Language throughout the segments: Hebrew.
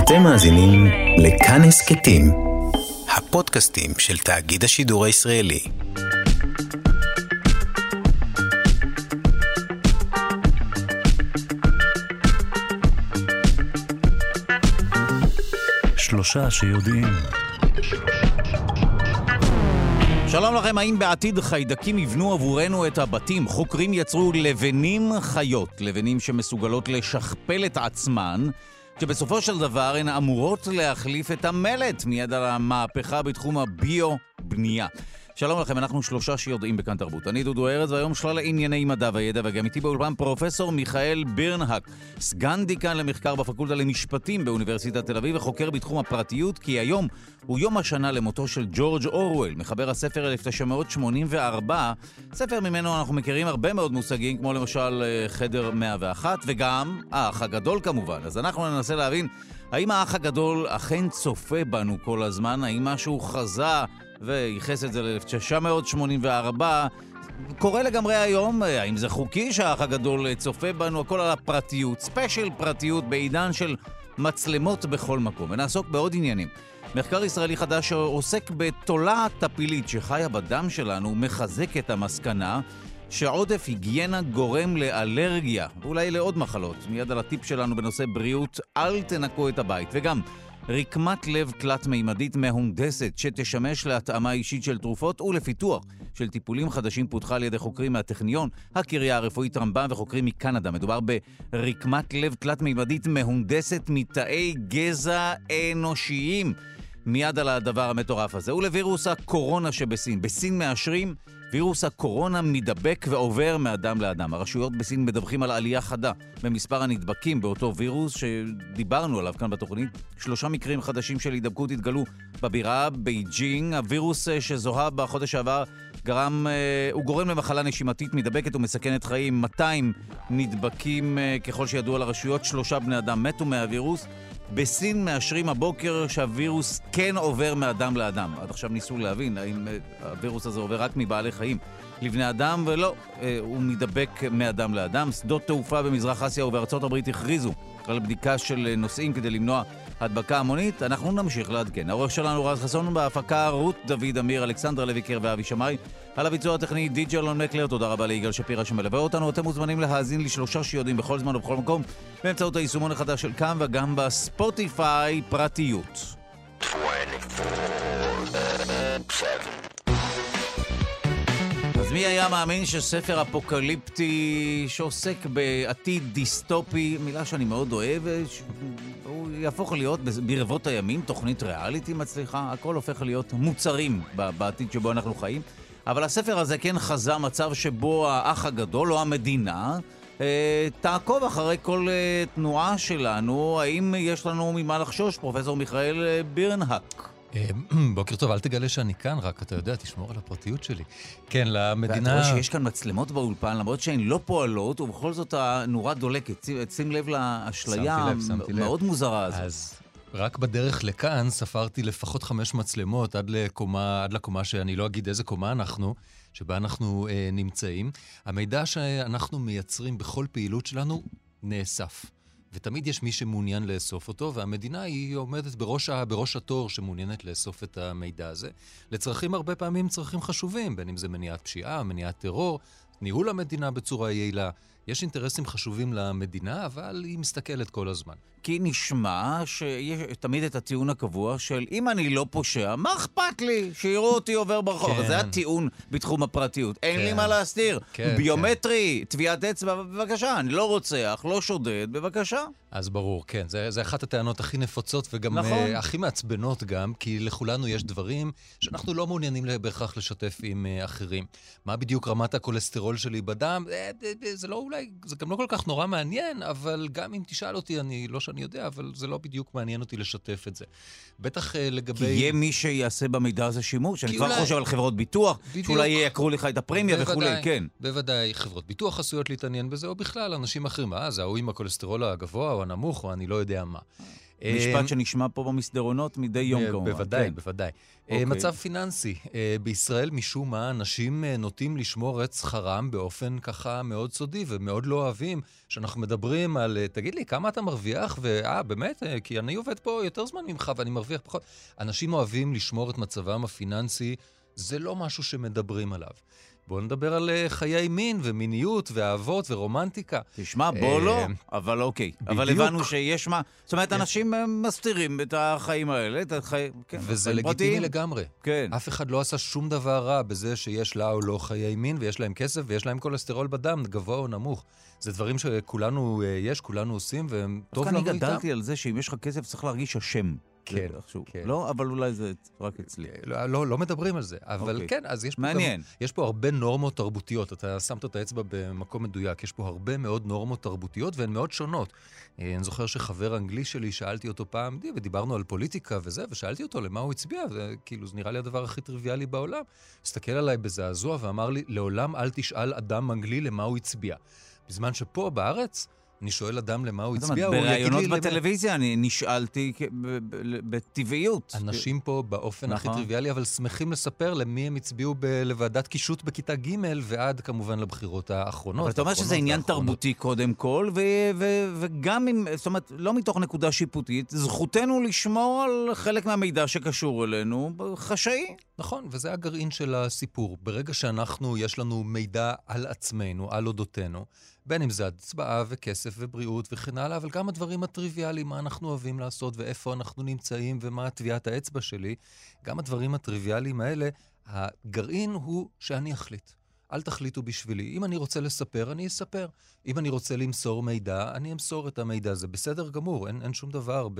אתם מאזינים לכאן הסכתים, הפודקאסטים של תאגיד השידור הישראלי. שלושה שיודעים. שלום לכם, האם בעתיד חיידקים יבנו עבורנו את הבתים? חוקרים יצרו לבנים חיות, לבנים שמסוגלות לשכפל את עצמן, שבסופו של דבר הן אמורות להחליף את המלט, מיד על המהפכה בתחום הביו-בנייה. שלום לכם, אנחנו שלושה שיודעים בכאן תרבות. אני דודו ארז, והיום שלל ענייני מדע וידע, וגם איתי באולפן פרופסור מיכאל בירנהק, סגן דיקן למחקר בפקולטה למשפטים באוניברסיטת תל אביב, וחוקר בתחום הפרטיות, כי היום הוא יום השנה למותו של ג'ורג' אורוול, מחבר הספר 1984, ספר ממנו אנחנו מכירים הרבה מאוד מושגים, כמו למשל חדר 101, וגם האח הגדול כמובן. אז אנחנו ננסה להבין, האם האח הגדול אכן צופה בנו כל הזמן? האם משהו חזה וייחס את זה ל-1984, קורה לגמרי היום? האם זה חוקי שהאח הגדול צופה בנו? הכל על הפרטיות, ספיישל פרטיות בעידן של מצלמות בכל מקום. ונעסוק בעוד עניינים. מחקר ישראלי חדש שעוסק בתולעת טפילית שחיה בדם שלנו, מחזק את המסקנה שעודף היגיינה גורם לאלרגיה, ואולי לעוד מחלות. מיד על הטיפ שלנו בנושא בריאות, אל תנקו את הבית. וגם רקמת לב תלת מימדית מהונדסת שתשמש להתאמה אישית של תרופות ולפיתוח של טיפולים חדשים פותחה על ידי חוקרים מהטכניון, הקריה הרפואית רמב"ם וחוקרים מקנדה. מדובר ברקמת לב תלת מימדית מהונדסת מתאי גזע אנושיים. מיד על הדבר המטורף הזה. ולווירוס הקורונה שבסין. בסין מאשרים וירוס הקורונה מדבק ועובר מאדם לאדם. הרשויות בסין מדווחים על עלייה חדה במספר הנדבקים באותו וירוס שדיברנו עליו כאן בתוכנית. 3 מקרים חדשים של הידבקות התגלו בבירה בייג'ינג. הווירוס שזוהה בחודש שעבר הוא גורם למחלה נשימתית מדבקת ומסכנת חיים. 200 נדבקים ככל שידוע לרשויות. 3 בני אדם מתו מהווירוס. בסין מאשרים הבוקר שהווירוס כן עובר מאדם לאדם. עד עכשיו ניסו להבין האם הווירוס הזה עובר רק מבעלי חיים לבני אדם, ולא, הוא מדבק מאדם לאדם. שדות תעופה במזרח אסיה ובארצות הברית הכריזו על בדיקה של נוסעים כדי למנוע הדבקה המונית. אנחנו נמשיך לעדכן. העורך שלנו רז חסון, בהפקה רות דוד אמיר, אלכסנדר לויקר ואבי שמאי, על הביצוע הטכני די.ג'י אלון מקלר. תודה רבה ליגאל שפירא שמלווה אותנו. אתם מוזמנים להאזין לשלושה שיודעים בכל זמן ובכל מקום באמצעות היישומון החדש של כאן וגם בספוטיפיי פרטיות. 24/7. אז מי היה מאמין שספר אפוקליפטי שעוסק בעתיד דיסטופי, מילה שאני מאוד אוהב, הוא יהפוך להיות ברבות הימים תוכנית ריאליטי מצליחה, הכל הופך להיות מוצרים בעתיד שבו אנחנו חיים. אבל הספר הזה כן חזה מצב שבו האח הגדול או המדינה תעקוב אחרי כל תנועה שלנו. האם יש לנו ממה לחשוש? פרופסור מיכאל בירנהק. בוקר טוב, אל תגלה שאני כאן, רק אתה יודע, תשמור על הפרטיות שלי. כן, למדינה... ואתה רואה שיש כאן מצלמות באולפן, למרות שהן לא פועלות, ובכל זאת הנורה דולקת. שים לב לאשליה מאוד מוזרה הזאת. אז רק בדרך לכאן ספרתי לפחות 5 מצלמות עד לקומה שאני לא אגיד איזה קומה אנחנו, שבה אנחנו נמצאים. המידע שאנחנו מייצרים בכל פעילות שלנו נאסף. ותמיד יש מי שמעוניין לאסוף אותו, והמדינה היא עומדת בראש התור שמעוניינת לאסוף את המידע הזה. לצרכים הרבה פעמים צרכים חשובים, בין אם זה מניעת פשיעה, מניעת טרור, ניהול המדינה בצורה יעילה. יש אינטרסים חשובים למדינה, אבל היא מסתכלת כל הזמן. כי נשמע שיש תמיד את הטיעון הקבוע של אם אני לא פושע, מה אכפת לי? שיראו אותי עובר ברחוב. כן. זה הטיעון בתחום הפרטיות. אין לי מה להסתיר. ביומטרי, טביעת אצבע, בבקשה. אני לא רוצח, לא שודד, בבקשה. אז ברור, כן. זה אחת הטענות הכי נפוצות וגם נכון. הכי מעצבנות גם, כי לכולנו יש דברים שאנחנו לא מעוניינים בהכרח לשתף עם אחרים. מה בדיוק רמת הכולסטרול שלי בדם? זה לא אולי, זה גם לא כל כך נורא מעניין, אבל גם אם תשאל אותי, לא שאני יודע, אבל זה לא בדיוק מעניין אותי לשתף את זה. בטח לגבי... כי יהיה מי שיעשה במידע הזה שימוש, אני כבר חושב על חברות ביטוח, שאולי יקרו לך את הפרמיה וכו', כן. בוודאי, חברות ביטוח עשויות להתעניין בזה, או בכלל, אנשים אחרים, זה ההוא עם הכולסטרול הגבוה או הנמוך, או אני לא יודע מה. משפט שנשמע פה במסדרונות מדי יום כמובן. בוודאי, בוודאי. מצב פיננסי. בישראל משום מה אנשים נוטים לשמור את שכרם באופן ככה מאוד סודי ומאוד לא אוהבים, שאנחנו מדברים על, תגיד לי, כמה אתה מרוויח? באמת, כי אני עובד פה יותר זמן ממך ואני מרוויח פחות. אנשים אוהבים לשמור את מצבם הפיננסי, זה לא משהו שמדברים עליו. בואו נדבר על חיי מין ומיניות ואהבות ורומנטיקה. תשמע, בוא לא, אבל אוקיי. אבל הבנו שיש מה... זאת אומרת, אנשים מסתירים את החיים האלה, את החיים... וזה לגיטימי לגמרי. כן. אף אחד לא עשה שום דבר רע בזה שיש לה או לא חיי מין, ויש להם כסף, ויש להם כולסטרול בדם, גבוה או נמוך. זה דברים שכולנו כולנו עושים, והם טוב לנו איתם. אני גדלתי על זה שאם יש לך כסף צריך להרגיש אשם. כן, כן. לא, אבל אולי זה רק אצלי. לא מדברים על זה. אבל כן, אז יש פה הרבה נורמות תרבותיות. אתה שמת את האצבע במקום מדויק. יש פה הרבה מאוד נורמות תרבותיות, והן מאוד שונות. אני זוכר שחבר אנגלי שלי, שאלתי אותו פעם, ודיברנו על פוליטיקה וזה, ושאלתי אותו למה הוא הצביע, וכאילו, זה נראה לי הדבר הכי טריוויאלי בעולם. הסתכל עליי בזעזוע ואמר לי, לעולם אל תשאל אדם אנגלי למה הוא הצביע. בזמן שפה בארץ, אני שואל אדם למה הוא הצביע, ברעיונות בטלוויזיה אני נשאלתי בטבעיות. אנשים פה באופן הכי טריוויאלי, אבל שמחים לספר למי הם הצביעו לוועדת קישוט בכיתה ג' ועד כמובן לבחירות האחרונות. אבל אתה אומר שזה עניין תרבותי קודם כל, וגם אם, זאת אומרת, לא מתוך נקודה שיפוטית, זכותנו לשמור על חלק מהמידע שקשור אלינו חשאי. נכון, וזה הגרעין של הסיפור. ברגע יש לנו מידע על עצמנו, על אודותינו, בין אם זה הצבעה וכסף ובריאות וכן הלאה, אבל גם הדברים הטריוויאליים, מה אנחנו אוהבים לעשות ואיפה אנחנו נמצאים ומה טביעת האצבע שלי, גם הדברים הטריוויאליים האלה, הגרעין הוא שאני אחליט. אל תחליטו בשבילי. אם אני רוצה לספר, אני אספר. אם אני רוצה למסור מידע, אני אמסור את המידע. זה בסדר גמור, אין שום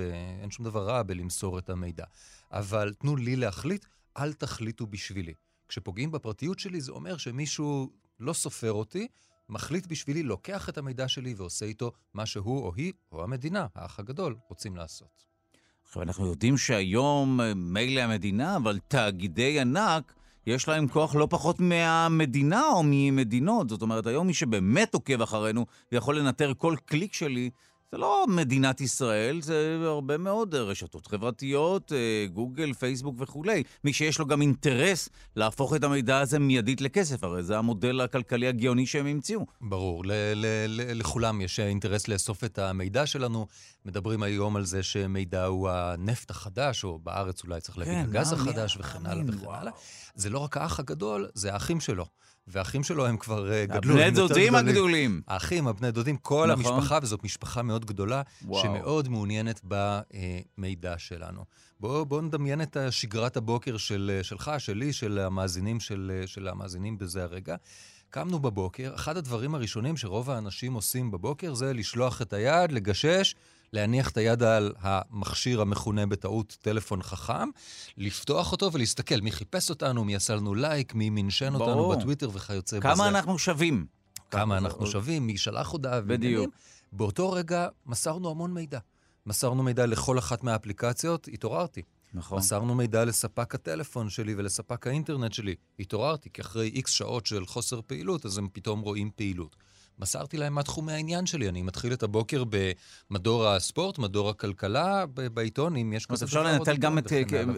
דבר רע בלמסור את המידע. אבל תנו לי להחליט, אל תחליטו בשבילי. כשפוגעים בפרטיות שלי, זה אומר שמישהו לא סופר אותי, מחליט בשבילי, לוקח את המידע שלי ועושה איתו מה שהוא או היא או המדינה, האח הגדול, רוצים לעשות. עכשיו, אנחנו יודעים שהיום מילא המדינה, אבל תאגידי ענק, יש להם כוח לא פחות מהמדינה או ממדינות. זאת אומרת, היום מי שבאמת עוקב אחרינו ויכול לנטר כל קליק שלי, זה לא מדינת ישראל, זה הרבה מאוד רשתות חברתיות, גוגל, פייסבוק וכו'. מי שיש לו גם אינטרס להפוך את המידע הזה מיידית לכסף, הרי זה המודל הכלכלי הגאוני שהם המציאו. ברור, לכולם יש אינטרס לאסוף את המידע שלנו. מדברים היום על זה שמידע הוא הנפט החדש, או בארץ אולי צריך להגיד הגז החדש וכן הלאה וכן הלאה. זה לא רק האח הגדול, זה האחים שלו. והאחים שלו הם כבר גדלו. הבני דודים הגדולים. האחים, הבני דודים, כל המשפחה, וזאת משפחה מאוד גדולה, שמאוד מעוניינת במידע שלנו. בואו נדמיין את שגרת הבוקר שלך, שלי, של המאזינים בזה הרגע. קמנו בבוקר, אחד הדברים הראשונים שרוב האנשים עושים בבוקר, זה לשלוח את היד, לגשש, להניח את היד על המכשיר המכונה בטעות טלפון חכם, לפתוח אותו ולהסתכל מי חיפש אותנו, מי עשה לנו לייק, מי מנשן אותנו בטוויטר וכיוצא בזה. כמה אנחנו שווים. כמה אנחנו שווים, מי שלח הודעה ועניינים. באותו רגע מסרנו המון מידע. מסרנו מידע לכל אחת מהאפליקציות, התעוררתי. נכון. מסרנו מידע לספק הטלפון שלי ולספק האינטרנט שלי. התעוררתי, כי אחרי X שעות של חוסר פעילות, אז הם פתאום רואים פעילות. מסרתי להם מה תחומי העניין שלי. אני מתחיל את הבוקר במדור הספורט, מדור הכלכלה, בעיתון, אם יש כזה... אפשר לנטל גם את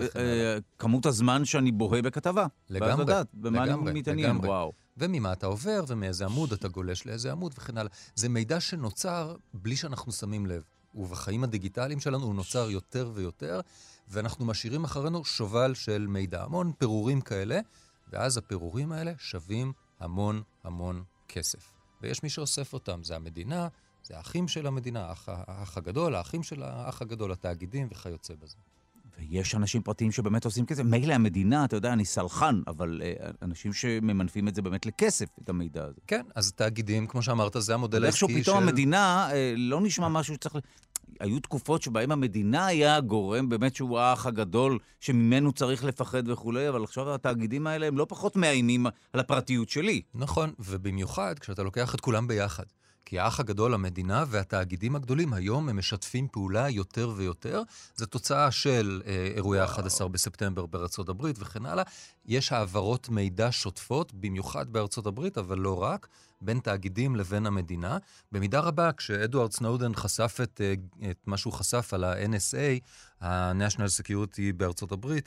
כמות הזמן שאני בוהה בכתבה. לגמרי. במה אני מתעניין, וואו. וממה אתה עובר, ומאיזה עמוד אתה גולש לאיזה עמוד וכן הלאה. זה מידע שנוצר בלי שאנחנו שמים לב. ובחיים הדיגיטליים שלנו הוא נוצר יותר ויותר, ואנחנו משאירים אחרינו שובל של מידע. המון פירורים כאלה, ואז הפירורים האלה שווים המון המון כסף. ויש מי שאוסף אותם, זה המדינה, זה האחים של המדינה, האח הגדול, האחים של האח הגדול, התאגידים וכיוצא בזה. ויש אנשים פרטיים שבאמת עושים כסף. מילא המדינה, אתה יודע, אני סלחן, אבל אנשים שממנפים את זה באמת לכסף, את המידע הזה. כן, אז תאגידים, כמו שאמרת, זה המודל העסקי של... איכשהו פתאום המדינה לא נשמע משהו שצריך... היו תקופות שבהם המדינה היה הגורם, באמת שהוא האח הגדול, שממנו צריך לפחד וכו', אבל עכשיו התאגידים האלה הם לא פחות מאיימים על הפרטיות שלי. נכון, ובמיוחד כשאתה לוקח את כולם ביחד. כי האח הגדול, המדינה והתאגידים הגדולים, היום הם משתפים פעולה יותר ויותר. זו תוצאה של אירועי 11 בספטמבר בארצות הברית וכן הלאה. יש העברות מידע שוטפות, במיוחד בארצות הברית, אבל לא רק, בין תאגידים לבין המדינה. במידה רבה, כשאדוארד סנודן חשף את מה שהוא חשף על ה-NSA, ה-National Security בארצות הברית,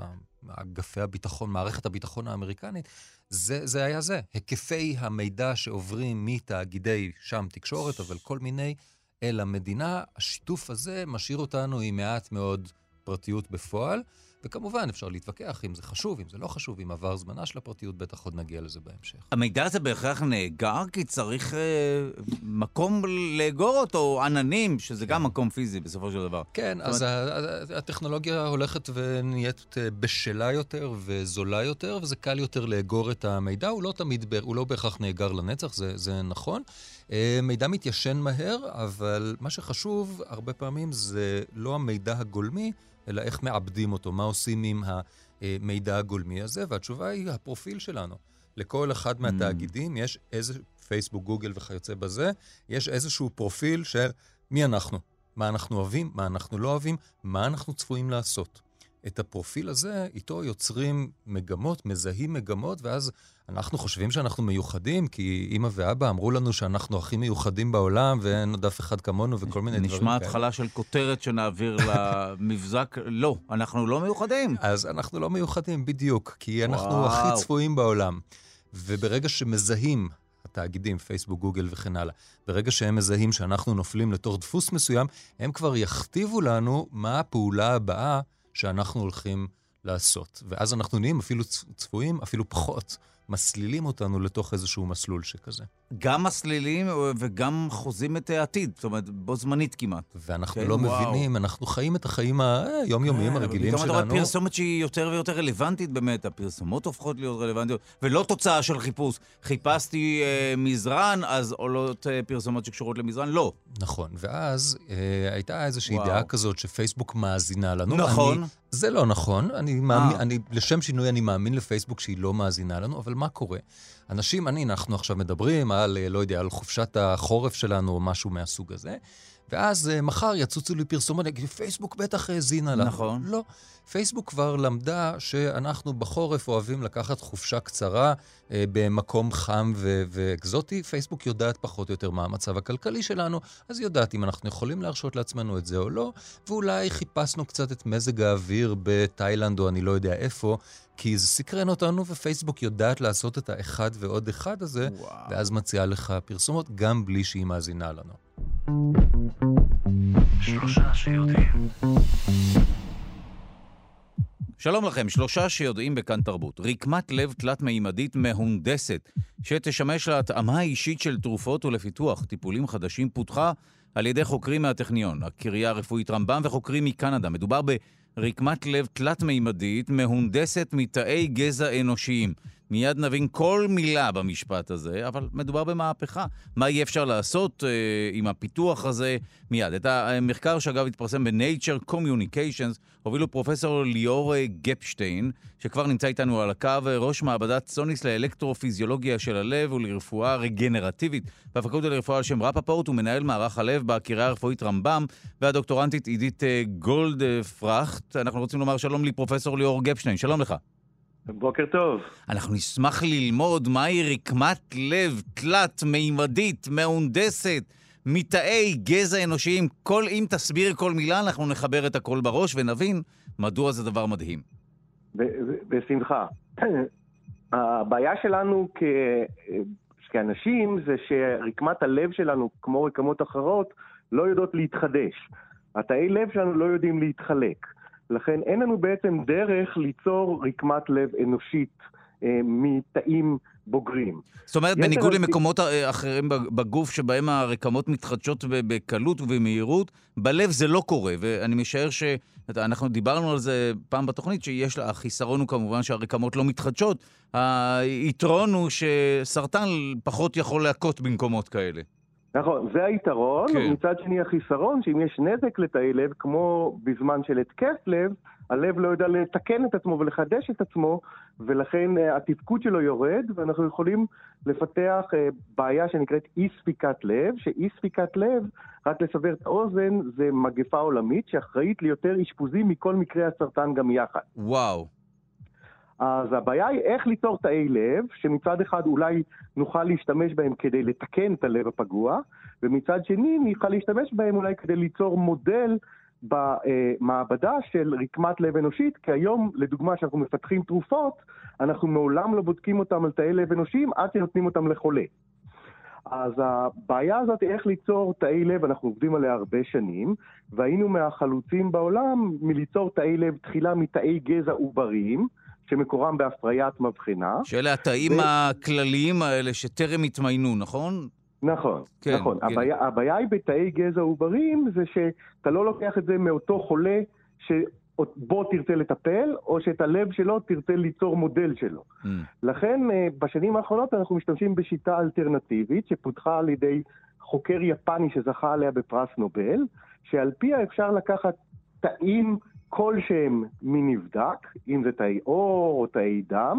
אגפי הביטחון, מערכת הביטחון האמריקנית, זה היה זה. היקפי המידע שעוברים מתאגידי שם תקשורת, אבל כל מיני אל המדינה, השיתוף הזה משאיר אותנו עם מעט מאוד פרטיות בפועל, וכמובן אפשר להתווכח אם זה חשוב, אם זה לא חשוב, אם עבר זמנה של הפרטיות, בטח עוד נגיע לזה בהמשך. המידע הזה בהכרח נאגר, כי צריך מקום לאגור אותו, עננים, שזה גם מקום פיזי בסופו של דבר. כן, אז הטכנולוגיה הולכת ונהיית בשלה יותר וזולה יותר, וזה קל יותר לאגור את המידע, הוא לא בהכרח נאגר לנצח, זה נכון. מידע מתיישן מהר, אבל מה שחשוב הרבה פעמים זה לא המידע הגולמי, אלא איך מעבדים אותו, מה עושים עם המידע הגולמי הזה, והתשובה היא הפרופיל שלנו. לכל אחד מהתאגידים יש איזה פייסבוק, גוגל וכיוצא בזה, יש איזשהו פרופיל של מי אנחנו, מה אנחנו אוהבים, מה אנחנו לא אוהבים, מה אנחנו צפויים לעשות. את הפרופיל הזה, איתו יוצרים מגמות, מזהים מגמות, ואז אנחנו חושבים שאנחנו מיוחדים, כי אמא ואבא אמרו לנו שאנחנו הכי מיוחדים בעולם, ואין עוד אף אחד כמונו וכל מיני דברים כאלה. נשמע התחלה של כותרת שנעביר למבזק. לא, אנחנו לא מיוחדים. אז אנחנו לא מיוחדים, בדיוק, כי אנחנו הכי צפויים בעולם. וברגע שמזהים התאגידים, פייסבוק, גוגל וכן הלאה, ברגע שהם מזהים שאנחנו נופלים לתוך דפוס מסוים, הם כבר יכתיבו לנו מה הפעולה הבאה שאנחנו הולכים לעשות. ואז אנחנו נהיים אפילו צפויים, אפילו פחות, מסלילים אותנו לתוך איזשהו מסלול שכזה. גם מסלילים וגם חוזים את העתיד, זאת אומרת, בו זמנית כמעט. ואנחנו לא מבינים, אנחנו חיים את החיים היומיומיים הרגילים שלנו. פתאום אתה רואה פרסומת שהיא יותר ויותר רלוונטית באמת, הפרסומות הופכות להיות רלוונטיות, ולא תוצאה של חיפוש. חיפשתי מזרן, אז עולות פרסומות שקשורות למזרן, לא. נכון, ואז הייתה איזושהי דעה כזאת שפייסבוק מאזינה לנו. נכון. זה לא נכון, לשם שינוי אני מאמין לפייסבוק שהיא לא מאזינה לנו, אבל מה קורה? אנשים, אנחנו עכשיו מדברים על, לא יודע, על חופשת החורף שלנו או משהו מהסוג הזה, ואז מחר יצוצו לי פרסומות, פייסבוק בטח האזינה לנו. נכון. לא. פייסבוק כבר למדה שאנחנו בחורף אוהבים לקחת חופשה קצרה במקום חם ואקזוטי. פייסבוק יודעת פחות או יותר מה המצב הכלכלי שלנו, אז יודעת אם אנחנו יכולים להרשות לעצמנו את זה או לא, ואולי חיפשנו קצת את מזג האוויר בתאילנד או אני לא יודע איפה, כי זה סקרן אותנו, ופייסבוק יודעת לעשות את האחד ועוד אחד הזה, ואז מציעה לך פרסומות גם בלי שהיא מאזינה לנו. 3 שיודעים. שלום לכם, 3 שיודעים בכאן תרבות. רקמת לב תלת-מימדית מהונדסת, שתשמש להתאמה האישית של תרופות ולפיתוח טיפולים חדשים, פותחה על ידי חוקרים מהטכניון, הקריה הרפואית רמב"ם וחוקרים מקנדה. מדובר ברקמת לב תלת-מימדית מהונדסת מתאי גזע אנושיים. מיד נבין כל מילה במשפט הזה, אבל מדובר במהפכה. מה יהיה אפשר לעשות עם הפיתוח הזה מיד? את המחקר שאגב התפרסם ב-Nature Communications הובילו פרופסור ליאור גפשטיין, שכבר נמצא איתנו על הקו, ראש מעבדת סוניס לאלקטרופיזיולוגיה של הלב ולרפואה רגנרטיבית בפקולטה לרפואה על שם רפפורט, ומנהל מערך הלב בקריה הרפואית רמב"ם, והדוקטורנטית עידית גולדפרחט. אנחנו רוצים לומר שלום לפרופסור ליאור גפשטיין. שלום לך. בוקר טוב. אנחנו נשמח ללמוד מהי רקמת לב תלת-מימדית, מהונדסת, מתאי גזע אנושיים. אם תסביר כל מילה, אנחנו נחבר את הכל בראש ונבין מדוע זה דבר מדהים. בשמחה. הבעיה שלנו כאנשים זה שרקמת הלב שלנו, כמו רקמות אחרות, לא יודעות להתחדש. התאי לב שלנו לא יודעים להתחלק. לכן אין לנו בעצם דרך ליצור רקמת לב אנושית מתאים בוגרים. זאת אומרת, בניגוד למקומות אחרים בגוף שבהם הרקמות מתחדשות בקלות ובמהירות, בלב זה לא קורה, ואני משער שאנחנו דיברנו על זה פעם בתוכנית, שיש לה, החיסרון הוא כמובן שהרקמות לא מתחדשות, היתרון הוא שסרטן פחות יכול להכות במקומות כאלה. נכון, זה היתרון. כן. מצד שני החיסרון, שאם יש נזק לתאי לב, כמו בזמן של התקף לב, הלב לא יודע לתקן את עצמו ולחדש את עצמו, ולכן התפקוד שלו יורד, ואנחנו יכולים לפתח בעיה שנקראת אי ספיקת לב, שאי ספיקת לב, רק לסבר את האוזן, זה מגפה עולמית שאחראית ליותר אשפוזים מכל מקרי הסרטן גם יחד. וואו. אז הבעיה היא איך ליצור תאי לב, שמצד אחד אולי נוכל להשתמש בהם כדי לתקן את הלב הפגוע, ומצד שני נוכל להשתמש בהם אולי כדי ליצור מודל במעבדה של רקמת לב אנושית, כי היום, לדוגמה, שאנחנו מפתחים תרופות, אנחנו מעולם לא בודקים אותם על תאי לב אנושיים עד שנותנים אותם לחולה. אז הבעיה הזאת היא איך ליצור תאי לב, אנחנו עובדים עליה הרבה שנים, והיינו מהחלוצים בעולם מליצור תאי לב תחילה מתאי גזע עובריים, שמקורם בהפריית מבחנה. שאלה התאים הכלליים האלה שטרם התמיינו, נכון? נכון, כן, נכון. כן. הבעיה היא בתאי גזע עובריים, זה שאתה לא לוקח את זה מאותו חולה שבו תרצה לטפל, או שאת הלב שלו תרצה ליצור מודל שלו. לכן, בשנים האחרונות אנחנו משתמשים בשיטה אלטרנטיבית, שפותחה על ידי חוקר יפני שזכה עליה בפרס נובל, שעל פיה אפשר לקחת תאים כלשהם מנבדק, אם זה תאי עור או תאי דם,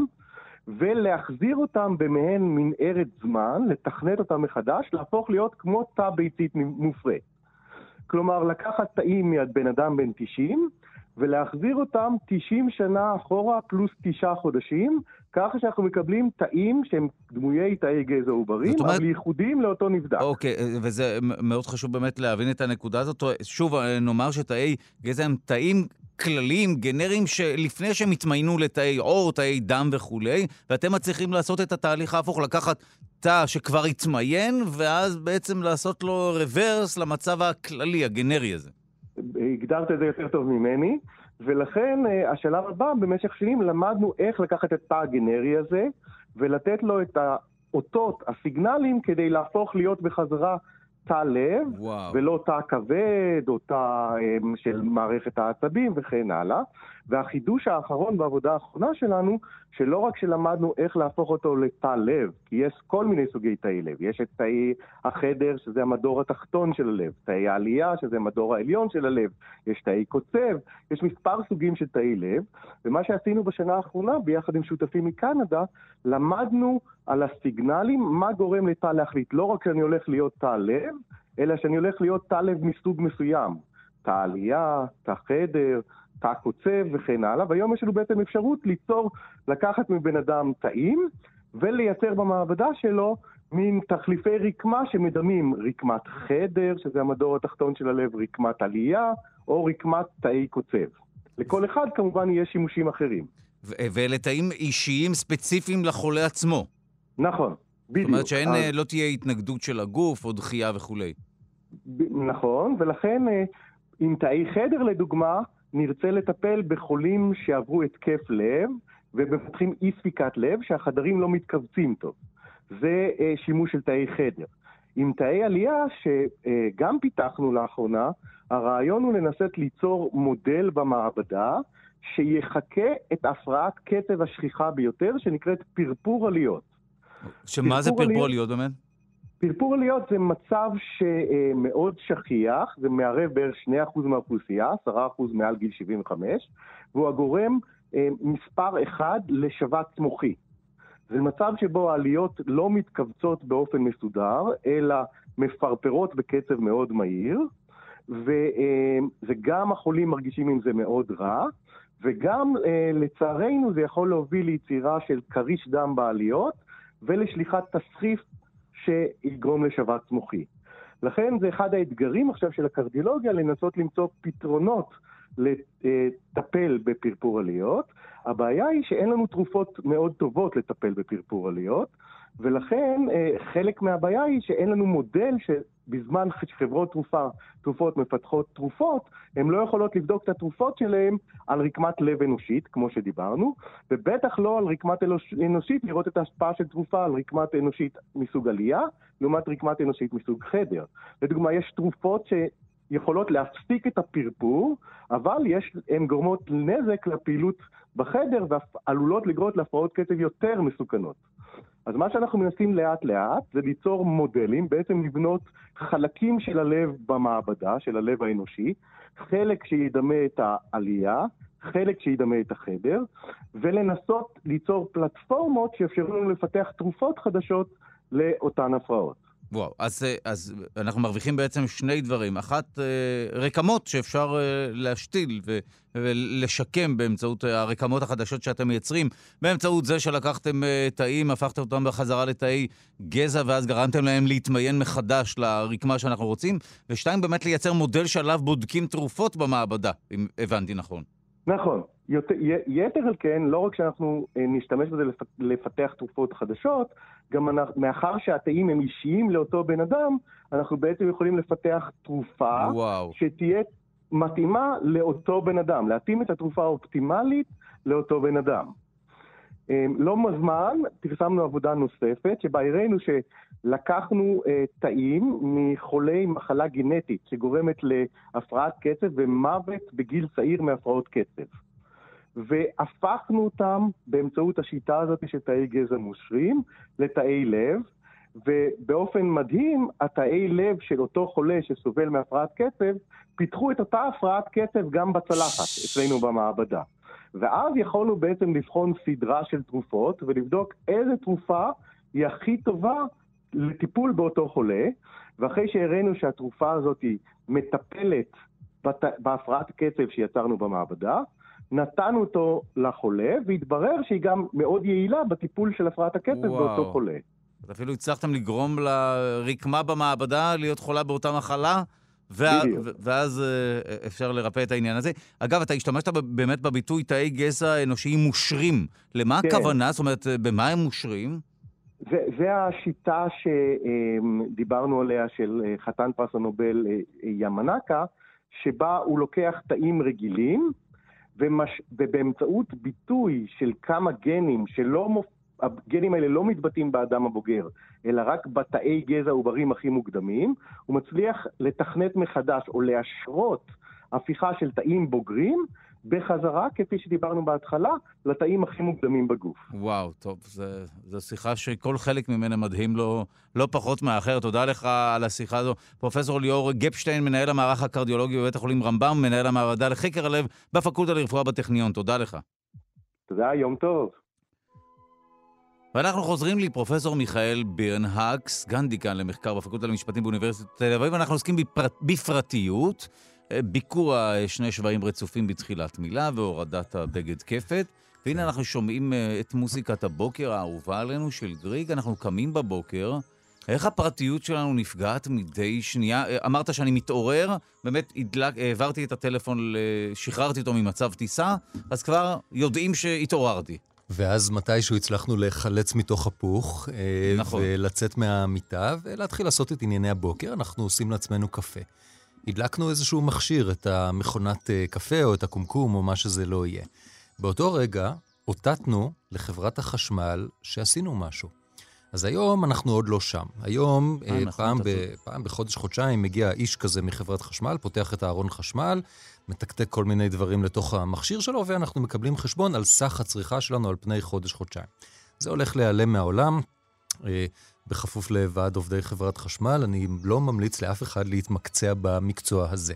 ולהחזיר אותם במהן מנהרת זמן, לתכנת אותם מחדש, להפוך להיות כמו תא ביצית מופרה. כלומר, לקחת תאים מיד בן אדם בן 90, ולהחזיר אותם 90 שנה אחורה פלוס 9 חודשים, ככה שאנחנו מקבלים תאים שהם דמויי תאי גזע עובריים, אבל ייחודיים לאותו נבדק. אוקיי, וזה מאוד חשוב באמת להבין את הנקודה הזאת. שוב, נאמר שתאי גזע הם תאים כלליים, גנריים, שלפני שהם התמיינו לתאי עור, תאי דם וכולי, ואתם מצליחים לעשות את התהליך ההפוך, לקחת תא שכבר התמיין, ואז בעצם לעשות לו רוורס למצב הכללי, הגנרי הזה. הגדרת את זה יותר טוב ממני, ולכן השלב הבא, במשך שנים למדנו איך לקחת את תא הגנרי הזה, ולתת לו את האותות, הסיגנלים, כדי להפוך להיות בחזרה תא לב, וואו. ולא תא כבד, או תא של מערכת העצבים וכן הלאה. והחידוש האחרון בעבודה האחרונה שלנו, שלא רק שלמדנו איך להפוך אותו לתא לב, כי יש כל מיני סוגי תאי לב. יש את תאי החדר, שזה המדור התחתון של הלב, תאי העלייה, שזה המדור העליון של הלב, יש תאי קוצב, יש מספר סוגים של תאי לב, ומה שעשינו בשנה האחרונה, ביחד עם שותפים מקנדה, למדנו על הסיגנלים, מה גורם לתא להחליט. לא רק שאני הולך להיות תא לב, אלא שאני הולך להיות תא לב מסוג מסוים. תא עלייה, תא חדר, תא קוצב וכן הלאה, והיום יש לנו בעצם אפשרות לקחת מבן אדם תאים, ולייצר במעבדה שלו מין תחליפי רקמה שמדמים רקמת חדר, שזה המדור התחתון של הלב, רקמת עלייה, או רקמת תאי קוצב. לכל אחד כמובן יש שימושים אחרים. ואלה תאים אישיים ספציפיים לחולה עצמו. נכון, בדיוק. זאת אומרת לא תהיה התנגדות של הגוף או דחייה וכולי. נכון, ולכן עם תאי חדר לדוגמה, נרצה לטפל בחולים שעברו התקף לב, ומפתחים אי ספיקת לב, שהחדרים לא מתכווצים טוב. זה שימוש של תאי חדר. עם תאי עלייה, שגם פיתחנו לאחרונה, הרעיון הוא לנסות ליצור מודל במעבדה, שיחכה את הפרעת קצב השכיחה ביותר, שנקראת פרפור עליות. שמה זה פרפור עליות באמת? פרפור עליות זה מצב שמאוד שכיח, זה מערב בערך 2% מהאוכלוסייה, 10% מעל גיל 75, והוא הגורם מספר 1 לשבץ מוחי. זה מצב שבו העליות לא מתכווצות באופן מסודר, אלא מפרפרות בקצב מאוד מהיר, וגם החולים מרגישים עם זה מאוד רע, וגם לצערנו זה יכול להוביל ליצירה של קריש דם בעליות, ולשליחת תסחיף שיגרום לשבץ מוחי. לכן זה אחד האתגרים עכשיו של הקרדיולוגיה, לנסות למצוא פתרונות לטפל בפרפור עליות. הבעיה היא שאין לנו תרופות מאוד טובות לטפל בפרפור עליות, ולכן חלק מהבעיה היא שאין לנו מודל שבזמן שחברות תרופות מפתחות תרופות, הן לא יכולות לבדוק את התרופות שלהן על רקמת לב אנושית, כמו שדיברנו, ובטח לא על רקמת אנושית לראות את ההשפעה של תרופה על רקמת אנושית מסוג עלייה, לעומת רקמת אנושית מסוג חדר. לדוגמה, יש תרופות שיכולות להפסיק את הפרפור, אבל הן גורמות נזק לפעילות בחדר, ועלולות לגרום להפרעות קצב יותר מסוכנות. אז מה שאנחנו מנסים לאט לאט זה ליצור מודלים, בעצם לבנות חלקים של הלב במעבדה, של הלב האנושי, חלק שידמה את העלייה, חלק שידמה את החדר, ולנסות ליצור פלטפורמות שיאפשרו לנו לפתח תרופות חדשות לאותן הפרעות. וואו, אז אנחנו מרוויחים בעצם שני דברים. אחת, רקמות שאפשר להשתיל ולשקם באמצעות הרקמות החדשות שאתם מייצרים, באמצעות זה שלקחתם תאים, הפכתם אותם בחזרה לתאי גזע, ואז גרמתם להם להתמיין מחדש לרקמה שאנחנו רוצים, ושתיים, באמת לייצר מודל שעליו בודקים תרופות במעבדה, אם הבנתי נכון. נכון. יתר על כן, לא רק שאנחנו נשתמש בזה לפתח תרופות חדשות, גם מאחר שהתאים הם אישיים לאותו בן אדם, אנחנו בעצם יכולים לפתח תרופה שתהיה מתאימה לאותו בן אדם, להתאים את התרופה האופטימלית לאותו בן אדם. לא מזמן פרסמנו עבודה נוספת, שבה הראינו שלקחנו תאים מחולי מחלה גנטית, שגורמת להפרעת קצב ומוות בגיל צעיר מהפרעות קצב. והפכנו אותם באמצעות השיטה הזאת של תאי גזע מושרים לתאי לב, ובאופן מדהים, התאי לב של אותו חולה שסובל מהפרעת קצב, פיתחו את אותה הפרעת קצב גם בצלחת, אצלנו במעבדה. ואז יכולנו בעצם לבחון סדרה של תרופות, ולבדוק איזה תרופה היא הכי טובה לטיפול באותו חולה, ואחרי שהראינו שהתרופה הזאת מטפלת בהפרעת קצב שיצרנו במעבדה, נתנו אותו לחולה, והתברר שהיא גם מאוד יעילה בטיפול של הפרעת הקצב באותו חולה. אז אפילו הצלחתם לגרום לרקמה במעבדה להיות חולה באותה מחלה, ואז אפשר לרפא את העניין הזה. אגב, אתה השתמשת באמת בביטוי תאי גזע אנושיים מושרים. למה הכוונה? זאת אומרת, במה הם מושרים? זה השיטה שדיברנו עליה של חתן פרס הנובל ימנקה, שבה הוא לוקח תאים רגילים, ובאמצעות ביטוי של כמה גנים הגנים האלה לא מתבטאים באדם הבוגר, אלא רק בתאי גזע עוברים הכי מוקדמים, הוא מצליח לתכנת מחדש או להשרות הפיכה של תאים בוגרים בחזרה, כפי שדיברנו בהתחלה, לתאים הכי מוקדמים בגוף. וואו, טוב, זו שיחה שכל חלק ממנה מדהים לא פחות מאחר. תודה לך על השיחה הזו. פרופסור ליאור גפשטיין, מנהל המערך הקרדיולוגי בבית החולים רמב"ם, מנהל המעבדה לחקר הלב בפקולטה לרפואה בטכניון. תודה לך. תודה, יום טוב. ואנחנו חוזרים לפרופסור מיכאל בירנהק, סגן דיקן למחקר בפקולטה למשפטים באוניברסיטת תל אביב, ואנחנו עוסקים בפרטיות, ביקור שני שבעים רצופים בתחילת מילה והורדת הבגד כפת. והנה אנחנו שומעים את מוזיקת הבוקר האהובה עלינו של גריג. אנחנו קמים בבוקר, איך הפרטיות שלנו נפגעת מדי שנייה? אמרת שאני מתעורר, באמת העברתי את הטלפון, שחררתי אותו ממצב טיסה, אז כבר יודעים שהתעוררתי. ואז מתישהו הצלחנו לחלץ מתוך הפוך, נכון. ולצאת מהמיטה, ולהתחיל לעשות את ענייני הבוקר. אנחנו עושים לעצמנו קפה. הדלקנו איזשהו מכשיר, את המכונת קפה או את הקומקום או מה שזה לא יהיה. באותו רגע אותתנו לחברת החשמל שעשינו משהו. אז היום אנחנו עוד לא שם. היום פעם בחודש חודשיים מגיע איש כזה מחברת חשמל, פותח את הארון חשמל, מתקתק כל מיני דברים לתוך המכשיר שלו, ואנחנו מקבלים חשבון על סך הצריכה שלנו על פני חודש חודשיים. זה הולך להיעלם מהעולם, בכפוף לוועד עובדי חברת חשמל. אני לא ממליץ לאף אחד להתמקצע במקצוע הזה.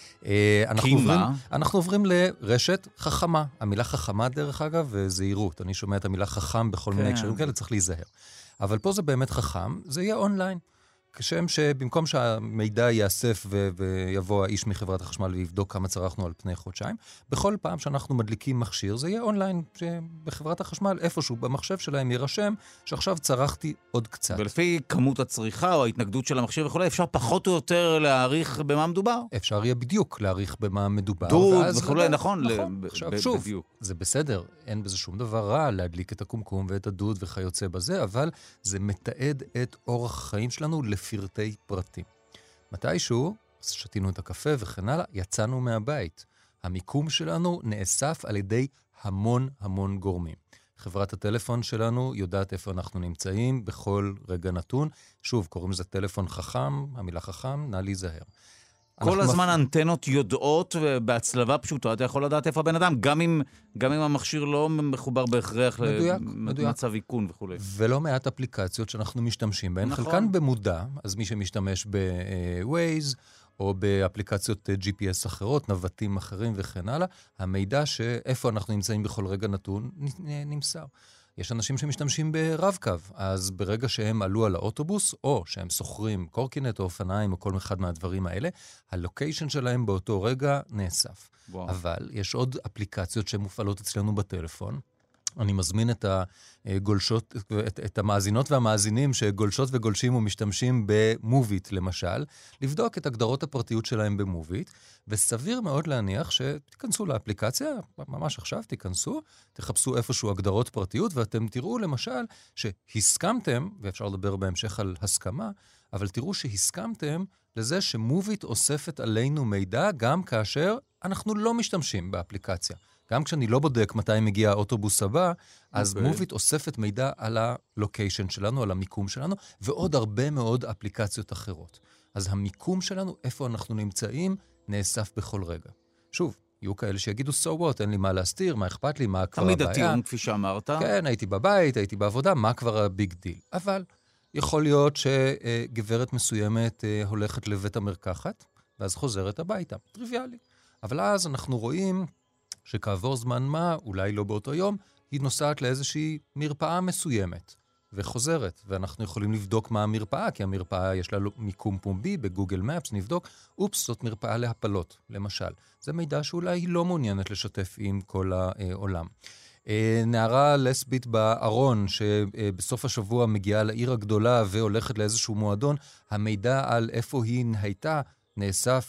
אנחנו עוברים לרשת חכמה. המילה חכמה, דרך אגב, וזהירות. אני שומע את המילה חכם בכל מיני הקשרים כאלה, צריך להיזהר. אבל פה זה באמת חכם, זה יהיה אונליין. כשם שבמקום שהמידע יאסף ויבוא האיש מחברת החשמל ויבדוק כמה צרכנו על פני חודשיים, בכל פעם שאנחנו מדליקים מכשיר, זה יהיה אונליין, שבחברת החשמל איפשהו במחשב שלהם יירשם שעכשיו צרכתי עוד קצת. ולפי כמות הצריכה או ההתנגדות של המכשיר וכו', אפשר פחות או יותר להעריך במה מדובר? אפשר יהיה בדיוק להעריך במה מדובר. דוד וכו', נכון. עכשיו שוב, זה בסדר, אין בזה שום דבר רע להדליק את הקומקום ואת הדוד וכיוצא בזה, אבל זה מתעד את אורח החיים שלנו לפרטי פרטים. מתישהו, שתינו את הקפה וכן הלאה, יצאנו מהבית. המיקום שלנו נאסף על ידי המון גורמים. חברת הטלפון שלנו יודעת איפה אנחנו נמצאים בכל רגע נתון. שוב, קוראים לזה טלפון חכם, המילה חכם, נא להיזהר. כל הזמן אנטנות יודעות, ובהצלבה פשוטה אתה יכול לדעת איפה הבן אדם, גם אם המכשיר לא מחובר בהכרח למצב עיקון וכו'. ולא מעט אפליקציות שאנחנו משתמשים בהן, חלקן במודע, אז מי שמשתמש ב-Waze, או באפליקציות GPS אחרות, נווטים אחרים וכן הלאה, המידע שאיפה אנחנו נמצאים בכל רגע נתון נמסר. יש אנשים שמשתמשים ברב-קו, אז ברגע שהם עלו על האוטובוס, או שהם סוחרים קורקינט או אופניים או כל אחד מהדברים האלה, הלוקיישן שלהם באותו רגע נאסף. וואו. אבל יש עוד אפליקציות שמופעלות אצלנו בטלפון. אני מזמין את הגולשות, את המאזינות והמאזינים שגולשות וגולשים ומשתמשים במוביט למשל, לבדוק את הגדרות הפרטיות שלהם במוביט, וסביר מאוד להניח שתיכנסו לאפליקציה, ממש עכשיו תיכנסו, תחפשו איפשהו הגדרות פרטיות, ואתם תראו למשל שהסכמתם, ואפשר לדבר בהמשך על הסכמה, אבל תראו שהסכמתם לזה שמוביט אוספת עלינו מידע גם כאשר אנחנו לא משתמשים באפליקציה. גם כשאני לא בודק מתי מגיע האוטובוס הבא, אז מוביט אוספת מידע על הלוקיישן שלנו, על המיקום שלנו, ועוד הרבה מאוד אפליקציות אחרות. אז המיקום שלנו, איפה אנחנו נמצאים, נאסף בכל רגע. שוב, יהיו כאלה שיגידו, so what, אין לי מה להסתיר, מה אכפת לי, מה כבר הבעיה. תמיד הטיעון, כפי שאמרת. כן, הייתי בבית, הייתי בעבודה, מה כבר הביג דיל. אבל יכול להיות שגברת מסוימת הולכת לבית המרקחת, ואז חוזרת הביתה. טריוויאלי. אבל אז אנחנו רואים שכעבור זמן מה, אולי לא באותו יום, היא נוסעת לאיזושהי מרפאה מסוימת, וחוזרת, ואנחנו יכולים לבדוק מה המרפאה, כי המרפאה יש לה מיקום פומבי, בגוגל מפס נבדוק, אופס, זאת מרפאה להפלות, למשל. זה מידע שאולי היא לא מעוניינת לשתף עם כל העולם. נערה לסבית בארון, שבסוף השבוע מגיעה לעיר הגדולה, והולכת לאיזשהו מועדון, המידע על איפה היא הייתה, נאסף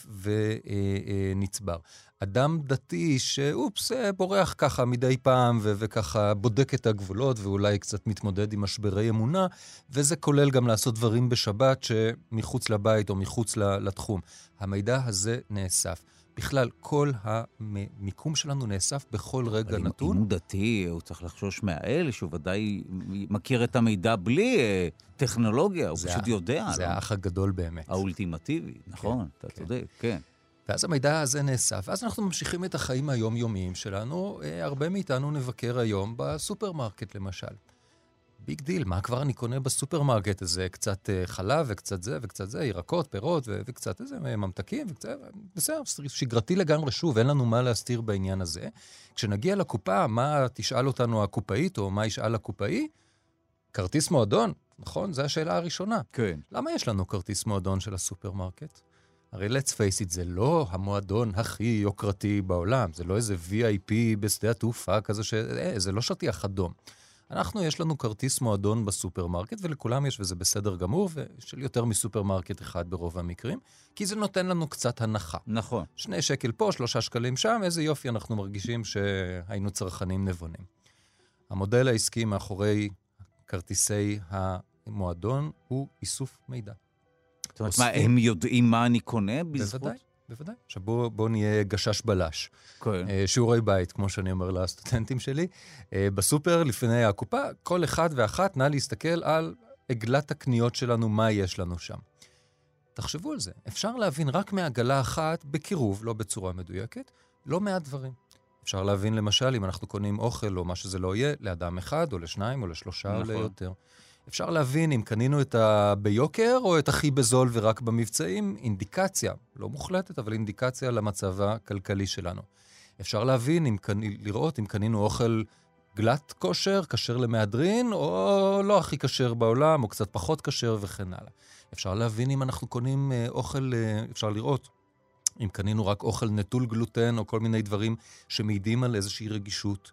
ונצבר. אדם דתי שאופס, בורח ככה מדי פעם וככה בודק את הגבולות ואולי קצת מתמודד עם משברי אמונה, וזה כולל גם לעשות דברים בשבת שמחוץ לבית או מחוץ לתחום. המידע הזה נאסף. בכלל, כל המיקום שלנו נאסף בכל רגע נתון. אם הוא דתי, הוא צריך לחשוש מהאל, שהוא ודאי מכיר את המידע בלי טכנולוגיה, הוא פשוט יודע. זה האח הגדול באמת. האולטימטיבי, נכון, אתה צודק, כן. ואז המידע הזה נאסף, ואז אנחנו ממשיכים את החיים היומיומיים שלנו, הרבה מאיתנו נבקר היום בסופרמרקט למשל. ביג דיל, מה כבר אני קונה בסופרמרקט הזה? קצת חלב וקצת זה וקצת זה, ירקות, פירות וקצת איזה ממתקים וקצת, בסדר, שגרתי לגמרי שוב, אין לנו מה להסתיר בעניין הזה. כשנגיע לקופה, מה תשאל אותנו הקופאית או מה ישאל הקופאי? כרטיס מועדון, נכון? זו השאלה הראשונה. כן. למה יש לנו כרטיס מועדון של הסופרמרקט? הרי let's face it, זה לא המועדון הכי יוקרתי בעולם, זה לא איזה VIP בשדה התעופה כזה זה לא שטיח אדום. יש לנו כרטיס מועדון בסופרמרקט, ולכולם יש, וזה בסדר גמור, ושל יותר מסופרמרקט אחד ברוב המקרים, כי זה נותן לנו קצת הנחה. נכון. 2 שקל פה, 3 שקלים שם, איזה יופי אנחנו מרגישים שהיינו צרכנים נבונים. המודל העסקי מאחורי כרטיסי המועדון הוא איסוף מידע. זאת אומרת, מה, הם יודעים מה אני קונה בזכות? בוודאי, בוודאי. עכשיו בוא נהיה גשש בלש. כן. שיעורי בית, כמו שאני אומר לסטודנטים שלי. בסופר, לפני הקופה, כל אחד ואחת נא להסתכל על עגלת הקניות שלנו, מה יש לנו שם. תחשבו על זה. אפשר להבין רק מעגלה אחת בקירוב, לא בצורה מדויקת, לא מעט דברים. אפשר להבין למשל אם אנחנו קונים אוכל או מה שזה לא יהיה, לאדם אחד או לשניים או לשלושה או ליותר. אפשר להבין אם קנינו את ביוקר או את הכי בזול ורק במבצעים, אינדיקציה, לא מוחלטת, אבל אינדיקציה למצב הכלכלי שלנו. אפשר להבין, לראות אם קנינו אוכל גלת כושר, כשר למהדרין, או לא הכי כשר בעולם, או קצת פחות כשר וכן הלאה. אפשר להבין אם אנחנו קונים אוכל, אפשר לראות אם קנינו רק אוכל נטול גלוטן, או כל מיני דברים שמעידים על איזושהי רגישות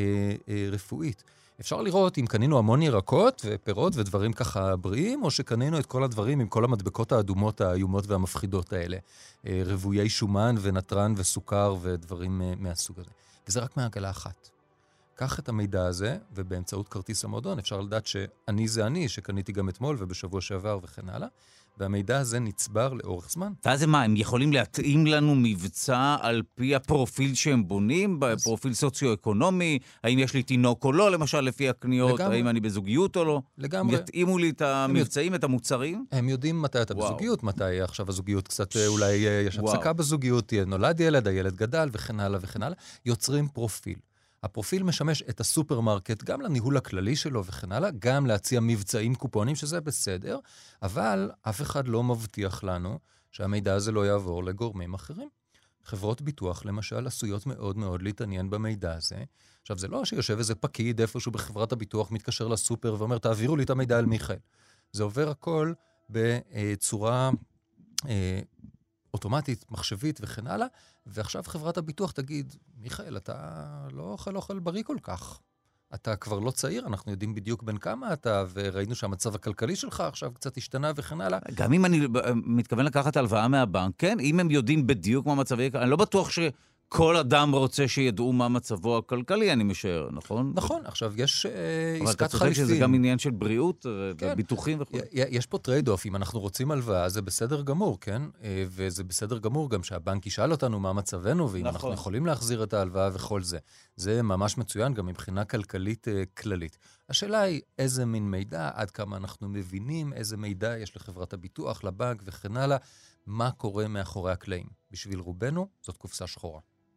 רפואית. אפשר לראות אם קנינו המון ירקות ופירות ודברים ככה בריאים, או שקנינו את כל הדברים עם כל המדבקות האדומות, האיומות והמפחידות האלה. רבויי שומן ונטרן וסוכר ודברים מהסוג הזה. וזה רק מעגלה אחת. קח את המידע הזה, ובאמצעות כרטיס המועדון אפשר לדעת שאני זה אני, שקניתי גם אתמול ובשבוע שעבר וכן הלאה, והמידע הזה נצבר לאורך זמן. ואז מה, הם יכולים להתאים לנו מבצע על פי הפרופיל שהם בונים, בפרופיל סוציו-אקונומי, האם יש לי תינוק או לא, למשל, לפי הקניות, לגמרי. האם אני בזוגיות או לא? לגמרי. יתאימו לי את המבצעים, את המוצרים? הם יודעים מתי אתה בזוגיות, מתי עכשיו הזוגיות קצת, אולי יש הפסקה בזוגיות, נולד ילד, הילד גדל וכן הלאה וכן הלאה, יוצרים פרופיל. הפרופיל משמש את הסופרמרקט גם לניהול הכללי שלו וכן הלאה, גם להציע מבצעים קופונים, שזה בסדר, אבל אף אחד לא מבטיח לנו שהמידע הזה לא יעבור לגורמים אחרים. חברות ביטוח, למשל, עשויות מאוד מאוד להתעניין במידע הזה. עכשיו, זה לא שיושב איזה פקיד איפשהו בחברת הביטוח, מתקשר לסופר ואומר, תעבירו לי את המידע על מיכאל. זה עובר הכל בצורה אוטומטית, מחשבית וכן הלאה, ועכשיו חברת הביטוח תגיד, מיכאל, אתה לא אוכל בריא כל כך. אתה כבר לא צעיר, אנחנו יודעים בדיוק בין כמה אתה, וראינו שהמצב הכלכלי שלך עכשיו קצת השתנה וכן הלאה. גם אם אני מתכוון לקחת הלוואה מהבנק, כן? אם הם יודעים בדיוק מה מצבי, אני לא בטוח כל אדם רוצה שידעו מה מצבו הכלכלי, אני משער, נכון? נכון, עכשיו יש אבל עסקת אתה צודק חליפין. שזה גם עניין של בריאות וביטוחים וכו'. יש פה טרייד-אוף, אם אנחנו רוצים הלוואה, זה בסדר גמור, כן? וזה בסדר גמור גם שהבנק ישאל אותנו מה מצבנו, ואם אנחנו יכולים להחזיר את ההלוואה וכל זה. זה ממש מצוין גם מבחינה כלכלית כללית. השאלה היא איזה מין מידע, עד כמה אנחנו מבינים איזה מידע יש לחברת הביטוח, לבנק וכן הלאה, מה קורה מאחורי הקלעים. בשביל רובנו, זאת קופסה שחורה.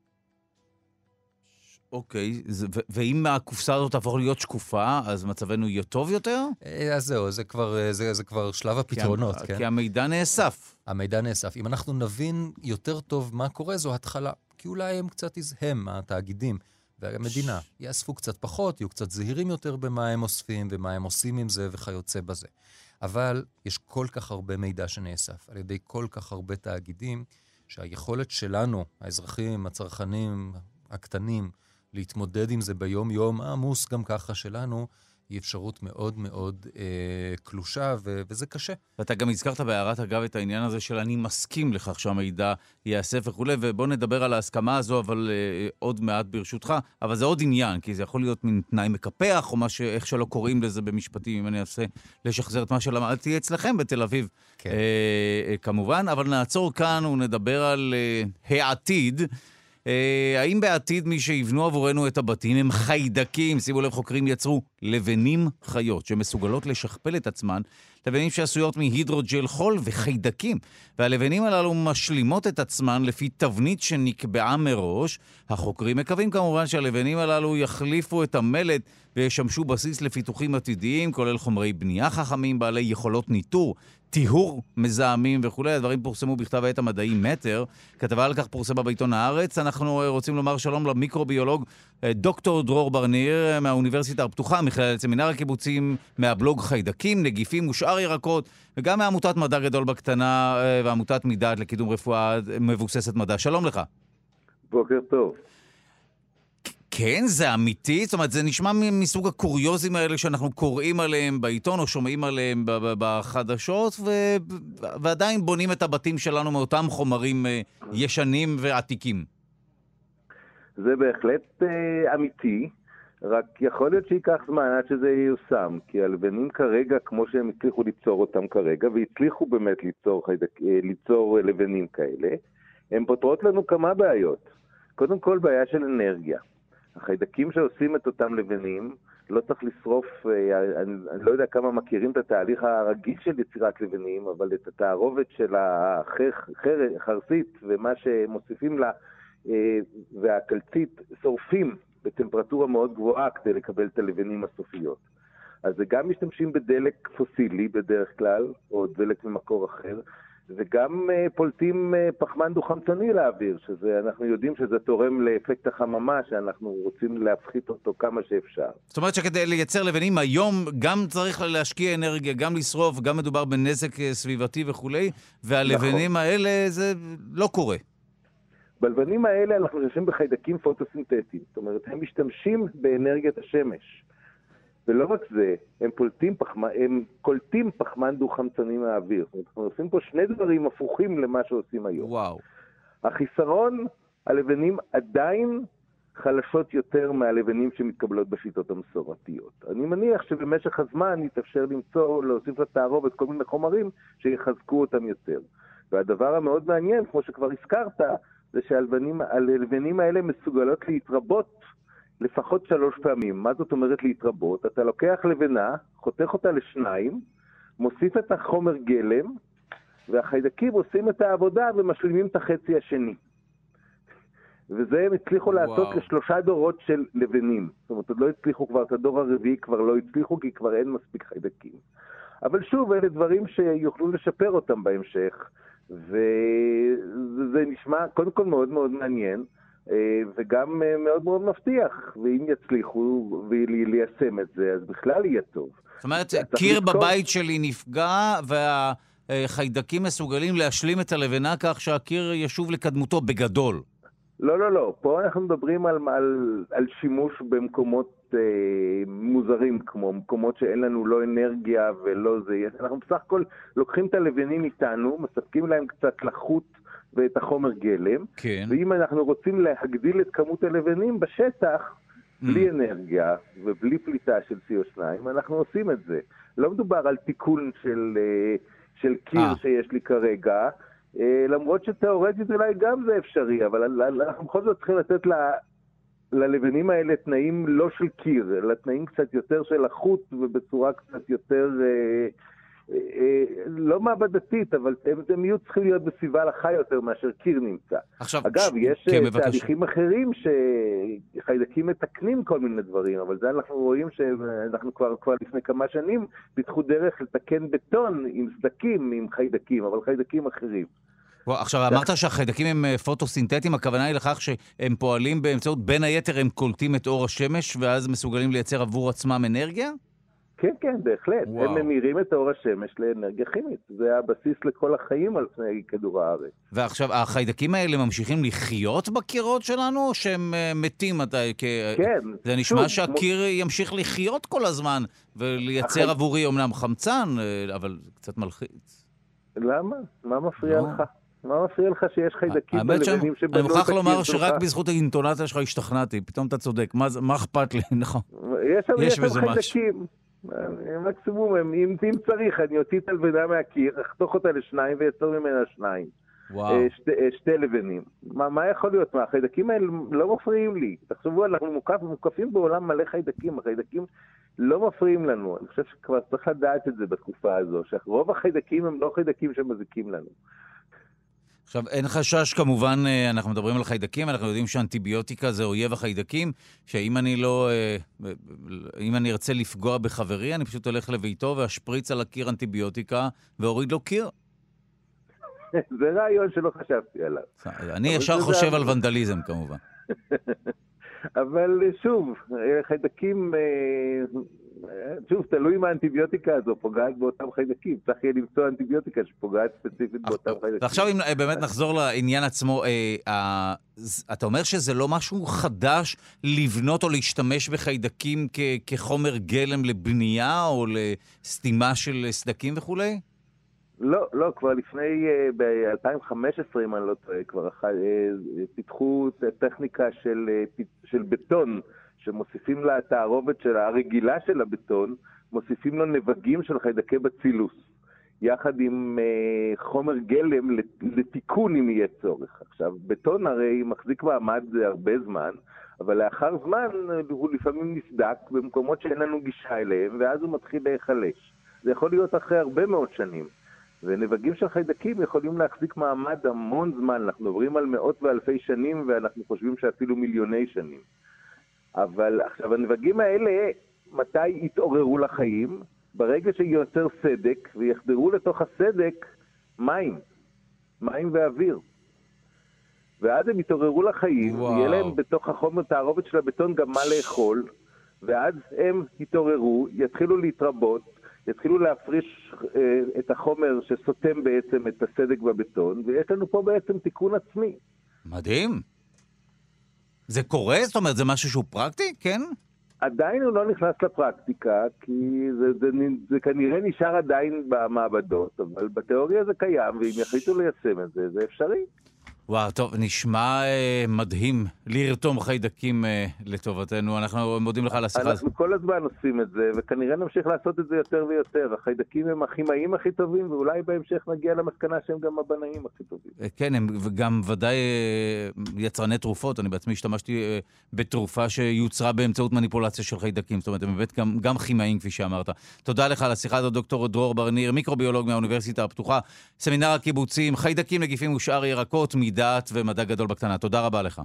אוקיי, ואם הקופסה הזאת תהפוך להיות שקופה, אז מצבנו יהיה טוב יותר? אז זהו, זה כבר שלב הפתרונות, כן? כי המידע נאסף. המידע נאסף. אם אנחנו נבין יותר טוב מה קורה, זו התחלה. כי אולי הם קצת הם, התאגידים והמדינה, יאספו קצת פחות, יהיו קצת זהירים יותר במה הם אוספים ומה הם עושים עם זה וכיוצא בזה. אבל יש כל כך הרבה מידע שנאסף על ידי כל כך הרבה תאגידים, שהיכולת שלנו, האזרחים, הצרכנים, הקטנים, להתמודד עם זה ביום-יום, העמוס גם ככה שלנו, היא אפשרות מאוד מאוד קלושה, וזה קשה. ואתה גם הזכרת בהערת אגב את העניין הזה של אני מסכים לכך שהמידע יאסף וכו', ובוא נדבר על ההסכמה הזו, אבל עוד מעט ברשותך, אבל זה עוד עניין, כי זה יכול להיות מין תנאי מקפח, או איך שלא קוראים לזה במשפטים, אם אני אעשה לשחזר את מה שלמדתי אצלכם בתל אביב, כן. כמובן, אבל נעצור כאן ונדבר על העתיד, האם בעתיד מי שיבנו עבורנו את הבתים הם חיידקים? שימו לב, חוקרים יצרו לבנים חיות שמסוגלות לשכפל את עצמן, לבנים שעשויות מהידרוג'ל חול וחיידקים, והלבנים הללו משלימות את עצמן לפי תבנית שנקבעה מראש. החוקרים מקווים כמובן שהלבנים הללו יחליפו את המלט וישמשו בסיס לפיתוחים עתידיים, כולל חומרי בנייה חכמים, בעלי יכולות ניטור, טיהור מזהמים וכו'. הדברים פורסמו בכתב העת המדעי מטר. כתבה על כך פורסמה בעיתון הארץ. אנחנו רוצים לומר שלום למיקרוביולוג דוקטור דרור ברניר מהאוניברסיטה הפתוחה, מכללת סמינר הקיבוצים, מהבלוג חיידקים, נגיפים ושאר ירקות, וגם מעמותת מדע גדול בקטנה ועמותת מידעת לקידום רפואה מבוססת מדע. שלום לך. בוקר טוב. כן, זה אמיתי? זאת אומרת, זה נשמע מסוג הקוריוזים האלה שאנחנו קוראים עליהם בעיתון או שומעים עליהם בחדשות, ועדיין בונים את הבתים שלנו מאותם חומרים ישנים ועתיקים. זה בהחלט אמיתי, רק יכול להיות שיקח זמן עד שזה ייושם, כי הלבנים כרגע, כמו שהם הצליחו ליצור אותם כרגע, והצליחו באמת ליצור לבנים כאלה, הם פותרות לנו כמה בעיות. קודם כל, בעיה של אנרגיה. החיידקים שעושים את אותם לבנים, לא צריך לשרוף, אני לא יודע כמה מכירים את התהליך הרגיל של יצירת לבנים, אבל את התערובת של החרסית ומה שמוסיפים לה והקלצית שורפים בטמפרטורה מאוד גבוהה כדי לקבל את הלבנים הסופיות. אז זה גם משתמשים בדלק פוסילי בדרך כלל, או דלק ממקור אחר, וגם פולטים פחמן דו-חמצני לאוויר, אנחנו יודעים שזה תורם לאפקט החממה, שאנחנו רוצים להפחית אותו כמה שאפשר. זאת אומרת שכדי לייצר לבנים היום, גם צריך להשקיע אנרגיה, גם לשרוף, גם מדובר בנזק סביבתי וכו', והלבנים נכון. האלה זה לא קורה. בלבנים האלה אנחנו משתמשים בחיידקים פוטוסינתטיים, זאת אומרת, הם משתמשים באנרגיית השמש. ולא רק זה, הם קולטים פחמן דו-חמצני מהאוויר. זאת אומרת, אנחנו עושים פה שני דברים הפוכים למה שעושים היום. וואו. החיסרון, הלבנים עדיין חלשות יותר מהלבנים שמתקבלות בשיטות המסורתיות. אני מניח שבמשך הזמן יתאפשר להוסיף לתערובת כל מיני חומרים שיחזקו אותם יותר. והדבר המאוד מעניין, כמו שכבר הזכרת, זה שהלבנים האלה מסוגלות להתרבות לפחות 3 פעמים. מה זאת אומרת להתרבות? אתה לוקח לבנה, חותך אותה לשניים, מוסיף את החומר גלם, והחיידקים עושים את העבודה ומשלימים את החצי השני. וזה הם הצליחו לעשות ל3 דורות של לבנים. זאת אומרת, עוד לא הצליחו כבר, את הדור הרביעי כבר לא הצליחו, כי כבר אין מספיק חיידקים. אבל שוב, אלה דברים שיוכלו לשפר אותם בהמשך, וזה נשמע קודם כל מאוד מאוד מעניין, וגם מאוד מאוד מבטיח, ואם יצליחו ליישם את זה, אז בכלל יהיה טוב. זאת אומרת, קיר בבית שלי נפגע, והחיידקים מסוגלים להשלים את הלבנה כך שהקיר ישוב לקדמותו בגדול. לא. פה אנחנו מדברים על שימוש במקומות מוזרים, כמו מקומות שאין לנו לא אנרגיה ולא זה. אנחנו בסך הכל לוקחים את הלבנים איתנו, מספקים להם קצת לחות ואת החומר גלם, כן. ואם אנחנו רוצים להגדיל את כמות הלבנים בשטח, בלי אנרגיה ובלי פליטה של CO2, אנחנו עושים את זה. לא מדובר על תיקון של קיר שיש לי כרגע, למרות שתיאורטית אולי גם זה אפשרי, אבל אנחנו בכל זאת צריכים לתת ללבנים האלה תנאים לא של קיר, אלא תנאים קצת יותר של לחות ובצורה קצת יותר, לא מעבדתית, אבל הם יהיו צריכים להיות בסביבה לחי יותר מאשר קיר נמצא. עכשיו, אגב, יש תהליכים אחרים שחיידקים מתקנים כל מיני דברים, אבל זה אנחנו רואים שאנחנו כבר לפני כמה שנים פיתחו דרך לתקן בטון עם סדקים, עם חיידקים, אבל חיידקים אחרים. עכשיו, אמרת שהחיידקים הם פוטוסינתטיים, הכוונה היא לכך שהם פועלים באמצעות, בין היתר הם קולטים את אור השמש, ואז מסוגלים לייצר עבור עצמם אנרגיה? כן, בהחלט. הם ממירים את אור השמש לאנרגיה כימית. זה הבסיס לכל החיים על פני כדור הארץ. ועכשיו, החיידקים האלה ממשיכים לחיות בקירות שלנו, או שהם מתים? כן. זה נשמע שהקיר ימשיך לחיות כל הזמן, ולייצר עבורי אומנם חמצן, אבל קצת מלחיץ. למה? מה מפריע לך? מה מפריע לך שיש חיידקים בלבנים שבנו את הקיר שלך? אני מוכרח לומר שרק בזכות האינטונציה שלך השתכנעתי, פתאום אתה צודק, מה אכפת לי, נכון? יש שם חיידקים. מקסימום, אם צריך, אני אוציא את הלבנה מהקיר, אחתוך אותה לשניים ויצור ממנה 2. שתי לבנים. מה יכול להיות? החיידקים האלה לא מפריעים לי. תחשבו, אנחנו מוקפים בעולם מלא חיידקים. החיידקים לא מפריעים לנו. אני חושב שכבר צריך לדעת את זה בתקופה הזו, שרוב החיידקים הם לא חיידקים שמזיקים לנו. עכשיו, אין חשש כמובן, אנחנו מדברים על חיידקים, אנחנו יודעים שאנטיביוטיקה זה אויב החיידקים, שאם אני לא, אם אני ארצה לפגוע בחברי, אני פשוט הולך לביתו ואשפריץ על הקיר אנטיביוטיקה והוריד לו קיר. זה רעיון שלא חשבתי עליו. אני ישר חושב על ונדליזם כמובן. אבל שוב, חיידקים, תלוי מה האנטיביוטיקה הזו פוגעת באותם חיידקים. צריך יהיה למצוא אנטיביוטיקה שפוגעת ספציפית באותם חיידקים. ועכשיו אם באמת נחזור לעניין עצמו, אתה אומר שזה לא משהו חדש לבנות או להשתמש בחיידקים כחומר גלם לבנייה או לסתימה של סדקים וכו'? לא, כבר לפני, ב-2015, אם אני לא טועה, כבר פיתחו טכניקה של בטון, שמוסיפים לה את התערובת הרגילה של הבטון, מוסיפים לו נבגים של חיידקי בצילוס, יחד עם חומר גלם לתיקון אם יהיה צורך. עכשיו, בטון הרי מחזיק מעמד הרבה זמן, אבל לאחר זמן הוא לפעמים נסדק במקומות שאין לנו גישה אליהם, ואז הוא מתחיל להיחלש. זה יכול להיות אחרי הרבה מאוד שנים. ונבגים של חיידקים יכולים להחזיק מעמד המון זמן. אנחנו עוברים על מאות ואלפי שנים, ואנחנו חושבים שאפילו מיליוני שנים. אבל עכשיו, הנבגים האלה, מתי יתעוררו לחיים? ברגע שיוצר סדק, ויחדרו לתוך הסדק מים ואוויר. ואז הם יתעוררו לחיים, ויהיה להם בתוך החומר תערובת של הבטון גם מה לאכול, ואז הם יתעוררו, יתחילו להתרבות, יתחילו להפריש את החומר שסותם בעצם את הסדק בבטון, ויש לנו פה בעצם תיקון עצמי. מדהים. זה קורה? זאת אומרת, זה משהו שהוא פרקטי, כן? עדיין הוא לא נכנס לפרקטיקה, כי זה כנראה נשאר עדיין במעבדות, אבל בתיאוריה זה קיים, ואם יחליטו ליישם את זה, זה אפשרי. וואו, טוב, נשמע מדהים לרתום חיידקים לטובתנו. אנחנו מודים לך על השיחה. אנחנו כל הזמן עושים את זה, וכנראה נמשיך לעשות את זה יותר ויותר. החיידקים הם הכימאים הכי טובים, ואולי בהמשך נגיע למסקנה שהם גם הבנאים הכי טובים. כן, הם גם ודאי יצרני תרופות. אני בעצמי השתמשתי בתרופה שיוצרה באמצעות מניפולציה של חיידקים. זאת אומרת, הם באמת גם כימאים, כפי שאמרת. תודה לך על השיחה הזאת, דוקטור דרור ברניר, מיקרוביולוג מהאוניברסיטה הפתוחה, סמינר הקיבוצים, חיידקים, נגיפים ושאר ירקות, מדעת ומדע גדול בקטנה. תודה רבה לך.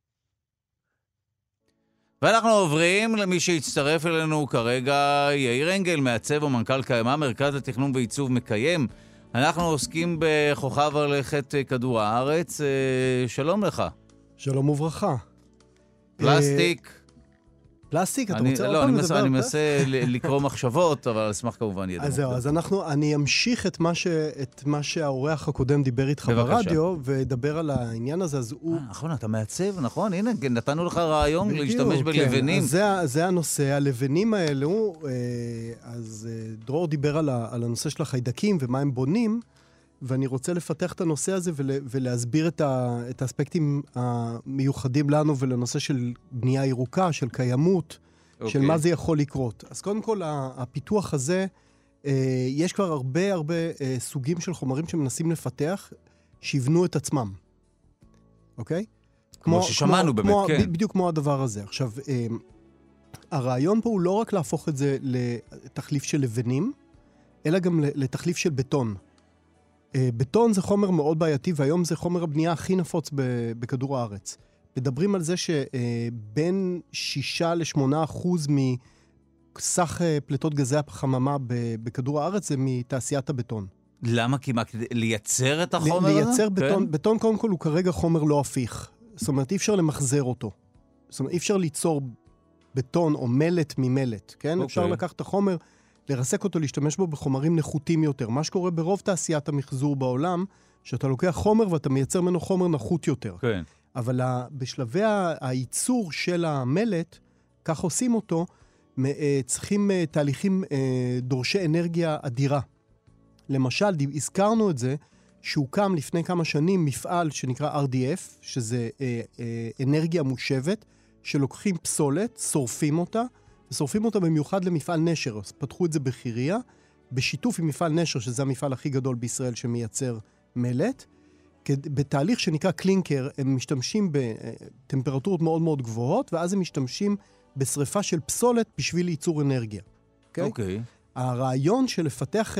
ואנחנו עוברים למי שהצטרף אלינו כרגע, יאיר אנגל, מעצב ומנכ"ל קיימה, מרכז לתכנון ועיצוב מקיים. אנחנו עוסקים בכוכב הלכת כדור הארץ. שלום לך. שלום וברכה. פלסטיק. פלסטיק, אתה רוצה עוד פעם לדבר? אני מנסה לקרוא מחשבות, אבל אשמח כמובן ידע. אז זהו, אז אני אמשיך את מה שהאורח הקודם דיבר איתך ברדיו, ודבר על העניין הזה, אז הוא... נכון, אתה מעצב, נכון? הנה, נתנו לך רעיון להשתמש בלבנים. זה הנושא, הלבנים האלו, אז דרור דיבר על הנושא של החיידקים ומה הם בונים, ואני רוצה לפתח את הנושא הזה ולהסביר את האספקטים המיוחדים לנו ולנושא של בנייה ירוקה, של קיימות, של מה זה יכול לקרות. אז קודם כל, הפיתוח הזה, יש כבר הרבה סוגים של חומרים שמנסים לפתח, שיבנו את עצמם. אוקיי? כמו ששמענו באמת, כן. בדיוק כמו הדבר הזה. עכשיו, הרעיון פה הוא לא רק להפוך את זה לתחליף של לבנים, אלא גם לתחליף של בטון. בטון זה חומר מאוד בעייתי, והיום זה חומר הבנייה הכי נפוץ בכדור הארץ. מדברים על זה שבין 6-8% מסך פליטות גזי החממה בכדור הארץ זה מתעשיית הבטון. למה? כי מה, לייצר את החומר הזה? לייצר בטון. בטון קודם כל הוא כרגע חומר לא הפיך. זאת אומרת, אי אפשר למחזר אותו. זאת אומרת, אי אפשר ליצור בטון או מלט ממלט, כן? אפשר לקחת את החומר, לרסק אותו, להשתמש בו בחומרים נחותים יותר. מה שקורה ברוב תעשיית המחזור בעולם, שאתה לוקח חומר ואתה מייצר ממנו חומר נחות יותר. כן. אבל בשלבי הייצור של המלט, כך עושים אותו, צריכים תהליכים דורשי אנרגיה אדירה. למשל, הזכרנו את זה, שהוקם לפני כמה שנים מפעל שנקרא RDF, שזה אנרגיה מושבת, שלוקחים פסולת, שורפים אותה, ושורפים אותה במיוחד למפעל נשר. אז פתחו את זה בחירייה, בשיתוף עם מפעל נשר, שזה המפעל הכי גדול בישראל שמייצר מלט. בתהליך שנקרא קלינקר, הם משתמשים בטמפרטורות מאוד מאוד גבוהות, ואז הם משתמשים בשריפה של פסולת בשביל ייצור אנרגיה. אוקיי. הרעיון של לפתח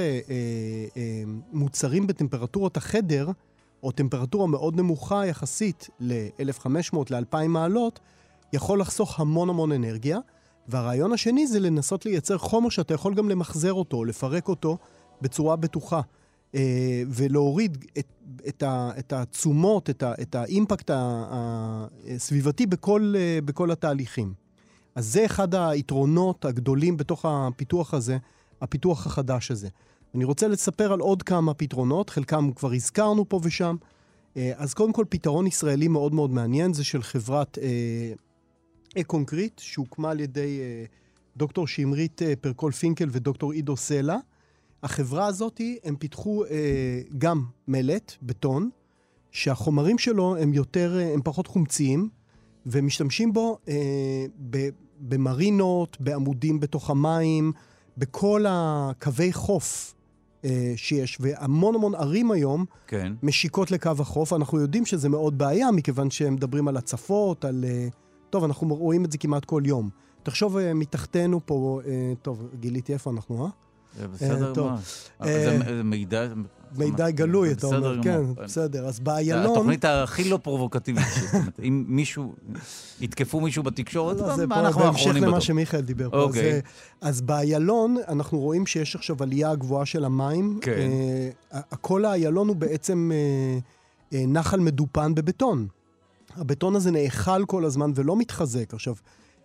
מוצרים בטמפרטורות החדר, או טמפרטורה מאוד נמוכה יחסית ל-1500, ל-2000 מעלות, יכול לחסוך המון אנרגיה, והרעיון השני זה לנסות לייצר חומר שאתה יכול גם למחזר אותו, לפרק אותו בצורה בטוחה, ולהוריד את התשומות, את האימפקט הסביבתי בכל התהליכים. אז זה אחד היתרונות הגדולים בתוך הפיתוח הזה, הפיתוח החדש הזה. אני רוצה לספר על עוד כמה פתרונות, חלקם כבר הזכרנו פה ושם. אז קודם כל פתרון ישראלי מאוד מאוד מעניין, זה של חברת אקונקריט, שהוקמה על ידי דוקטור שמרית פרקול פינקל ודוקטור עידו סלע. החברה הזאת, הם פיתחו גם מלט, בטון, שהחומרים שלו הם פחות חומציים, ומשתמשים בו במרינות, בעמודים בתוך המים, בכל הקווי חוף שיש, והמון ערים היום משיקות לקו החוף. אנחנו יודעים שזה מאוד בעיה, מכיוון שהם מדברים על הצפות, טוב, אנחנו רואים את זה כמעט כל יום. תחשוב מתחתנו פה, טוב, גיליתי איפה אנחנו, בסדר, מה? זה מידע גלוי, אתה אומר, כן, בסדר. אז באיילון... התוכנית הכי לא פרובוקטיבית. אם מישהו, יתקפו מישהו בתקשורת, מה אנחנו האחרונים בהמשך למה שמיכאל דיבר פה. אז באיילון, אנחנו רואים שיש עכשיו עלייה גבוהה של המים. כל האיילון הוא בעצם נחל מדופן בבטון. הבטון הזה נאכל כל הזמן ולא מתחזק. עכשיו,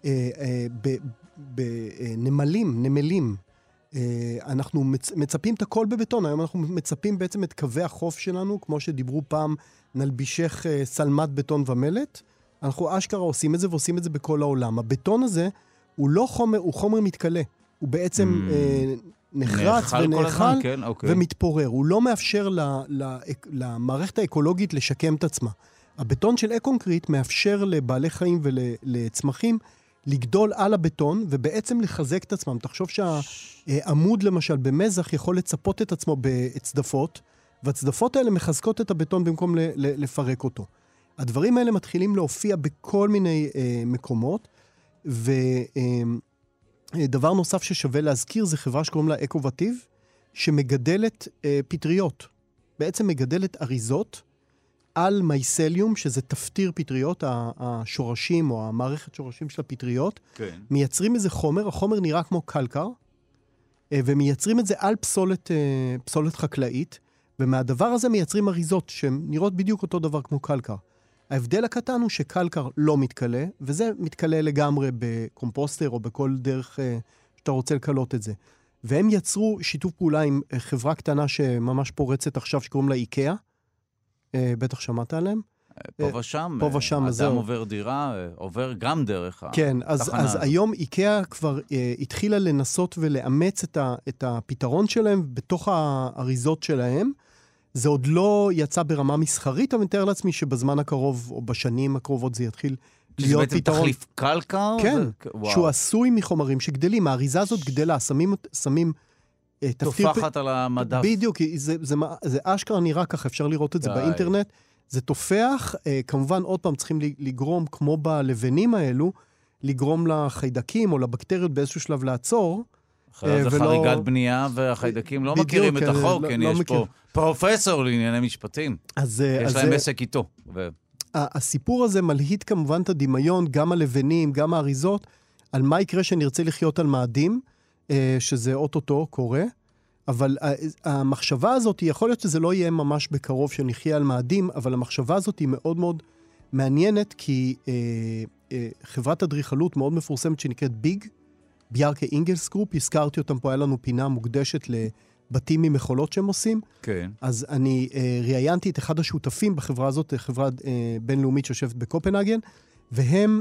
בנמלים, אנחנו מצפים את הכל בבטון. היום אנחנו מצפים בעצם את קווי החוף שלנו, כמו שדיברו פעם, נלבישך סלמת בטון ומלט. אנחנו אשכרה עושים את זה ועושים את זה בכל העולם. הבטון הזה הוא לא חומר, הוא חומר מתכלה. הוא בעצם נחרץ כל ונאכל הזמן, כן, אוקיי. ומתפורר. הוא לא מאפשר למערכת האקולוגית לשקם את עצמה. הבטון של אקונקריט מאפשר לבעלי חיים ולצמחים לגדול על הבטון ובעצם לחזק את עצמם. תחשוב שהעמוד למשל במזח יכול לצפות את עצמו בצדפות, והצדפות האלה מחזקות את הבטון במקום לפרק אותו. הדברים האלה מתחילים להופיע בכל מיני מקומות, ודבר נוסף ששווה להזכיר זה חברה שקוראים לה אקובטיב, שמגדלת פטריות. בעצם מגדלת אריזות על מייסליום, שזה תפטיר פטריות, השורשים או המערכת שורשים של הפטריות. כן. מייצרים איזה חומר, החומר נראה כמו קלקר, ומייצרים את זה על פסולת חקלאית, ומהדבר הזה מייצרים אריזות שהן נראות בדיוק אותו דבר כמו קלקר. ההבדל הקטן הוא שקלקר לא מתקלה, וזה מתקלה לגמרי בקומפוסטר או בכל דרך שאתה רוצה לקלות את זה. והם יצרו שיתוף פעולה עם חברה קטנה שממש פורצת עכשיו, שקוראים לה איקאה. בטח שמעת עליהם. פה ושם, אדם עובר דירה, עובר גם דרך כן, אז היום איקאה כבר התחילה לנסות ולאמץ את הפתרון שלהם בתוך האריזות שלהם. זה עוד לא יצא ברמה מסחרית, אבל מתאר לעצמי שבזמן הקרוב, או בשנים הקרובות, זה יתחיל להיות פתרון. שזה בעצם תחליף קלקר? כן, שהוא עשוי מחומרים שגדלים. האריזה הזאת גדלה, שמים תופחת על המדף. בדיוק, זה אשכרה נראה ככה, אפשר לראות את זה באינטרנט. זה תופח, כמובן עוד פעם צריכים לגרום, כמו בלבנים האלו, לגרום לחיידקים או לבקטריות באיזשהו שלב לעצור. אחרי זה חריגת בנייה, והחיידקים לא מכירים את החוק, יש פה פרופסור לענייני משפטים. יש להם עסק איתו. הסיפור הזה מלהיט כמובן את הדמיון, גם הלבנים, גם האריזות, על מה יקרה שנרצה לחיות על מאדים, שזה אוטוטו קורה, אבל המחשבה הזאת, יכול להיות שזה לא יהיה ממש בקרוב שנחיה על מאדים, אבל המחשבה הזאת היא מאוד מאוד מעניינת, כי חברת אדריכלות מאוד מפורסמת שנקראת ביג, ביארקה אינגלס גרופ, הזכרתי אותם פה, היה לנו פינה מוקדשת לבתים ממחולות שהם עושים. כן. אז אני ראיינתי את אחד השותפים בחברה הזאת, חברה בינלאומית שיושבת בקופנהגן, והם,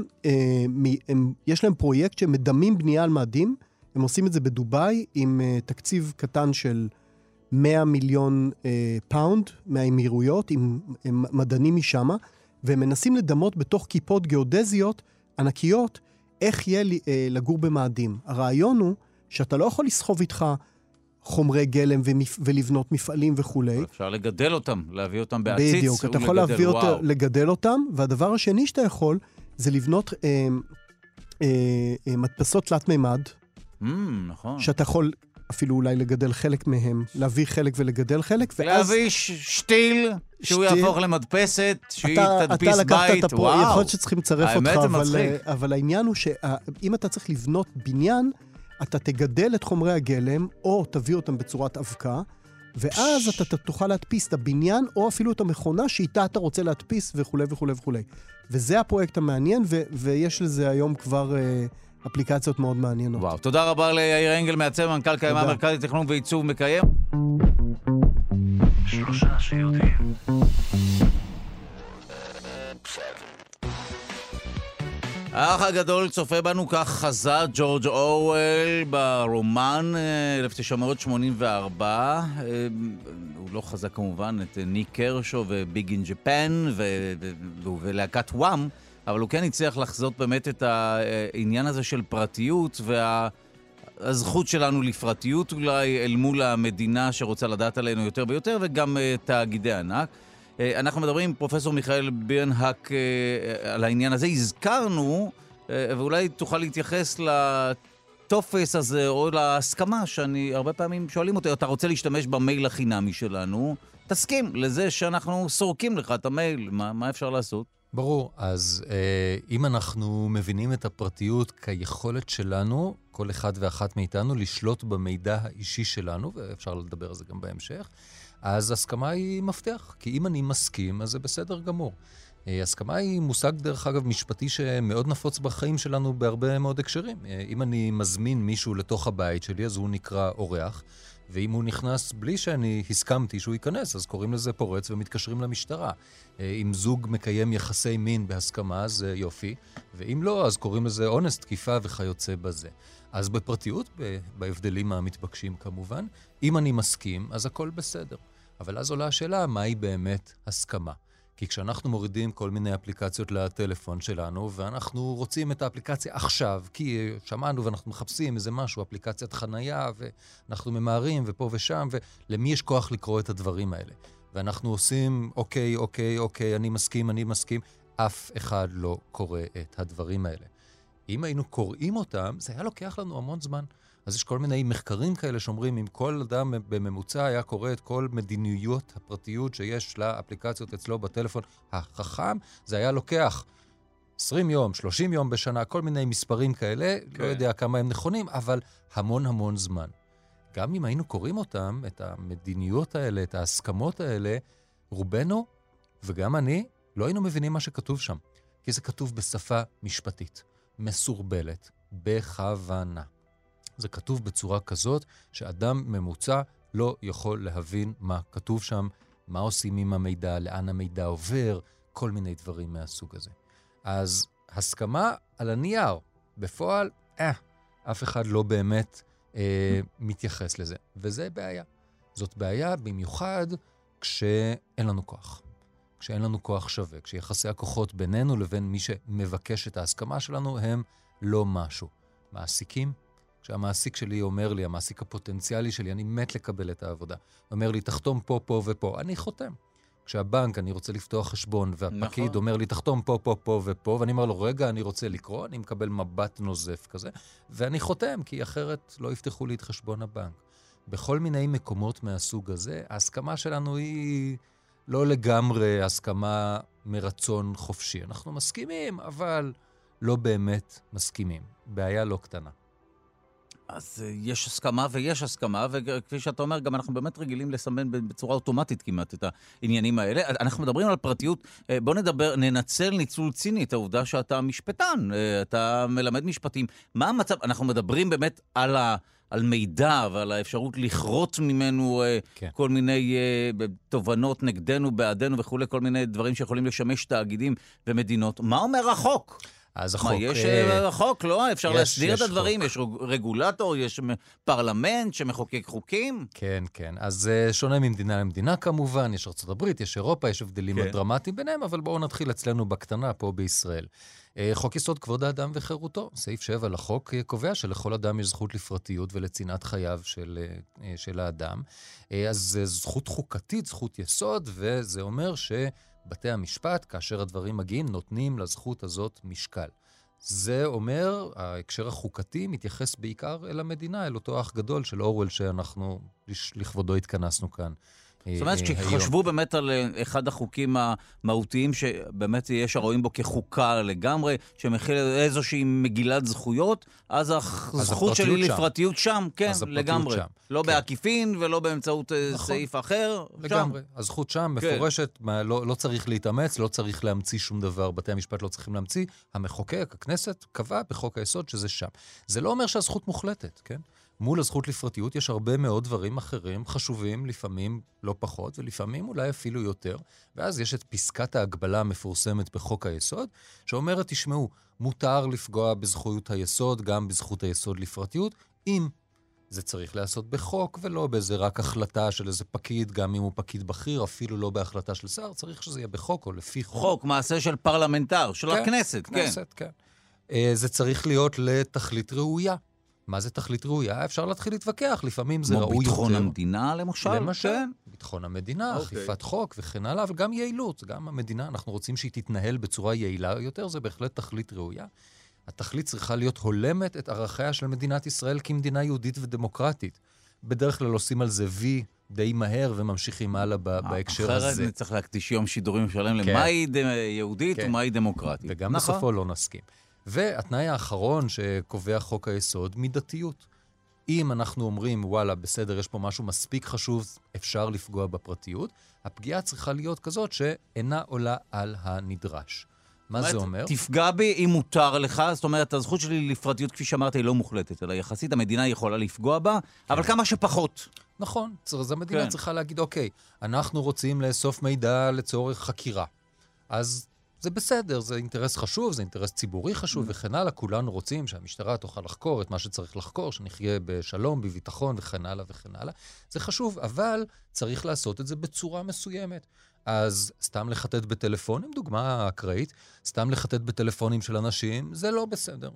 יש להם פרויקט שמדמים בנייה על מאדים, הם עושים את זה בדוביי עם תקציב קטן של 100 מיליון פאונד מהאמירויות, עם מדענים משם, והם מנסים לדמות בתוך כיפות גיאודזיות ענקיות, איך יהיה לגור במאדים. הרעיון הוא שאתה לא יכול לסחוב איתך חומרי גלם ולבנות מפעלים וכו'. אפשר לגדל אותם, להביא אותם בעציץ. בדיוק, אתה יכול לגדל אותם, והדבר השני שאתה יכול זה לבנות מדפסות תלת מימד, נכון. שאתה יכול אפילו אולי לגדל חלק מהם, להביא חלק ולגדל חלק, ואז... להביא שתיל, שהוא יהפוך למדפסת, שהיא תדפיס בית, וואו. יכול להיות שצריכים לצרף אותך, אבל העניין הוא שאם אתה צריך לבנות בניין, אתה תגדל את חומרי הגלם, או תביא אותם בצורת אבקה, ואז אתה תוכל להדפיס את הבניין, או אפילו את המכונה שאיתה אתה רוצה להדפיס, וכו' וכו' וכו'. וזה הפרויקט המעניין, ויש לזה היום כבר... אפליקציות מאוד מעניינות. וואו, תודה רבה ליאיר אנגל, מעצב מנכ"ל קיימה, מרכז לתכנון ועיצוב מקיים. 3 שיודעים. האח הגדול צופה בנו, כך חזה ג'ורג' אורוול ברומן 1984. הוא לא חזה כמובן את ניק קרשו וביג אין ג'פן ולהקת וואם, אבל הוא כן הצליח לחזות באמת את העניין הזה של פרטיות והזכות שלנו לפרטיות אולי אל מול המדינה שרוצה לדעת עלינו יותר ויותר, וגם תאגידי ענק. אנחנו מדברים עם פרופסור מיכאל בירנהק על העניין הזה. הזכרנו, ואולי תוכל להתייחס לטופס הזה או להסכמה שאני הרבה פעמים שואלים אותי, אתה רוצה להשתמש במייל החינמי שלנו, תסכים לזה שאנחנו סורקים לך את המייל, מה אפשר לעשות? ברור, אז אם אנחנו מבינים את הפרטיות כיכולת שלנו, כל אחד ואחת מאיתנו, לשלוט במידע האישי שלנו, ואפשר לדבר על זה גם בהמשך, אז הסכמה היא מפתח, כי אם אני מסכים, אז זה בסדר גמור. הסכמה היא מושג, דרך אגב, משפטי שמאוד נפוץ בחיים שלנו בהרבה מאוד הקשרים. אם אני מזמין מישהו לתוך הבית שלי, אז הוא נקרא אורח, ואם הוא נכנס בלי שאני הסכמתי שהוא ייכנס, אז קוראים לזה פורץ ומתקשרים למשטרה. אם זוג מקיים יחסי מין בהסכמה, אז יופי, ואם לא, אז קוראים לזה אונס, תקיפה וכיוצא בזה. אז בפרטיות, בהבדלים המתבקשים כמובן, אם אני מסכים, אז הכל בסדר. אבל אז עולה השאלה, מהי באמת הסכמה? כי כשאנחנו מורידים כל מיני אפליקציות לטלפון שלנו, ואנחנו רוצים את האפליקציה עכשיו, כי שמענו ואנחנו מחפשים איזה משהו, אפליקציית חנייה, ואנחנו ממהרים ופה ושם, ולמי יש כוח לקרוא את הדברים האלה? ואנחנו עושים, אוקיי, אני מסכים, אף אחד לא קורא את הדברים האלה. אם היינו קוראים אותם, זה היה לוקח לנו המון זמן. אז יש כל מיני מחקרים כאלה שאומרים, אם כל אדם בממוצע היה קורא את כל מדיניות הפרטיות שיש לאפליקציות אצלו בטלפון החכם, זה היה לוקח 20 יום, 30 יום בשנה, כל מיני מספרים כאלה, לא יודע כמה הם נכונים, אבל המון זמן. גם אם היינו קוראים אותם, את המדיניות האלה, את ההסכמות האלה, רובנו, וגם אני, לא היינו מבינים מה שכתוב שם. כי זה כתוב בשפה משפטית, מסורבלת, בכוונה. זה כתוב בצורה כזאת שאדם ממוצע לא יכול להבין מה כתוב שם, מה עושים עם המידע, לאן המידע עובר, כל מיני דברים מהסוג הזה. אז הסכמה על הנייר, בפועל, אף אחד לא באמת מתייחס לזה. וזה בעיה. זאת בעיה במיוחד כשאין לנו כוח. כשאין לנו כוח שווה, כשיחסי הכוחות בינינו לבין מי שמבקש את ההסכמה שלנו הם לא משהו. מעסיקים, כשהמעסיק שלי אומר לי, המעסיק הפוטנציאלי שלי, אני מת לקבל את העבודה. הוא אומר לי, תחתום פה ופה. אני חותם. כשהבנק, אני רוצה לפתוח חשבון, והפקיד אומר לי, תחתום פה ופה, ואני אומר לו, רגע, אני רוצה לקרוא, אני מקבל מבט נוזף כזה, ואני חותם, כי אחרת לא יפתחו לי את חשבון הבנק. בכל מיני מקומות מהסוג הזה, ההסכמה שלנו היא לא לגמרי הסכמה מרצון חופשי. אנחנו מסכימים, אבל לא באמת מסכימים. בעיה לא קטנה. אז יש הסכמה ויש הסכמה, וכפי שאתה אומר, גם אנחנו באמת רגילים לסמן בצורה אוטומטית כמעט את העניינים האלה. אנחנו מדברים על פרטיות, בוא ננצל ניצול ציני את העובדה שאתה משפטן, אתה מלמד משפטים. מה המצב? אנחנו מדברים באמת על מידע ועל האפשרות לכרות ממנו כל מיני תובנות נגדנו, בעדנו וכו', כל מיני דברים שיכולים לשמש תאגידים ומדינות. מה אומר החוק? אז החוק... יש חוק, לא? אפשר להסדיר את הדברים? יש רגולטור, יש פרלמנט שמחוקק חוקים? כן. אז זה שונה ממדינה למדינה כמובן, יש ארצות הברית, יש אירופה, יש הבדלים דרמטיים ביניהם, אבל בואו נתחיל אצלנו בקטנה פה בישראל. חוק יסוד כבוד האדם וחירותו, סעיף 7 לחוק, קובע שלכל אדם יש זכות לפרטיות ולצנעת חייו של האדם. אז זה זכות חוקתית, זכות יסוד, וזה אומר בתי המשפט, כאשר הדברים מגיעים, נותנים לזכות הזאת משקל. זה אומר, ההקשר החוקתי מתייחס בעיקר אל המדינה, אל אותו אח גדול של אורוול שאנחנו לכבודו התכנסנו כאן. זאת אומרת, כשחשבו באמת על אחד החוקים המהותיים, שבאמת יש הרואים בו כחוקה לגמרי, שמכיל איזושהי מגילת זכויות, אז הזכות שלי לפרטיות שם, כן, לגמרי. לא בעקיפין ולא באמצעות סעיף אחר. לגמרי. הזכות שם מפורשת, לא צריך להתאמץ, לא צריך להמציא שום דבר, בתי המשפט לא צריכים להמציא, המחוקק, הכנסת, קבע בחוק היסוד שזה שם. זה לא אומר שהזכות מוחלטת, כן? מול הזכות לפרטיות יש הרבה מאוד דברים אחרים, חשובים, לפעמים לא פחות, ולפעמים אולי אפילו יותר. ואז יש את פסקת ההגבלה המפורסמת בחוק היסוד, שאומרת, תשמעו, מותר לפגוע בזכויות היסוד, גם בזכות היסוד לפרטיות, אם זה צריך לעשות בחוק, ולא באיזה רק החלטה של איזה פקיד, גם אם הוא פקיד בכיר, אפילו לא בהחלטה של שר, צריך שזה יהיה בחוק או לפי חוק. חוק, מעשה של פרלמנטר, של הכנסת, כן. כנסת, כן. זה צריך להיות לתכלית ראויה. מה זה תכלית ראויה? אפשר להתחיל להתווכח, לפעמים זה ראוי יותר. כמו ביטחון המדינה, למשל? למשל, ביטחון המדינה, אכיפת חוק וכן הלאה, אבל גם יעילות, גם המדינה, אנחנו רוצים שהיא תתנהל בצורה יעילה יותר, זה בהחלט תכלית ראויה. התכלית צריכה להיות הולמת את ערכיה של מדינת ישראל כמדינה יהודית ודמוקרטית. בדרך כלל עושים על זה וי די מהר וממשיכים הלאה בהקשר הזה. אחרת צריך להקדיש יום שידורים שלם למהי יהודית ומהי דמוקרטית. וגם בסופו לא נסכים. והתנאי האחרון שקובע חוק היסוד, מידתיות. אם אנחנו אומרים, וואלה, בסדר, יש פה משהו מספיק חשוב, אפשר לפגוע בפרטיות, הפגיעה צריכה להיות כזאת שאינה עולה על הנדרש. מה זה אומר? תפגע בי אם מותר לך, זאת אומרת, הזכות שלי לפרטיות, כפי שאמרתי, היא לא מוחלטת, אלא יחסית המדינה יכולה לפגוע בה, אבל כמה שפחות. נכון, אז המדינה צריכה להגיד, אוקיי, אנחנו רוצים לאסוף מידע לצורך חקירה. אז זה בסדר, זה אינטרס חשוב, זה אינטרס ציבורי חשוב וכן הלאה. כולנו רוצים שהמשטרה תוכל לחקור את מה שצריך לחקור, שנחיה בשלום, בביטחון וכן הלאה וכן הלאה. זה חשוב, אבל צריך לעשות את זה בצורה מסוימת. אז סתם לחטט בטלפונים, דוגמה אקראית, סתם לחטט בטלפונים של אנשים, זה לא בסדר.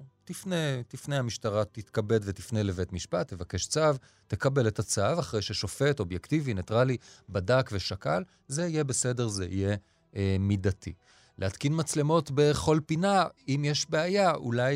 תפנה המשטרה, תתכבד ותפנה לבית משפט, תבקש צו, תקבל את הצו, אחרי ששופט אובייקטיבי, ניטרלי, בדק ושקל, זה יהיה בסדר, זה יהיה מידתי. להתקין מצלמות בכל פינה, אם יש בעיה, אולי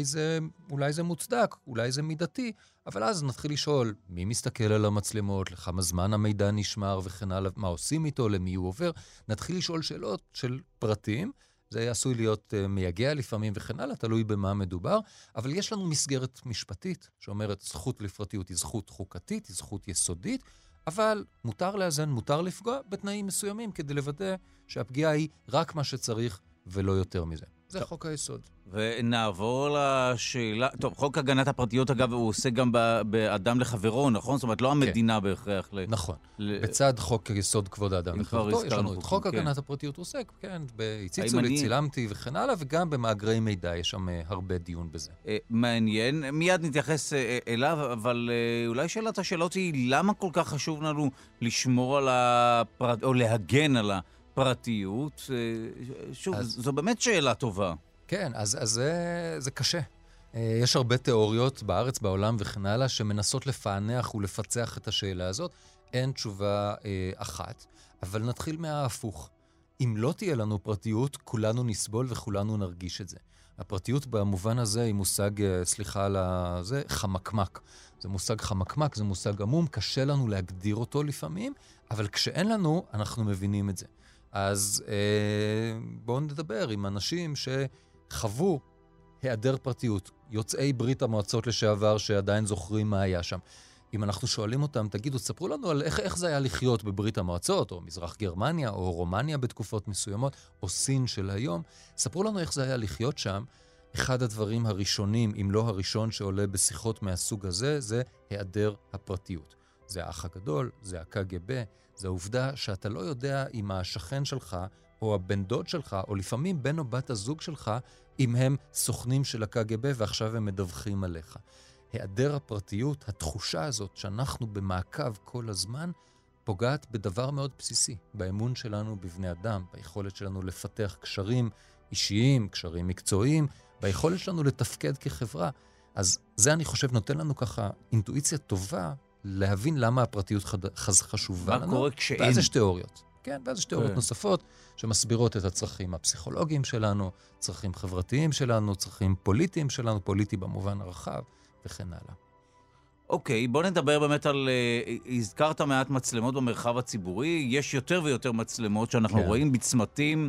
זה מוצדק, אולי זה מידתי, אבל אז נתחיל לשאול, מי מסתכל על המצלמות, לכמה זמן המידע נשמר וכן הלאה, מה עושים איתו, למי הוא עובר, נתחיל לשאול שאלות של פרטים, זה עשוי להיות מייגע לפעמים וכן הלאה, תלוי במה מדובר, אבל יש לנו מסגרת משפטית שאומרת, זכות לפרטיות היא זכות חוקתית, היא זכות יסודית, אבל מותר לאזן, מותר לפגוע בתנאים מסוימים, כדי לוודא שהפגיעה היא רק מה שצריך ולא יותר מזה. זה חוק היסוד. ונעבור לשאלה, טוב, חוק הגנת הפרטיות, אגב, הוא עושה גם באדם לחברו, נכון? זאת אומרת, לא המדינה בהכרח. נכון. בצד חוק היסוד כבוד האדם לחברו, יש לנו את חוק הגנת הפרטיות עוסק, כן, הציצו לי, צילמתי וכן הלאה, וגם במאגרי מידע יש שם הרבה דיון בזה. מעניין, מיד נתייחס אליו, אבל אולי שאלת השאלות היא, למה כל כך חשוב לנו לשמור על או להגן על הפרטיות? שוב, זו באמת שאלה טובה. כן, אז זה קשה. יש הרבה תיאוריות בארץ, בעולם וכן הלאה, שמנסות לפענח ולפצח את השאלה הזאת. אין תשובה אחת, אבל נתחיל מההפוך. אם לא תהיה לנו פרטיות, כולנו נסבול וכולנו נרגיש את זה. הפרטיות במובן הזה היא מושג, סליחה על זה, חמקמק. זה מושג חמקמק, זה מושג עמום, קשה לנו להגדיר אותו לפעמים, אבל כשאין לנו, אנחנו מבינים את זה. אז בואו נדבר עם אנשים שחוו היעדר פרטיות, יוצאי ברית המועצות לשעבר שעדיין זוכרים מה היה שם. אם אנחנו שואלים אותם, תגידו, ספרו לנו על איך זה היה לחיות בברית המועצות, או מזרח גרמניה, או רומניה בתקופות מסוימות, או סין של היום. ספרו לנו איך זה היה לחיות שם. אחד הדברים הראשונים, אם לא הראשון שעולה בשיחות מהסוג הזה, זה היעדר הפרטיות. זה האח הגדול, זה הקג"ב, זה העובדה שאתה לא יודע אם השכן שלך, או הבן דוד שלך, או לפעמים בן או בת הזוג שלך, אם הם סוכנים של הקג"ב ועכשיו הם מדווחים עליך. היעדר הפרטיות, התחושה הזאת שאנחנו במעקב כל הזמן, פוגעת בדבר מאוד בסיסי, באמון שלנו בבני אדם, ביכולת שלנו לפתח קשרים אישיים, קשרים מקצועיים, ביכולת שלנו לתפקד כחברה. אז זה אני חושב נותן לנו ככה אינטואיציה טובה להבין למה הפרטיות חשובה לנו. מה קורה כשאין? ואז יש תיאוריות. כן, ואז יש תיאוריות נוספות שמסבירות את הצרכים הפסיכולוגיים שלנו, צרכים חברתיים שלנו, צרכים פוליטיים שלנו, פוליטי במובן הרחב וכן הלאה. אוקיי, בוא נדבר באמת על, הזכרת מעט מצלמות במרחב הציבורי, יש יותר ויותר מצלמות שאנחנו רואים בצמתים,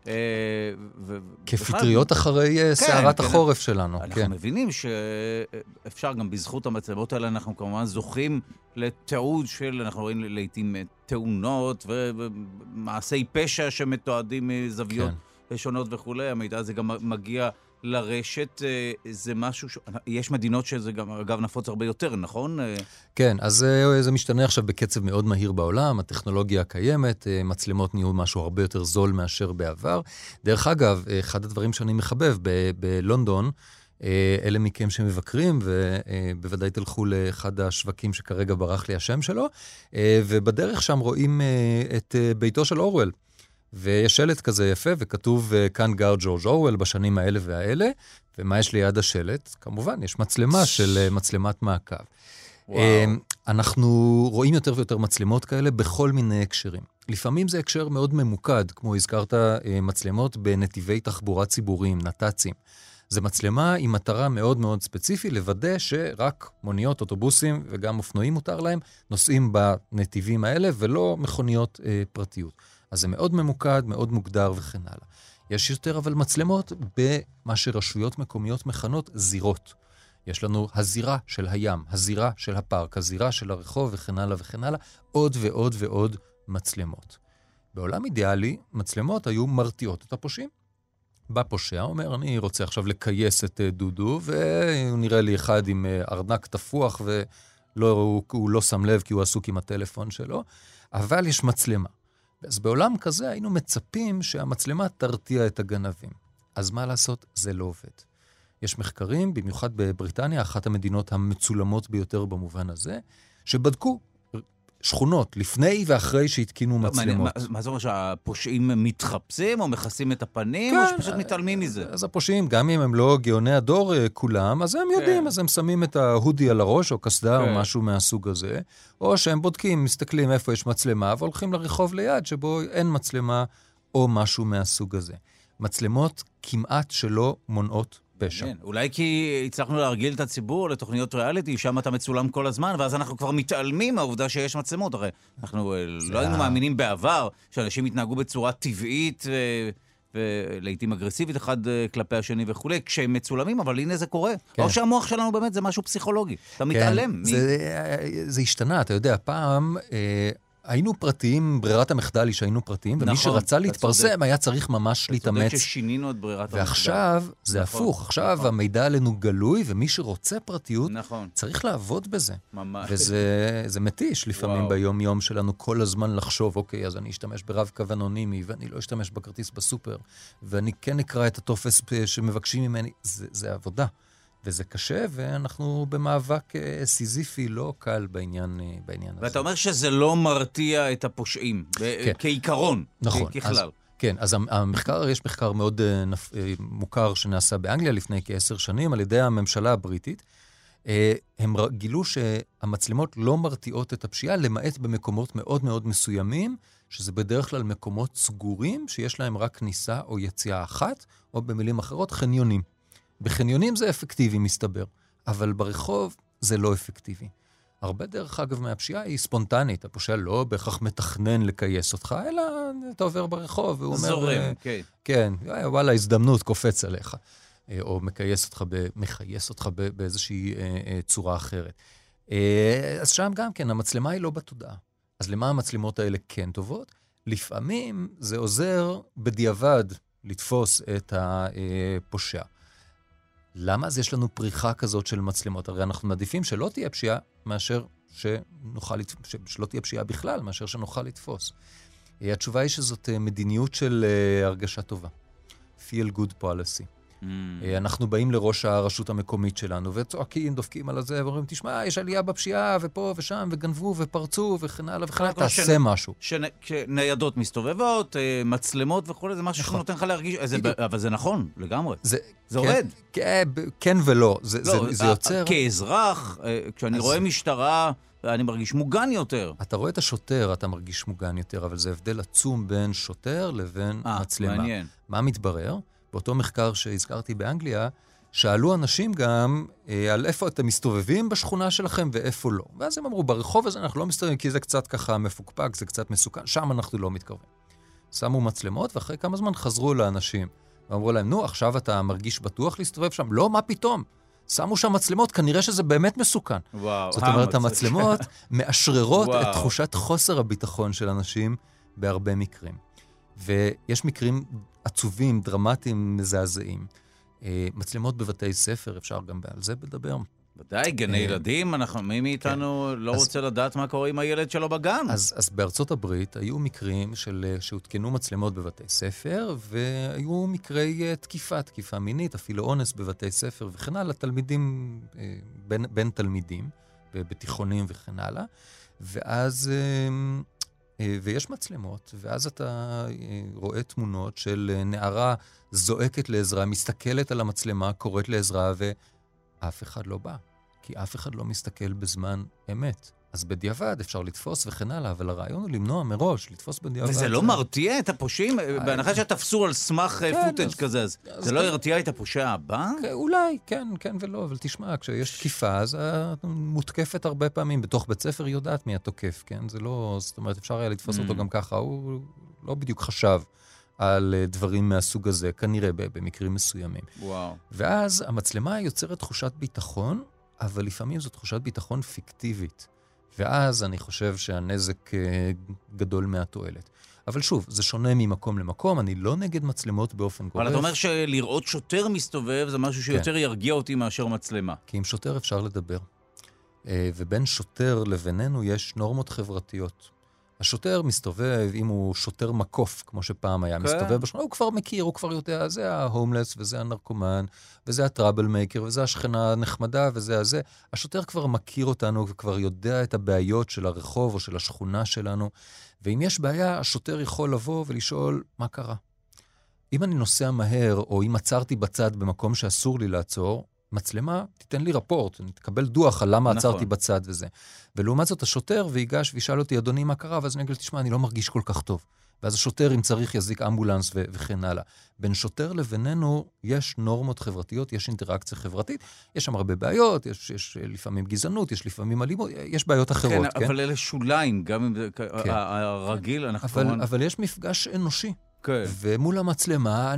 כפטריות אחרי סערת החורף שלנו. אנחנו מבינים שאפשר גם בזכות המצלמות האלה, אנחנו כמובן זוכים לתיעוד של, אנחנו רואים לעתים תאונות ומעשי פשע שמתועדים מזוויות שונות וכו'. המידע הזה גם מגיע לרשת, זה משהו, יש מדינות שזה גם, אגב, נפוץ הרבה יותר, נכון? כן, אז זה משתנה עכשיו בקצב מאוד מהיר בעולם, הטכנולוגיה הקיימת, מצלמות נהיו משהו הרבה יותר זול מאשר בעבר. דרך אגב, אחד הדברים שאני מחבב בלונדון, אלה מכם שמבקרים, ובוודאי תלכו לאחד השווקים שכרגע ברח לי השם שלו, ובדרך שם רואים את ביתו של אורוול. ויש שלט כזה יפה, וכתוב כאן גר ג'ורג' אורוול בשנים האלה והאלה, ומה יש ליד השלט? כמובן, יש מצלמה של מצלמת מעקב. אנחנו רואים יותר ויותר מצלמות כאלה בכל מיני הקשרים. לפעמים זה הקשר מאוד ממוקד, כמו הזכרת מצלמות בנתיבי תחבורה ציבוריים, נת"צים. זה מצלמה עם מטרה מאוד מאוד ספציפי, לוודא שרק מוניות, אוטובוסים וגם אופנועים מותר להם, נוסעים בנתיבים האלה, ולא מכוניות פרטיות. אז זה מאוד ממוקד, מאוד מוגדר וכן הלאה. יש יותר אבל מצלמות במה שרשויות מקומיות מכנות זירות. יש לנו הזירה של הים, הזירה של הפארק, הזירה של הרחוב וכן הלאה וכן הלאה, עוד ועוד ועוד מצלמות. בעולם אידיאלי, מצלמות היו מרתיעות את הפושעים. בא פושע, אומר, אני רוצה עכשיו לקייס את דודו, והוא נראה לי אחד עם ארנק תפוח, והוא לא שם לב כי הוא עסוק עם הטלפון שלו, אבל יש מצלמה. אז בעולם כזה היינו מצפים שהמצלמה תרתיע את הגנבים. אז מה לעשות? זה לא עובד. יש מחקרים, במיוחד בבריטניה, אחת המדינות המצולמות ביותר במובן הזה, שבדקו שכונות לפני ואחרי שהתקינו מצלמות. מה זאת אומרת, שהפושעים מתחפשים או מכסים את הפנים, או שפשוט מתעלמים מזה? אז הפושעים, גם אם הם לא גאוני הדור כולם, אז הם יודעים, אז הם שמים את ההודי על הראש, או קסדה, או משהו מהסוג הזה, או שהם בודקים, מסתכלים איפה יש מצלמה, והולכים לרחוב ליד, שבו אין מצלמה, או משהו מהסוג הזה. מצלמות כמעט שלא מונעות פשע. כן, אולי כי הצלחנו להרגיל את הציבור לתוכניות ריאליטי, שם אתה מצולם כל הזמן, ואז אנחנו כבר מתעלמים מהעובדה שיש מצלמות. הרי אנחנו לא היינו מאמינים בעבר שאנשים יתנהגו בצורה טבעית ולעיתים אגרסיבית אחד כלפי השני וכו', כשהם מצולמים, אבל הנה זה קורה. כן. או שהמוח שלנו באמת זה משהו פסיכולוגי. אתה מתעלם. זה השתנה, אתה יודע, פעם היינו פרטיים, ברירת המחדל היא שהיינו פרטיים, ומי שרצה להתפרסם היה צריך ממש להתאמץ. אתה צודק ששינינו את ברירת המחדל. ועכשיו זה הפוך, עכשיו המידע עלינו גלוי, ומי שרוצה פרטיות צריך לעבוד בזה. ממש. וזה מתיש לפעמים ביום יום שלנו כל הזמן לחשוב, אוקיי, אז אני אשתמש ברב קו אנונימי, ואני לא אשתמש בכרטיס בסופר, ואני כן אקרא את הטופס שמבקשים ממני. זה עבודה. וזה קשה, ואנחנו במאבק סיזיפי לא קל בעניין הזה. ואתה אומר שזה לא מרתיע את הפושעים, כעיקרון, ככלל. כן, אז יש מחקר מאוד מוכר שנעשה באנגליה לפני כ10 שנים, על ידי הממשלה הבריטית. הם גילו שהמצלמות לא מרתיעות את הפשיעה, למעט במקומות מאוד מאוד מסוימים, שזה בדרך כלל מקומות סגורים, שיש להם רק כניסה או יציאה אחת, או במילים אחרות, חניונים. בחניונים זה אפקטיבי, מסתבר, אבל ברחוב זה לא אפקטיבי. הרבה דרך אגב מהפשיעה היא ספונטנית, הפושע לא בהכרח מתכנן לקייס אותך, אלא אתה עובר ברחוב, והוא אומר... זורם, כן. כן, וואלה, הזדמנות קופץ עליך, או מחייס אותך באיזושהי צורה אחרת. אז שם גם כן, המצלמה היא לא בתודעה. אז למה המצלמות האלה כן טובות? לפעמים זה עוזר בדיעבד לתפוס את הפושע. למה? אז יש לנו פריחה כזאת של מצלמות. הרי אנחנו מעדיפים שלא תהיה פשיעה, שלא תהיה פשיעה בכלל, מאשר שנוכל לתפוס. התשובה היא שזאת מדיניות של הרגשה טובה. Feel good policy. אנחנו באים לראש הרשות המקומית שלנו, וצועקים, דופקים על זה, ואומרים, תשמע, יש עלייה בפשיעה, ופה ושם, וגנבו, ופרצו, וכן הלאה, וכן הלאה, תעשה משהו. ניידות מסתובבות, מצלמות וכו', זה משהו שנותן לך להרגיש, אבל זה נכון, לגמרי. זה עובד. כן ולא, זה יוצר... כאזרח, כשאני רואה משטרה, אני מרגיש מוגן יותר. אתה רואה את השוטר, אתה מרגיש מוגן יותר, אבל זה הבדל עצום בין שוטר לבין מצלמה. מעניין. מה מתברר? באותו מחקר שהזכרתי באנגליה, שאלו אנשים גם על איפה אתם מסתובבים בשכונה שלכם ואיפה לא. ואז הם אמרו, ברחוב הזה אנחנו לא מסתובבים, כי זה קצת ככה מפוקפק, זה קצת מסוכן, שם אנחנו לא מתקרבים. שמו מצלמות, ואחרי כמה זמן חזרו לאנשים, ואמרו להם, נו, עכשיו אתה מרגיש בטוח להסתובב שם? לא, מה פתאום? שמו שם מצלמות, כנראה שזה באמת מסוכן. וואו, זאת אומרת, המצלמות מאשררות את תחושת חוסר הביטחון של אנשים בהרבה מקרים. ויש מקרים עצובים, דרמטיים, מזעזעים. מצלמות בבתי ספר, אפשר גם על זה לדבר. ודאי, גני ילדים, מי מאיתנו לא רוצה לדעת מה קורה עם הילד שלו בגן. אז בארצות הברית היו מקרים שהותקנו מצלמות בבתי ספר, והיו מקרי תקיפה מינית, אפילו אונס בבתי ספר וכן הלאה, תלמידים, בין תלמידים, בתיכונים וכן הלאה. ואז... ויש מצלמות, ואז אתה רואה תמונות של נערה זועקת לעזרה, מסתכלת על המצלמה, קוראת לעזרה, ואף אחד לא בא. כי אף אחד לא מסתכל בזמן אמת. אז בדיעבד אפשר לתפוס וכן הלאה, אבל הרעיון הוא למנוע מראש, לתפוס בדיעבד. וזה לא מרתיע את הפושעים? בהנחה שתפסו על סמך פוטאג' כזה, אז זה לא ירתיע את הפושע הבא? אולי, כן ולא, אבל תשמע, כשיש תקיפה, אז מותקפת הרבה פעמים, בתוך בית ספר יודעת מי התוקף, כן? זה לא, זאת אומרת, אפשר היה לתפוס אותו גם ככה, הוא לא בדיוק חשב על דברים מהסוג הזה, כנראה במקרים מסוימים. וואו. ואז המצלמה יוצרת תחושת ביטחון, אבל לפעמים זו תחושת ביטחון פיקטיבית. ואז אני חושב שהנזק גדול מהתועלת. אבל שוב, זה שונה ממקום למקום, אני לא נגד מצלמות באופן גורף. אבל אתה אומר שלראות שוטר מסתובב זה משהו שיותר ירגיע אותי מאשר מצלמה. כי עם שוטר אפשר לדבר. ובין שוטר לבינינו יש נורמות חברתיות. השוטר מסתובב, אם הוא שוטר מקוף, כמו שפעם היה, מסתובב בשכונה, הוא כבר מכיר, הוא כבר יודע, זה ההומלס, וזה הנרקומן, וזה הטראבל מייקר, וזה השכנה הנחמדה, וזה הזה. השוטר כבר מכיר אותנו, וכבר יודע את הבעיות של הרחוב או של השכונה שלנו, ואם יש בעיה, השוטר יכול לבוא ולשאול מה קרה. אם אני נוסע מהר, או אם עצרתי בצד במקום שאסור לי לעצור, מצלמה, תיתן לי רפורט, אני תקבל דוח על למה עצרתי בצד וזה. ולעומת זאת השוטר ויגש וישאל אותי, אדוני, מה קרה? ואז אני אגיד, תשמע, אני לא מרגיש כל כך טוב. ואז השוטר, אם צריך, יזיק אמבולנס וכן הלאה. בין שוטר לבינינו יש נורמות חברתיות, יש אינטראקציה חברתית, יש שם הרבה בעיות, יש לפעמים גזענות, יש לפעמים אלימות, יש בעיות אחרות. כן, אבל אלה שוליים, גם אם הרגיל, אנחנו כמובן... אבל יש מפגש אנושי. כן. ומול המצלמה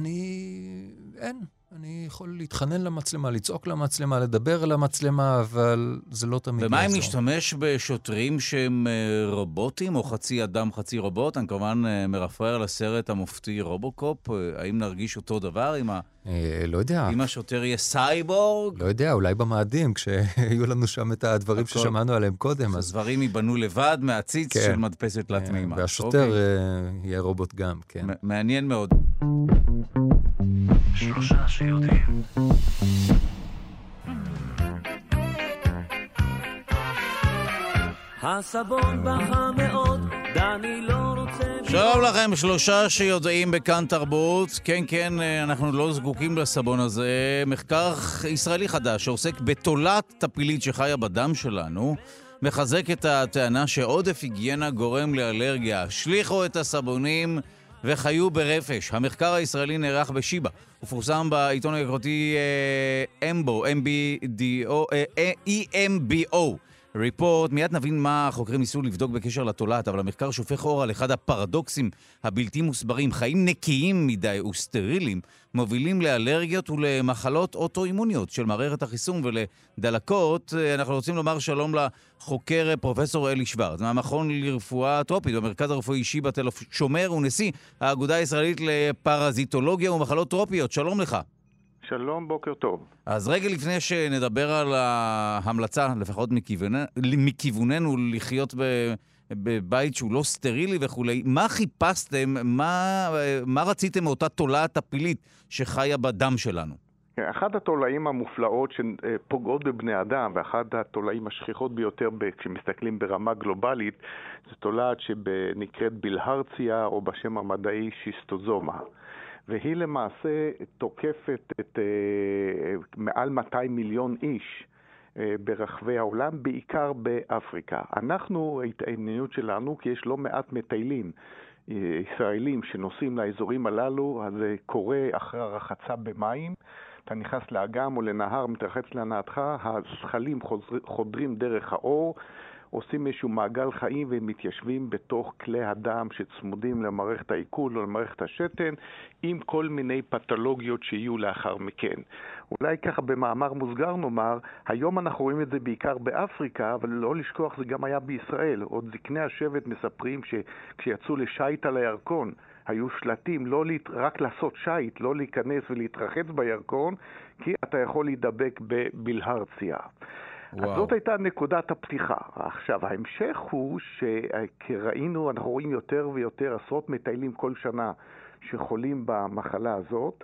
אני יכול להתחנן למצלמה, לצעוק למצלמה, לדבר למצלמה, אבל זה לא תמיד יעזור. ומה אם נשתמש בשוטרים שהם רובוטים, או חצי אדם, חצי רובוט? אני כמובן מרפרר לסרט המופתי רובוקופ. האם נרגיש אותו דבר לא יודע. אם השוטר יהיה סייבורג? לא יודע, אולי במאדים, כשיהיו לנו שם את הדברים ששמענו עליהם קודם. אז דברים ייבנו לבד מהציץ של מדפסת תלת מימד. והשוטר יהיה רובוט גם, כן. מעניין מאוד. שלושה שיודעים. הסבון בכה מאוד, דני לא רוצה... שלום לכם, שלושה שיודעים בכאן תרבות. כן, כן, אנחנו לא זקוקים לסבון הזה. מחקר ישראלי חדש שעוסק בתולעת טפילית שחיה בדם שלנו, מחזק את הטענה שעודף היגיינה גורם לאלרגיה. שליחו את הסבונים וחיו ברפש. המחקר הישראלי נערך בשיבא. הוא פורסם בעיתון היוקרתי EMBO. ריפורט, מיד נבין מה החוקרים ניסו לבדוק בקשר לתולעת, אבל המחקר שופך אור על אחד הפרדוקסים הבלתי מוסברים. חיים נקיים מדי וסטרילים מובילים לאלרגיות ולמחלות אוטואימוניות של מערכת החיסון ולדלקות. אנחנו רוצים לומר שלום לחוקר פרופסור אלי שוורץ, מהמכון לרפואה טרופית במרכז הרפואי שיבא תל השומר, ונשיא האגודה הישראלית לפרזיטולוגיה ומחלות טרופיות. שלום לך. שלום, בוקר טוב. אז רגע לפני שנדבר על ההמלצה, לפחות מכיווננו, לחיות בבית שהוא לא סטרילי וכולי, מה חיפשתם, מה רציתם מאותה תולעת טפילית שחיה בדם שלנו? אחד התולעים המופלאות שפוגעות בבני אדם, ואחד התולעים השכיחות ביותר כשמסתכלים ברמה גלובלית, זו תולעת שנקראת בילהרציה, או בשם המדעי שיסטוזומה. והיא למעשה תוקפת את מעל 200 מיליון איש ברחבי העולם, בעיקר באפריקה. אנחנו, ההתעניינות שלנו, כי יש לא מעט מטיילים ישראלים שנוסעים לאזורים הללו, אז זה קורה אחרי הרחצה במים, אתה נכנס לאגם או לנהר, מתרחץ להנאתך, הזחלים חודרים דרך האור, עושים איזשהו מעגל חיים והם מתיישבים בתוך כלי הדם שצמודים למערכת העיכול או למערכת השתן, עם כל מיני פתולוגיות שיהיו לאחר מכן. אולי ככה במאמר מוסגר נאמר, היום אנחנו רואים את זה בעיקר באפריקה, אבל לא לשכוח זה גם היה בישראל. עוד זקני השבט מספרים שכשיצאו לשייט על הירקון, היו שלטים לא רק לעשות שייט, לא להיכנס ולהתרחץ בירקון, כי אתה יכול להידבק בבילהרציה. אז זאת הייתה נקודת הפתיחה. עכשיו, ההמשך הוא שכראינו, אנחנו רואים יותר ויותר עשרות מטיילים כל שנה שחולים במחלה הזאת,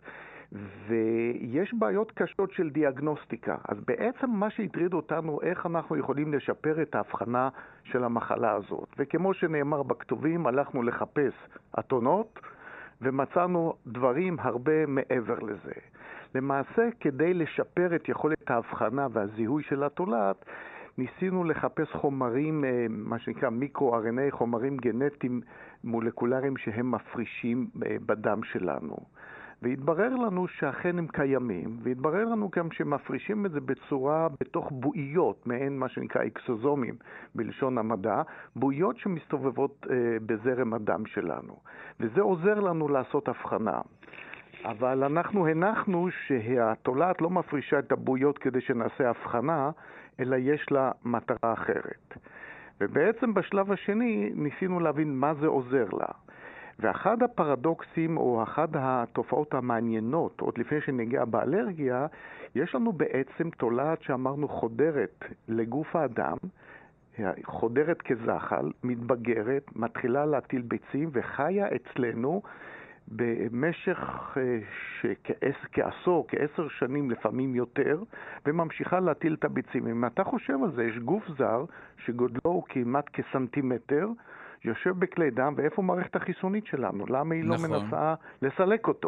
ויש בעיות קשות של דיאגנוסטיקה. אז בעצם מה שהטריד אותנו, איך אנחנו יכולים לשפר את ההבחנה של המחלה הזאת. וכמו שנאמר בכתובים, הלכנו לחפש אתונות, ומצאנו דברים הרבה מעבר לזה. למעשה, כדי לשפר את יכולת ההבחנה והזיהוי של התולעת, ניסינו לחפש חומרים, מה שנקרא מיקרו-RNA, חומרים גנטיים מולקולריים שהם מפרישים בדם שלנו. והתברר לנו שאכן הם קיימים, והתברר לנו גם שמפרישים את זה בצורה בתוך בועיות, מעין מה שנקרא אקסוזומים בלשון המדע, בועיות שמסתובבות בזרם הדם שלנו. וזה עוזר לנו לעשות הבחנה. אבל אנחנו הנחנו שהתולעת לא מפרישה את הבועיות כדי שנעשה הבחנה, אלא יש לה מטרה אחרת. ובעצם בשלב השני ניסינו להבין מה זה עוזר לה. ואחד הפרדוקסים או אחת התופעות המעניינות, עוד לפני שנגיע באלרגיה, יש לנו בעצם תולעת שאמרנו חודרת לגוף האדם, חודרת כזחל, מתבגרת, מתחילה להטיל ביצים וחיה אצלנו במשך כעשור, כ10 שנים לפעמים יותר, וממשיכה להטיל את הביצים. אם אתה חושב על זה, יש גוף זר שגודלו הוא כמעט כסנטימטר, יושב בכלי דם, ואיפה מערכת החיסונית שלנו? למה היא לא מנסה לסלק אותו?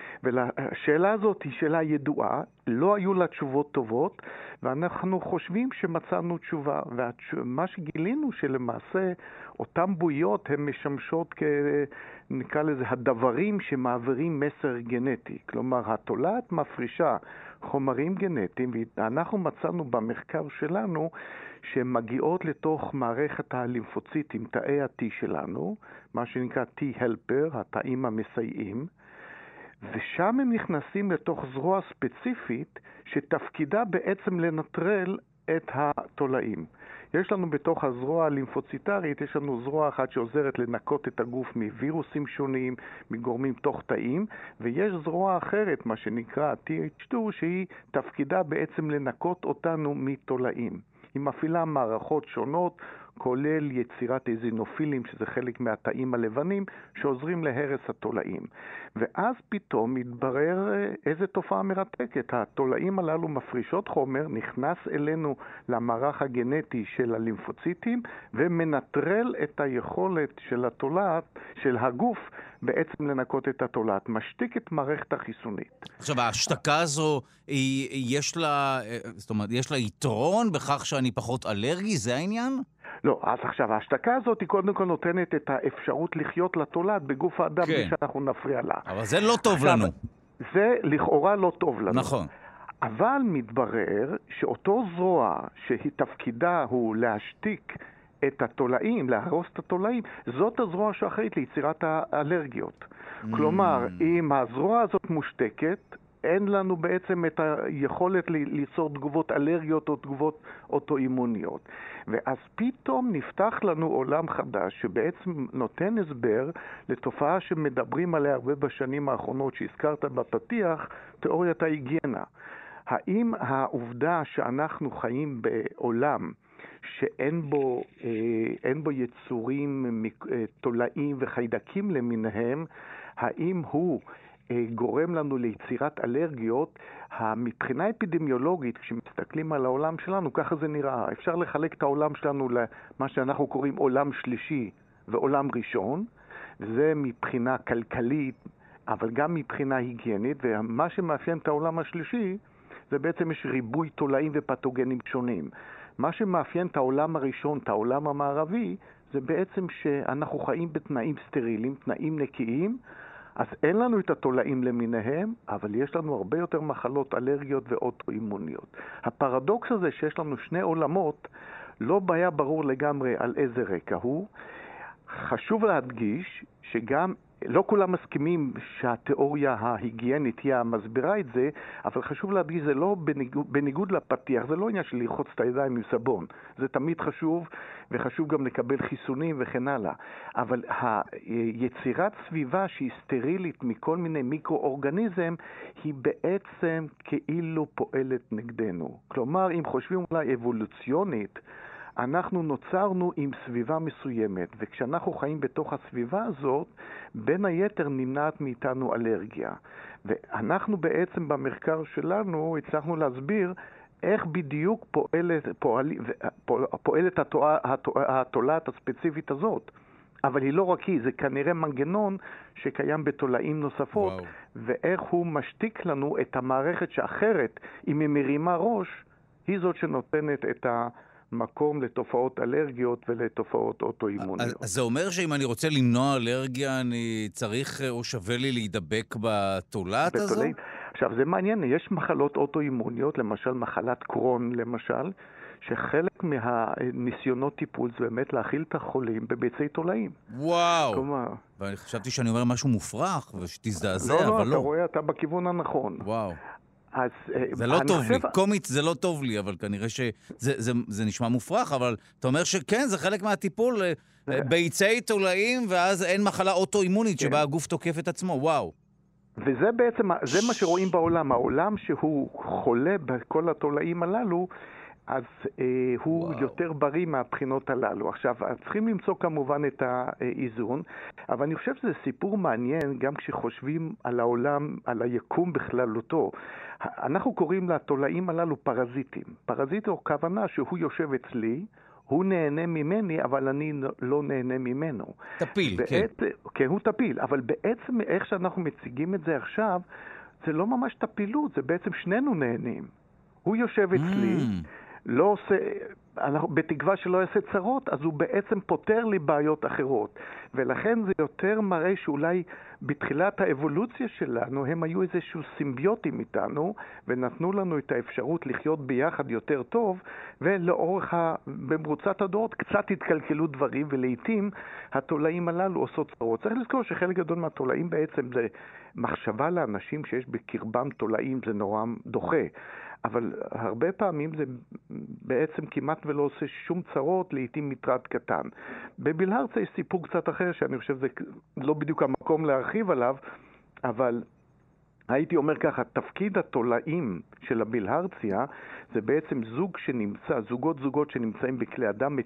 והשאלה הזאת היא שאלה ידועה, לא היו לה תשובות טובות, ואנחנו חושבים שמצאנו תשובה, ומה שגילינו שלמעשה אותם בויות הן משמשות נקרא לזה הדברים שמעבירים מסר גנטי. כלומר, התולעת מפרישה חומרים גנטיים, ואנחנו מצאנו במחקר שלנו שמגיעות לתוך מערכת הלימפוציטים, תאי ה-T שלנו, מה שנקרא T-Helper, התאים המסייעים, ושם הם נכנסים לתוך זרוע ספציפית שתפקידה בעצם לנטרל את התולעים. יש לנו בתוך הזרוע הלימפוציטרית, יש לנו זרוע אחת שעוזרת לנקות את הגוף מווירוסים שונים, מגורמים תוך תאים, ויש זרוע אחרת, מה שנקרא TH2, שהיא תפקידה בעצם לנקות אותנו מתולעים. היא מפעילה מערכות שונות, כולל יצירת איזינופילים, שזה חלק מהתאים הלבנים, שעוזרים להרס התולעים. ואז פתאום מתברר איזו תופעה מרתקת. התולעים הללו מפרישות חומר, נכנס אלינו למערך הגנטי של הלימפוציטים, ומנטרל את היכולת של התולעת, של הגוף, בעצם לנקות את התולעת, משתיק את מערכת החיסונית. עכשיו, ההשתקה הזו, יש לה יתרון בכך שאני פחות אלרגי? זה העניין? לא, אז עכשיו, ההשתקה הזאת היא קודם כל נותנת את האפשרות לחיות לתולעת בגוף האדם, בלי שאנחנו נפריע לה. אבל זה לא טוב לנו. זה לכאורה לא טוב לנו. נכון. אבל מתברר שאותו זרוע שהיא תפקידה הוא להשתיק את התולעים, להרוס את התולעים, זאת הזרוע שאחראית ליצירת האלרגיות. כלומר, אם הזרוע הזאת מושתקת, אין לנו בעצם את היכולת ליצור תגובות אלרגיות או תגובות אוטואימוניות. ואז פתאום נפתח לנו עולם חדש שבעצם נותן הסבר לתופעה שמדברים עליה הרבה בשנים האחרונות שהזכרת בפתיח, תיאוריית ההיגיינה. האם העובדה שאנחנו חיים בעולם שאין בו יצורים, תולעים וחיידקים למיניהם, האם הוא גורם לנו ליצירת אלרגיות? מבחינה אפידמיולוגית, כשמסתכלים על העולם שלנו, ככה זה נראה. אפשר לחלק את העולם שלנו למה שאנחנו קוראים עולם שלישי ועולם ראשון, זה מבחינה כלכלית, אבל גם מבחינה היגיינית, ומה שמאפיין את העולם השלישי, זה בעצם יש ריבוי תולעים ופתוגנים שונים. מה שמאפיין את העולם הראשון, את העולם המערבי, זה בעצם שאנחנו חיים בתנאים סטריליים, תנאים נקיים, אז אין לנו את התולעים למיניהם, אבל יש לנו הרבה יותר מחלות אלרגיות ואוטואימוניות. הפרדוקס הזה שיש לנו שני עולמות, לא היה ברור לגמרי על איזה רקע הוא. חשוב להדגיש שגם לא כולם מסכימים שהתיאוריה ההיגיינית היא המסבירה את זה, אבל חשוב להדגיש, זה לא בניגוד לפתיח, זה לא עניין של לרחוץ את הידיים עם סבון. זה תמיד חשוב, וחשוב גם לקבל חיסונים וכן הלאה. אבל היצירת סביבה שהיא סטרילית מכל מיני מיקרואורגניזם, היא בעצם כאילו פועלת נגדנו. כלומר, אם חושבים אולי אבולוציונית, אנחנו נוצרנו עם סביבה מסוימת, וכשאנחנו חיים בתוך הסביבה הזאת, בין היתר נמנעת מאיתנו אלרגיה. ואנחנו בעצם במחקר שלנו הצלחנו להסביר איך בדיוק פועלת התולעת הספציפית הזאת. אבל היא לא רק היא, זה כנראה מנגנון שקיים בתולעים נוספות, ואיך הוא משתיק לנו את המערכת שאחרת, אם היא מרימה ראש, היא זאת שנותנת את מקום לתופעות אלרגיות ולתופעות אוטואימוניות. אז זה אומר שאם אני רוצה למנוע אלרגיה, אני צריך או שווה לי להידבק בתולעת הזו? עכשיו, זה מעניין, יש מחלות אוטואימוניות, למשל מחלת קרון, למשל, שחלק מהניסיונות טיפול זה באמת להכיל את החולים בביצי תולעים. וואו! ואני חשבתי שאני אומר משהו מופרך ושתזדעזע, אבל לא. אתה רואה, אתה בכיוון הנכון. וואו. אז זה לא טוב לי, קומית זה לא טוב לי, אבל כנראה שזה נשמע מופרך, אבל אתה אומר שכן, זה חלק מהטיפול, ביצי תולעים, ואז אין מחלה אוטואימונית שבה הגוף תוקף את עצמו, וואו. וזה בעצם, זה מה שרואים בעולם, העולם שהוא חולה בכל התולעים הללו, אז הוא יותר בריא מהבחינות הללו. עכשיו, צריכים למצוא כמובן את האיזון, אבל אני חושב שזה סיפור מעניין גם כשחושבים על העולם, על היקום בכללותו. אנחנו קוראים לתולעים הללו פרזיטים. פרזיט הוא כוונה שהוא יושב אצלי, הוא נהנה ממני, אבל אני לא נהנה ממנו. טפיל, כן. כן, הוא טפיל, אבל בעצם איך שאנחנו מציגים את זה עכשיו, זה לא ממש טפילות, זה בעצם שנינו נהנים. הוא יושב אצלי, לא עושה, בתקווה שלא יעשה צרות, אז הוא בעצם פותר לי בעיות אחרות. ולכן זה יותר מראה שאולי בתחילת האבולוציה שלנו הם היו איזשהו סימביוטים איתנו, ונתנו לנו את האפשרות לחיות ביחד יותר טוב, ולאורך במרוצת הדורות קצת התקלקלו דברים, ולעיתים התולעים הללו עושות צרות. צריך לזכור שחלק גדול מהתולעים בעצם זה מחשבה לאנשים שיש בקרבם תולעים, זה נורא דוחה. אבל הרבה פעמים זה בעצם כמעט ולא עושה שום צרות, לעתים מטרד קטן. בבילהרצה יש סיפור קצת אחר, שאני חושב זה לא בדיוק המקום להרחיב עליו, אבל הייתי אומר ככה, תפקיד התולעים של הבילהרציה, זה בעצם זוגות שנמצאים בכלי אדם,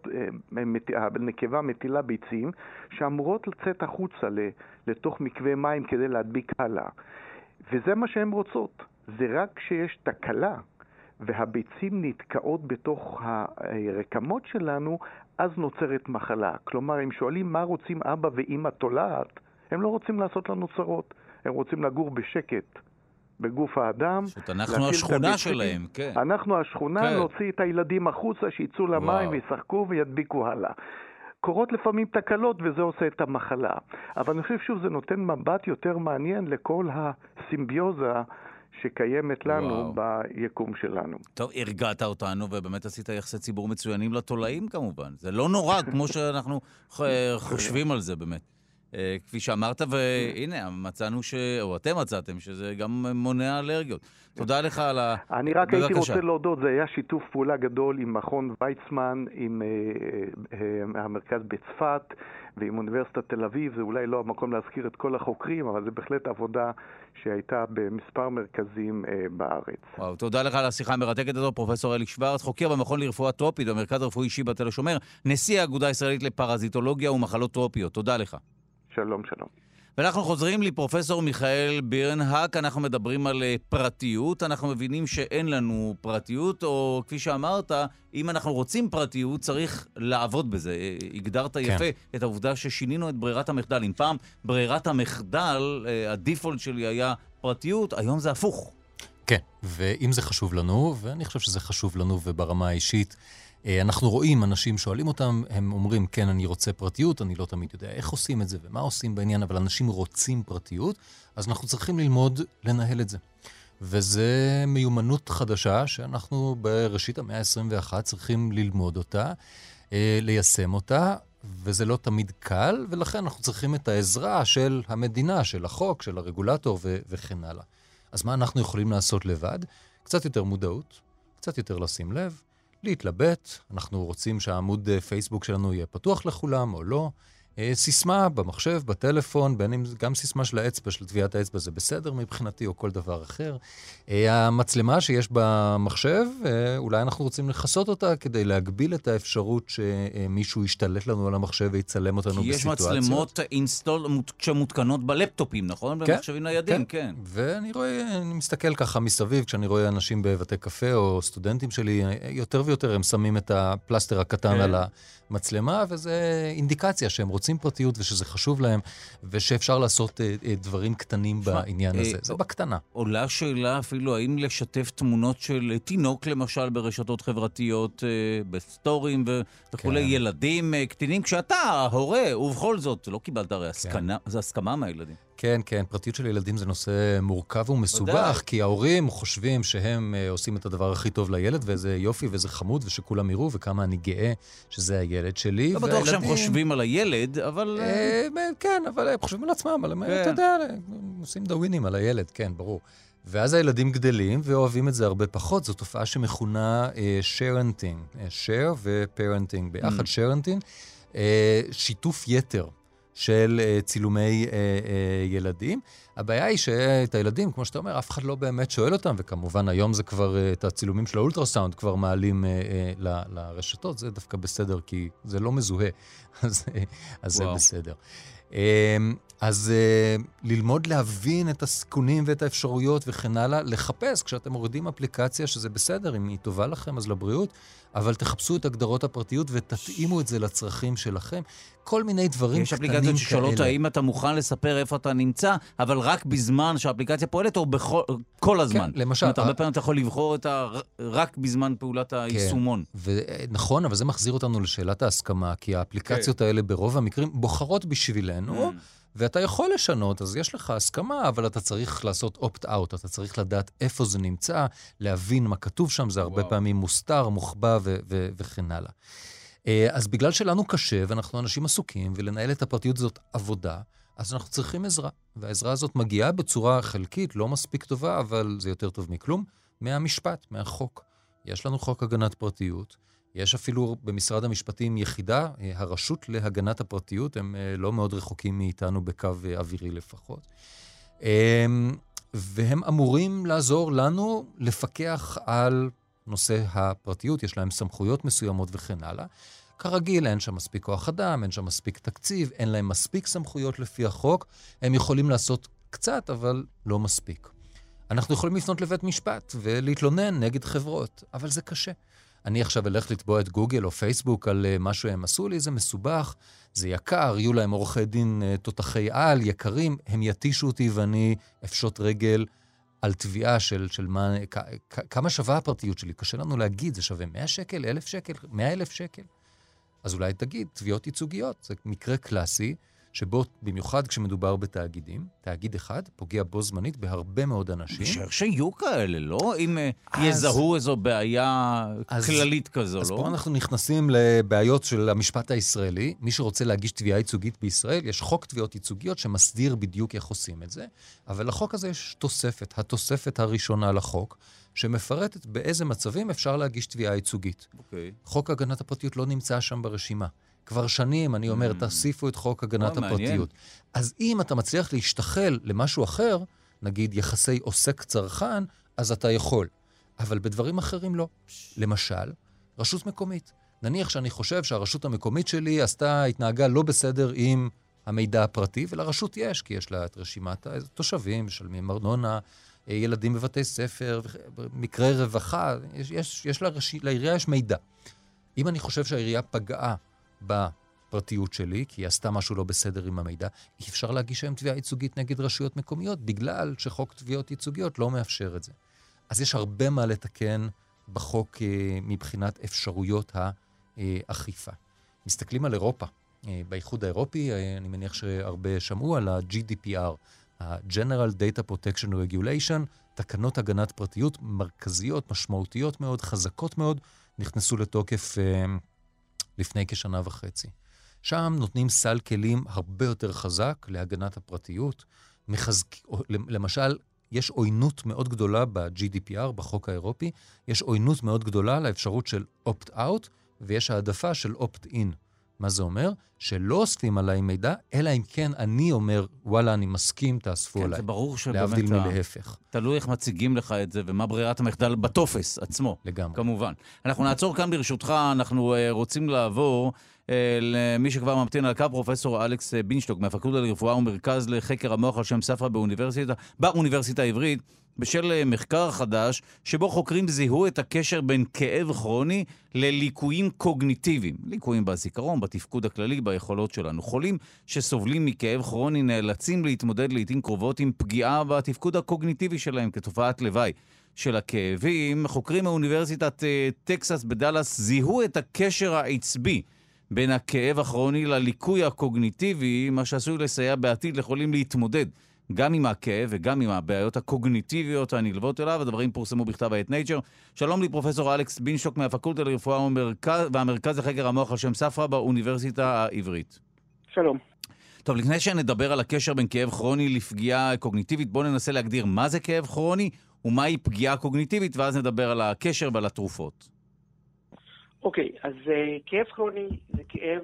הנקבה מטילה ביצים, שאמורות לצאת החוצה לתוך מקווה מים כדי להדביק הלאה. וזה מה שהן רוצות. זה רק כשיש תקלה והביצים נתקעות בתוך הרקמות שלנו, אז נוצרת מחלה. כלומר, אם שואלים מה רוצים אבא ואמא תולעת, הם לא רוצים לעשות לנו צרות. הם רוצים לגור בשקט בגוף האדם. אנחנו השכונה שלהם, כן. אנחנו השכונה, כן. להוציא את הילדים החוצה, שיצאו למים וישחקו וידביקו הלאה. קורות לפעמים תקלות וזה עושה את המחלה. אבל אני חושב שוב, זה נותן מבט יותר מעניין לכל הסימביוזה שקיימת לנו ביקום שלנו. טוב, הרגעת אותנו ובאמת עשית יחסי ציבור מצוינים לתולעים כמובן. זה לא נורא כמו שאנחנו חושבים על זה באמת. כפי שאמרת, והנה, מצאנו או אתם מצאתם, שזה גם מונע אלרגיות. תודה לך על אני רק הייתי רוצה להודות, זה היה שיתוף פעולה גדול עם מכון ויצמן, עם המרכז בצפת, ועם אוניברסיטת תל אביב. זה אולי לא המקום להזכיר את כל החוקרים, אבל זה בהחלט עבודה שהייתה במספר מרכזים בארץ. וואו, תודה לך על השיחה המרתקת הזו, פרופסור אלי שוורץ, חוקר במכון לרפואה טרופית, במרכז הרפואי שיבא תל השומר, נשיא האגודה הישראלית לפרזיטולוגיה ומחלות טרופיות. תודה לך. שלום, שלום. ואנחנו חוזרים לפרופסור מיכאל בירנהק, אנחנו מדברים על פרטיות, אנחנו מבינים שאין לנו פרטיות, או כפי שאמרת, אם אנחנו רוצים פרטיות, צריך לעבוד בזה. הגדרת יפה את העובדה ששינינו את ברירת המחדל. אם פעם ברירת המחדל, הדיפולט שלי היה פרטיות, היום זה הפוך. כן, ואם זה חשוב לנו, ואני חושב שזה חשוב לנו וברמה האישית, אנחנו רואים, אנשים שואלים אותם, הם אומרים, כן, אני רוצה פרטיות, אני לא תמיד יודע איך עושים את זה ומה עושים בעניין, אבל אנשים רוצים פרטיות, אז אנחנו צריכים ללמוד לנהל את זה. וזה מיומנות חדשה שאנחנו בראשית המאה ה-21 צריכים ללמוד אותה, ליישם אותה, וזה לא תמיד קל, ולכן אנחנו צריכים את העזרה של המדינה, של החוק, של הרגולטור וכן הלאה. אז מה אנחנו יכולים לעשות לבד? קצת יותר מודעות, קצת יותר לשים לב, להתלבט, אנחנו רוצים שהעמוד פייסבוק שלנו יהיה פתוח לכולם או לא, סיסמה במחשב, בטלפון, בין אם גם סיסמה של האצבע, של טביעת האצבע, זה בסדר מבחינתי או כל דבר אחר. המצלמה שיש במחשב, אולי אנחנו רוצים לחסות אותה כדי להגביל את האפשרות שמישהו ישתלט לנו על המחשב ויצלם אותנו בסיטואציות. כי יש מצלמות שמותקנות בלפטופים, נכון? במחשבים ניידים, כן. ואני רואה, אני מסתכל ככה מסביב, כשאני רואה אנשים בבתי קפה או סטודנטים שלי, יותר ויותר הם שמים את הפלסטר הקטן על המצלמה, וזה אינדיקציה שהם רוצים פרטיות ושזה חשוב להם, ושאפשר לעשות דברים קטנים בעניין הזה. זה בקטנה. עולה שאלה אפילו, האם לשתף תמונות של תינוק, למשל, ברשתות חברתיות, בסטורים וכולי, ילדים, קטינים, כשאתה הורה, ובכל זאת, לא קיבלת הרי הסכמה מהילדים. כן, כן, פרטיות של ילדים זה נושא מורכב ומסובך, כי ההורים חושבים שהם עושים את הדבר הכי טוב לילד, ואיזה יופי ואיזה חמוד, ושכולם יראו, וכמה אני גאה שזה הילד שלי. לא בטוח שהם חושבים על הילד, אבל... כן, אבל הם חושבים על עצמם, אתה יודע, הם עושים דאווינים על הילד, כן, ברור. ואז הילדים גדלים ואוהבים את זה הרבה פחות. זו תופעה שמכונה sharenting, share ו-parenting, ביחד sharenting, שיתוף יתר של צילומי ילדים. הבעיה היא שאת הילדים, כמו שאתה אומר, אף אחד לא באמת שואל אותם, וכמובן היום זה כבר, את הצילומים של האולטרסאונד כבר מעלים לרשתות, זה דווקא בסדר, כי זה לא מזוהה, אז זה בסדר. אז ללמוד להבין את הסיכונים ואת האפשרויות וכן הלאה, לחפש כשאתם מורידים אפליקציה שזה בסדר, אם היא טובה לכם אז לבריאות, אבל תחפשו את הגדרות הפרטיות ותתאימו את זה לצרכים שלכם. כל מיני דברים יש קטנים אפליקציות ששאלות האם אתה מוכן לספר איפה אתה נמצא, אבל רק בזמן שהאפליקציה פועלת או כל הזמן. כן, למשל. הרבה פעמים אתה יכול לבחור רק בזמן פעולת היישומון. נכון, אבל זה מחזיר אותנו לשאלת ההסכמה, כי האפליקציות האלה ברוב המקרים בוחרות בשבילנו, ואתה יכול לשנות, אז יש לך הסכמה, אבל אתה צריך לעשות opt-out, אתה צריך לדעת איפה זה נמצא, להבין מה כתוב שם, זה הרבה פעמים מוסתר, מוחבא וכן הלאה. אז בגלל שלנו קשה, ואנחנו אנשים עסוקים, ולנהל את הפרטיות הזאת עבודה, אז אנחנו צריכים עזרה. והעזרה הזאת מגיעה בצורה חלקית, לא מספיק טובה, אבל זה יותר טוב מכלום, מהמשפט, מהחוק. יש לנו חוק הגנת פרטיות, יש אפילו במשרד המשפטים יחידה, הרשות להגנת הפרטיות, הם לא מאוד רחוקים מאיתנו בקו אווירי לפחות. והם אמורים לעזור לנו לפקח על נושא הפרטיות, יש להם סמכויות מסוימות וכן הלאה. כרגיל, אין שם מספיק כוח אדם, אין שם מספיק תקציב, אין להם מספיק סמכויות לפי החוק, הם יכולים לעשות קצת, אבל לא מספיק. אנחנו יכולים לפנות לבית משפט ולהתלונן נגד חברות, אבל זה קשה. אני עכשיו אלך לתבוע את גוגל או פייסבוק על מה שהם עשו לי, זה מסובך, זה יקר, יהיו להם עורכי דין תותחי על, יקרים, הם יתישו אותי ואני אפשוט רגל על תביעה של מה, כמה שווה הפרטיות שלי. קשה לנו להגיד, זה שווה 100 שקל, 1,000 שקל, 100,000 שקל. אז אולי תגיד, תביעות ייצוגיות, זה מקרה קלאסי, שבו במיוחד כשמדובר בתאגידים, תאגיד אחד פוגע בו זמנית בהרבה מאוד אנשים. שיהיו כאלה, לא? אם יזהו איזו בעיה כללית כזו, לא? אז פה אנחנו נכנסים לבעיות של המשפט הישראלי. מי שרוצה להגיש תביעה ייצוגית בישראל, יש חוק תביעות ייצוגיות שמסדיר בדיוק איך עושים את זה, אבל לחוק הזה יש תוספת, התוספת הראשונה לחוק, שמפרטת באיזה מצבים אפשר להגיש תביעה ייצוגית. חוק הגנת הפרטיות לא נמצא שם ברשימה. כבר שנים אני אומר, תוסיפו את חוק הגנת הפרטיות. אז אם אתה מצליח להשתחל למשהו אחר, נגיד יחסי עוסק צרכן, אז אתה יכול. אבל בדברים אחרים לא. למשל, רשות מקומית. נניח שאני חושב שהרשות המקומית שלי התנהגה לא בסדר עם המידע הפרטי, ולרשות יש, כי יש לה את רשימת התושבים, משלמים ארנונה, ילדים בבתי ספר, מקרי רווחה, יש לעירייה יש מידע. אם אני חושב שהעירייה פגעה בפרטיות שלי, כי היא עשתה משהו לא בסדר עם המידע, אי אפשר להגיש היום תביעה ייצוגית נגד רשויות מקומיות, בגלל שחוק תביעות ייצוגיות לא מאפשר את זה. אז יש הרבה מה לתקן בחוק מבחינת אפשרויות האכיפה. מסתכלים על אירופה. באיחוד האירופי, אני מניח שהרבה שמעו על ה-GDPR, ה-General Data Protection Regulation, תקנות הגנת פרטיות מרכזיות, משמעותיות מאוד, חזקות מאוד, נכנסו לתוקף לפני כשנה וחצי. שם נותנים סל כלים הרבה יותר חזק להגנת הפרטיות. למשל, יש עוינות מאוד גדולה ב-GDPR, בחוק האירופי, יש עוינות מאוד גדולה לאפשרות של opt-out, ויש העדפה של opt-in. מה זה אומר? שלא אוספים עליי מידע, אלא אם כן אני אומר, וואלה, אני מסכים, תאספו עליי. זה ברור שבאמת להבדיל מלהפך. תלוי איך מציגים לך את זה, ומה ברירת המחדל בטופס עצמו. לגמרי. כמובן. אנחנו נעצור כאן ברשותך, אנחנו רוצים לעבור למי שכבר ממתין על הקו, פרופסור אלכס בינשטוק, מהפקולטה לרפואה ומרכז לחקר המוח על שם ספרא באוניברסיטה העברית, בשל מחקר חדש, שבו חוקרים זיהו את הקשר בין כאב כרוני לליקויים קוגניטיביים. ליקויים בזיכרון, בתפקוד הכללי, ביכולות שלנו. חולים שסובלים מכאב כרוני נאלצים להתמודד לעתים קרובות עם פגיעה בתפקוד הקוגניטיבי שלהם כתופעת לוואי של הכאבים. חוקרים מאוניברסיטת טקסס בדלס זיהו את הקשר העצבי בין הכאב הכרוני לליקוי הקוגניטיבי, מה שעשוי לסייע בעתיד לחולים להתמודד גם עם הכאב וגם עם הבעיות הקוגניטיביות הנלוות אליו. הדברים פורסמו בכתב העת Nature. שלום לי פרופסור אלכס בינשוק מהפקולטה לרפואה והמרכז לחקר המוח על שם ספרא באוניברסיטה העברית. שלום. טוב, לפני שנדבר על הקשר בין כאב כרוני לפגיעה קוגניטיבית, בואו ננסה להגדיר מה זה כאב כרוני ומהי פגיעה קוגניטיבית, ואז נדבר על הקשר ועל התרופות. אוקיי, אז כאב כרוני זה כאב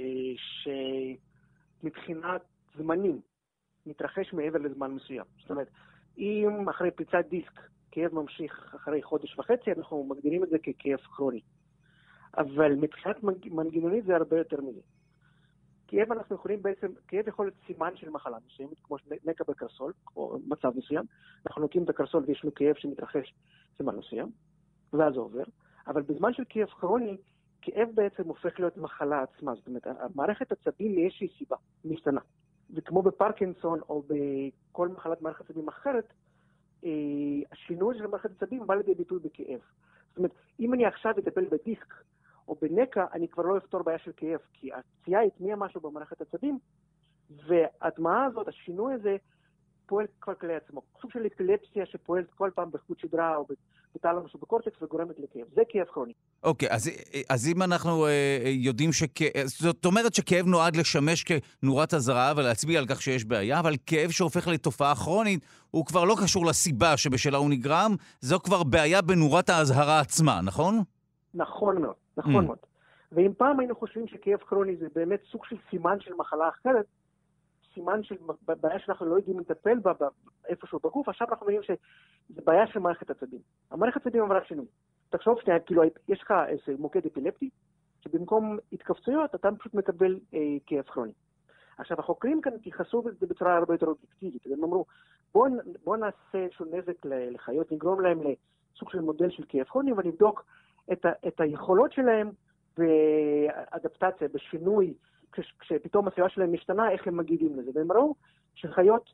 שמבחינת זמנים מתרחש מעבר לזמן מסוים. זאת אומרת, אם אחרי פריצת דיסק כאב ממשיך אחרי חודש וחצי, אנחנו מגדירים את זה ככאב כרוני. אבל מבחינת מנגנונית זה הרבה יותר מזה. כאב אנחנו יכולים בעצם, כאב יכול להיות סימן של מחלה מסוימת, כמו נקע בקרסול, או מצב מסוים. אנחנו נוקים את הקרסול ויש לו כאב שמתרחש סימן מסוים, ואז זה עובר. אבל בזמן של כאב כרוני, כאב בעצם הופך להיות מחלה עצמה. זאת אומרת, המערכת עצבים מאיזושהי סיבה משתנה. וכמו בפרקינסון או בכל מחלת מערכת עצבים אחרת, השינוי של מערכת עצבים בא לידי ביטוי בכאב. זאת אומרת, אם אני עכשיו אטפל בדיסק או בנקע, אני כבר לא אפתור בעיה של כאב, כי הפציעה התניעה משהו במערכת עצבים, וההטמעה הזאת, השינוי הזה, פועל כבר כלי עצמו. סוג של אפילפסיה שפועלת כל פעם בחוט שדרה או בתלמוס או בקורטקס וגורמת לכאב. זה כאב כרוני. אוקיי, אז אם אנחנו יודעים זאת אומרת שכאב נועד לשמש כנורת אזהרה ולהצביע על כך שיש בעיה, אבל כאב שהופך לתופעה כרונית, הוא כבר לא קשור לסיבה שבשלה הוא נגרם, זו כבר בעיה בנורת האזהרה עצמה, נכון? נכון מאוד, נכון מאוד. ואם פעם היינו חושבים שכאב כרוני זה באמת סוג של סימן של מחלה אחרת, סימן של בעיה שאנחנו לא יודעים לטפל בה איפשהו בגוף, עכשיו אנחנו מבינים שזה בעיה של מערכת עצבים. המערכת עצבים עברה שינוי. תחשוב שנייה, כאילו יש לך איזה מוקד אפילפטי, שבמקום התכווצויות אתה פשוט מקבל כאב כרוני. עכשיו החוקרים כאן התייחסו לזה בצורה הרבה יותר אובייקטיבית. הם אמרו, בוא נעשה איזשהו נזק לחיות, נגרום להם לסוג של מודל של כאב כרוני, ונבדוק את היכולות שלהם באדפטציה, בשינוי, כשפתאום הסביבה שלהם משתנה, איך הם מגיבים לזה. והם ראו שחיות,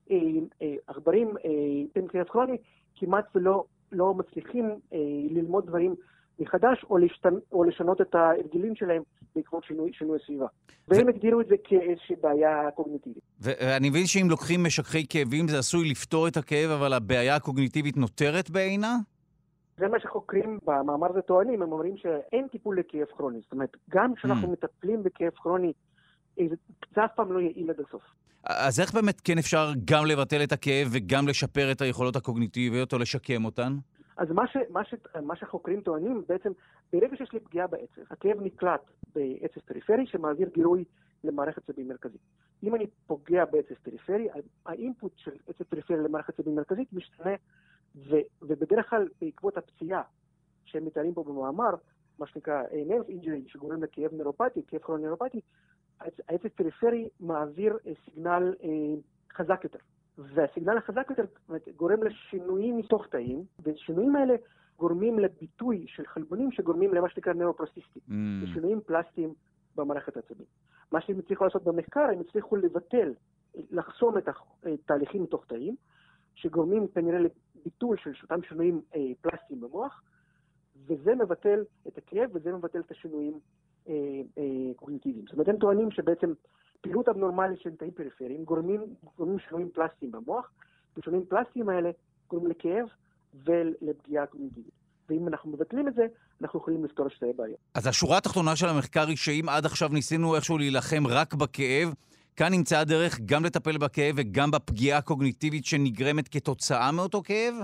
עכברים עם כאב כרוני, כמעט ולא מצליחים ללמוד דברים מחדש, או לשנות את ההרגלים שלהם בעקבות שינוי הסביבה. והם הגדירו את זה כאיזושהי בעיה קוגניטיבית. ואני מבין שאם לוקחים משככי כאבים, זה עשוי לפתור את הכאב, אבל הבעיה הקוגניטיבית נותרת בעינה? זה מה שחוקרים במאמר זה טוענים, הם אומרים שאין טיפול לכאב כרוני. זאת אומרת, גם כשאנחנו מטפלים בכאב כרוני, זה אף פעם לא יעיל עד הסוף. אז איך באמת כן אפשר גם לבטל את הכאב וגם לשפר את היכולות הקוגניטיביות או לשקם אותן? אז מה שחוקרים טוענים, בעצם ברגע שיש לי פגיעה בעצב, הכאב נקלט בעצב פריפרי שמעביר גירוי למערכת עצבים מרכזית. אם אני פוגע בעצב פריפרי, האינפוט של עצב פריפרי למערכת עצבים מרכזית משתנה, ובדרך כלל בעקבות הפציעה שהם מתארים פה במאמר, מה שנקרא nerve injury, שגורם לכאב נוירופטי, כאב כרוני נוירופטי, העצב פריפרי מעביר סיגנל חזק יותר. והסיגנל החזק יותר גורם לשינויים מתוך תאים, והשינויים האלה גורמים לביטוי של חלבונים שגורמים למה שנקרא נוירופלסטיסטי, לשינויים פלסטיים במערכת העצבים. מה שהם הצליחו לעשות במחקר, הם הצליחו לבטל, לחסום את התהליכים מתוך תאים, שגורמים כנראה לביטול של אותם שינויים פלסטיים במוח, וזה מבטל את הכאב וזה מבטל את השינויים קוגניטיביים. זאת אומרת, הם טוענים שבעצם פעילות אבנורמלית של תאים פריפריים גורמים שינויים פלסטיים במוח, ושינויים פלסטיים האלה גורמים לכאב ולפגיעה קוגניטיבית. ואם אנחנו מבטלים את זה, אנחנו יכולים לפתור שתי בעיות. אז השורה התחתונה של המחקר היא שאם עד עכשיו ניסינו איכשהו להילחם רק בכאב, כאן נמצאה הדרך גם לטפל בכאב וגם בפגיעה הקוגניטיבית שנגרמת כתוצאה מאותו כאב?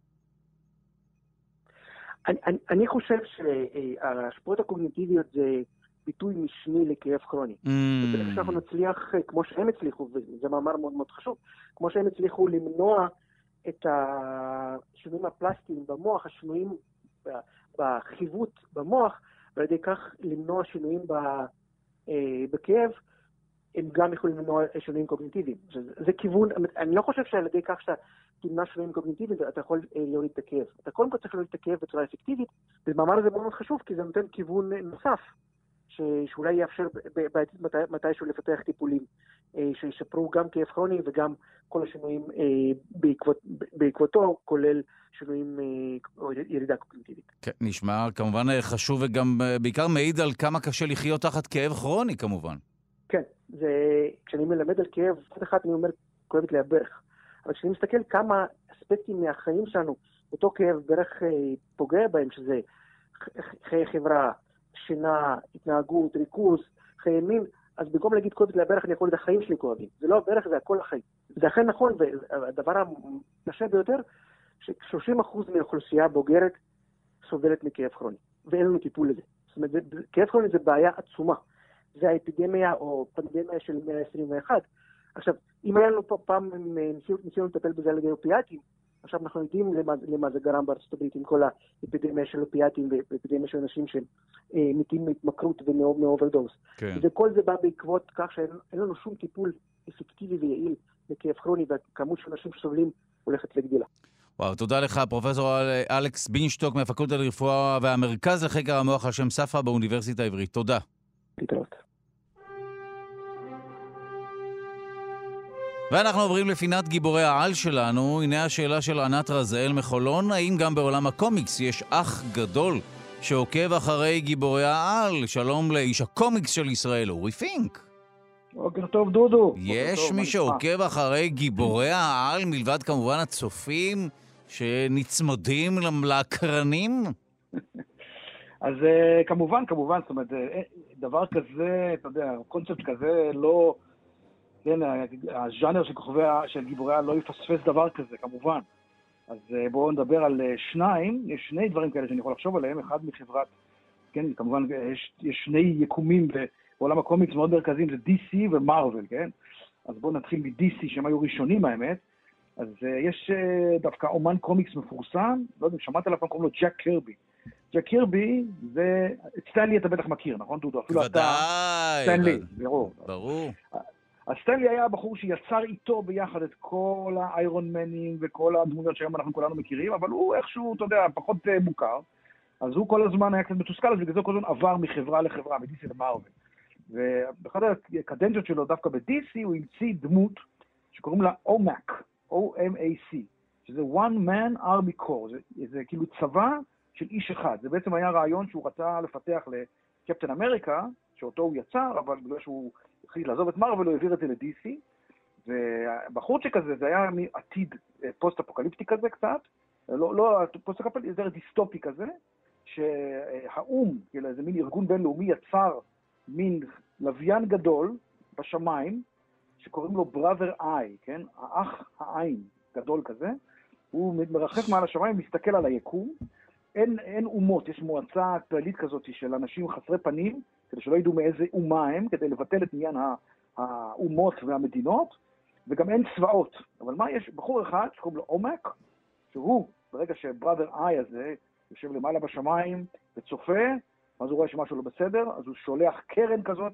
אני חושב שההשפעות הקוגניטיביות זה ביטוי משני לכאב כרוני. וברגע שאנחנו נצליח, כמו שהם הצליחו, וזה מאמר מאוד מאוד חשוב, כמו שהם הצליחו למנוע את השינויים הפלסטיים במוח, השינויים בחיווט במוח, ועל ידי כך למנוע שינויים בכאב, הם גם יכולים למנוע שינויים קוגניטיביים. זה כיוון, אני לא חושב שעל ידי כך שאתה תמנע שינויים קוגניטיביים, אתה יכול להוריד את הכאב. אתה קודם כל צריך להוריד את הכאב בצורה אפקטיבית, ובמאמר הזה מאוד חשוב, כי זה נותן כיוון נוסף, שאולי יאפשר מתישהו לפתח טיפולים שישפרו גם כאב כרוני וגם כל השינויים בעקבותו, כולל שינויים או ירידה קוגניטיבית. כן, נשמע כמובן חשוב וגם בעיקר מעיד על כמה קשה לחיות תחת כאב כרוני כמובן. כן, כשאני מלמד על כאב, אחד אני אומר, כואבת לי הברך. אבל כשאני מסתכל כמה אספקטים מהחיים שלנו, אותו כאב ברך פוגע בהם, שזה חיי חברה, שינה, התנהגות, ריכוז, חיי מין, אז במקום להגיד כואבת לי הברך, אני יכול להגיד החיים שלי כואבים. זה לא הברך, זה הכל החיים. זה אכן נכון, והדבר הקשה ביותר, ש30% מהאוכלוסייה הבוגרת סובלת מכאב כרוני, ואין לנו טיפול לזה. זאת אומרת, כאב כרוני זה בעיה עצומה. זה האפידמיה או פנדמיה של המאה ה-21. עכשיו, אם היה לנו פעם ניסינו לטפל בזה על ידי אופיאטים, עכשיו אנחנו יודעים למה זה גרם בארצות הברית עם כל האפידמיה של אופיאטים ואפידמיה של אנשים שמתים מהתמכרות ומאוברדוס. כן. וכל זה בא בעקבות כך שאין לנו שום טיפול אפקטיבי ויעיל לכאב כרוני, והכמות של אנשים שסובלים הולכת לגדילה. וואו, תודה לך, פרופסור אלכס בינשטוק מהפקולטה לרפואה והמרכז לחקר המוח על שם ספרא באוניברסיטה העברית. תודה. להתראות. ואנחנו עוברים לפינת גיבורי העל שלנו. הנה השאלה של ענת רזאל מחולון: האם גם בעולם הקומיקס יש אח גדול שעוקב אחרי גיבורי העל? שלום לאיש הקומיקס של ישראל, אורי פינק. בוקר טוב, דודו. יש מי שעוקב אחרי גיבורי העל מלבד כמובן הצופים שנצמדים לאקרנים? אז כמובן, זאת אומרת, דבר כזה, אתה יודע, קונספט כזה לא, כן, הז'אנר של גיבורי העל לא יפספס דבר כזה, כמובן. אז בואו נדבר על שניים, יש שני דברים כאלה שאני יכול לחשוב עליהם, אחד מחברת, כן, כמובן יש שני יקומים בעולם הקומיקס מאוד מרכזיים, זה DC ומרוול, כן? אז בואו נתחיל מ-DC, שהם היו ראשונים האמת. אז יש דווקא אומן קומיקס מפורסם, לא יודע, שמעת עליו פעם, קוראים לו ג'ק קירבי. ג'ק קירבי זה, את סטנלי אתה בטח מכיר, נכון דודו? ודאי. סטנלי, ברור. ברור. אז סטנלי היה הבחור שיצר איתו ביחד את כל האיירון מנים וכל הדמויות שהיום אנחנו כולנו מכירים, אבל הוא איכשהו, אתה יודע, פחות מוכר. אז הוא כל הזמן היה קצת מתוסכל, אז בגלל זה כל הזמן עבר מחברה לחברה, מ-DC למרוול. ובאחד הקדנציות שלו, דווקא ב-DC, הוא המציא דמות שקוראים לה OMAC, O-M-A-C, שזה One Man Army Corps, זה כאילו צבא של איש אחד. זה בעצם היה רעיון שהוא רצה לפתח לקפטן אמריקה, שאותו הוא יצר, אבל בגלל שהוא החליט לעזוב את מרוול, הוא העביר את זה ל-DC, ובחורצ'ק הזה, זה היה מעתיד פוסט-אפוקליפטי כזה קצת, לא פוסט-אפוקליפטי, זה דיסטופי כזה, שהאום, כאילו איזה מין ארגון בינלאומי, יצר מין לוויין גדול בשמיים, שקוראים לו Brother Eye, כן? האח העין גדול כזה, הוא מרחף מעל השמיים, מסתכל על היקום, אין אומות, יש מועצה כללית כזאת של אנשים חסרי פנים, כדי שלא ידעו מאיזה אומה הם, כדי לבטל את עניין האומות והמדינות, וגם אין צבאות. אבל מה יש? בחור אחד שקוראים לו עומק, שהוא, ברגע ש-Brother Eye הזה יושב למעלה בשמיים וצופה, אז הוא רואה שמשהו לא בסדר, אז הוא שולח קרן כזאת,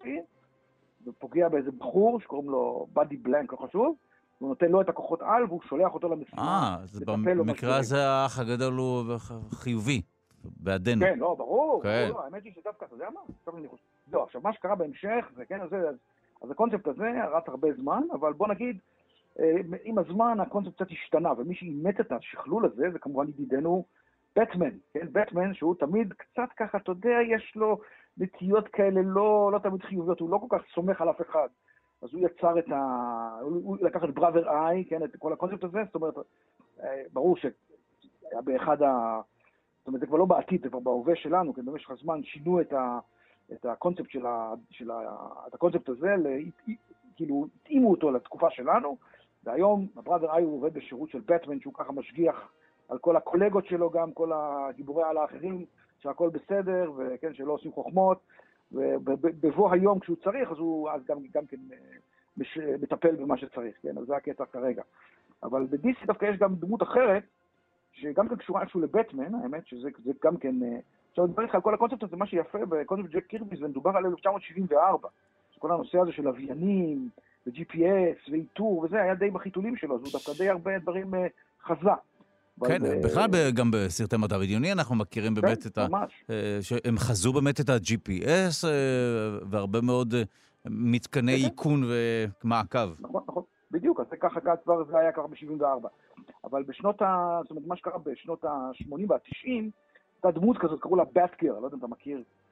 ופוגע באיזה בחור שקוראים לו בדי בלנק, לא חשוב, הוא נותן לו את הכוחות על, והוא שולח אותו למשימה. אז במקרה הזה האח הגדול הוא חיובי, בעדנו. כן, לא, ברור. כן. ברור, האמת היא שדווקא, אתה יודע מה? לא, עכשיו, מה שקרה בהמשך, זה כן, אז הקונספט הזה רץ הרבה זמן, אבל בוא נגיד, עם הזמן הקונספט קצת השתנה, ומי שאימת את השכלול הזה, זה כמובן ידידנו בטמן, כן? בטמן שהוא תמיד קצת ככה, אתה יודע, יש לו נטיות כאלה לא תמיד חיוביות, הוא לא כל כך סומך על אף אחד. אז הוא יצר הוא לקח את Brother Eye, כן, את כל הקונספט הזה, זאת אומרת, ברור שהיה באחד זאת אומרת, זה כבר לא בעתיד, זה כבר בהווה שלנו, כי במשך הזמן שינו את הקונספט את הקונספט הזה, כאילו, התאימו אותו לתקופה שלנו, והיום Brother Eye הוא עובד בשירות של בטמן, שהוא ככה משגיח על כל הקולגות שלו, גם כל הגיבורי העל האחרים, שהכל בסדר, וכן, שלא עושים חוכמות, ובבוא היום כשהוא צריך, אז הוא גם כן מטפל במה שצריך, כן? אז זה הקטע כרגע. אבל ב-DC דווקא יש גם דמות אחרת, שגם כן קשורה איכשהו לבטמן, האמת שזה גם כן... עכשיו, אני מדבר לך על כל הקונספט הזה, מה שיפה בקונספט ג'ק קירבי, זה מדובר על 1974, כל הנושא הזה של לוויינים, ו-GPS, ואיתור, וזה היה די בחיתולים שלו, אז הוא דווקא די הרבה דברים חזה. כן, בכלל גם בסרטי מדע בדיוני אנחנו מכירים באמת את שהם חזו באמת את ה-GPS והרבה מאוד מתקני איכון ומעקב. נכון, בדיוק, אז זה היה ככה ב-74. אבל זאת אומרת, מה שקרה בשנות ה-80 וה-90, הייתה דמות כזאת, קראו לה Batgirl, לא יודע אם אתה מכיר,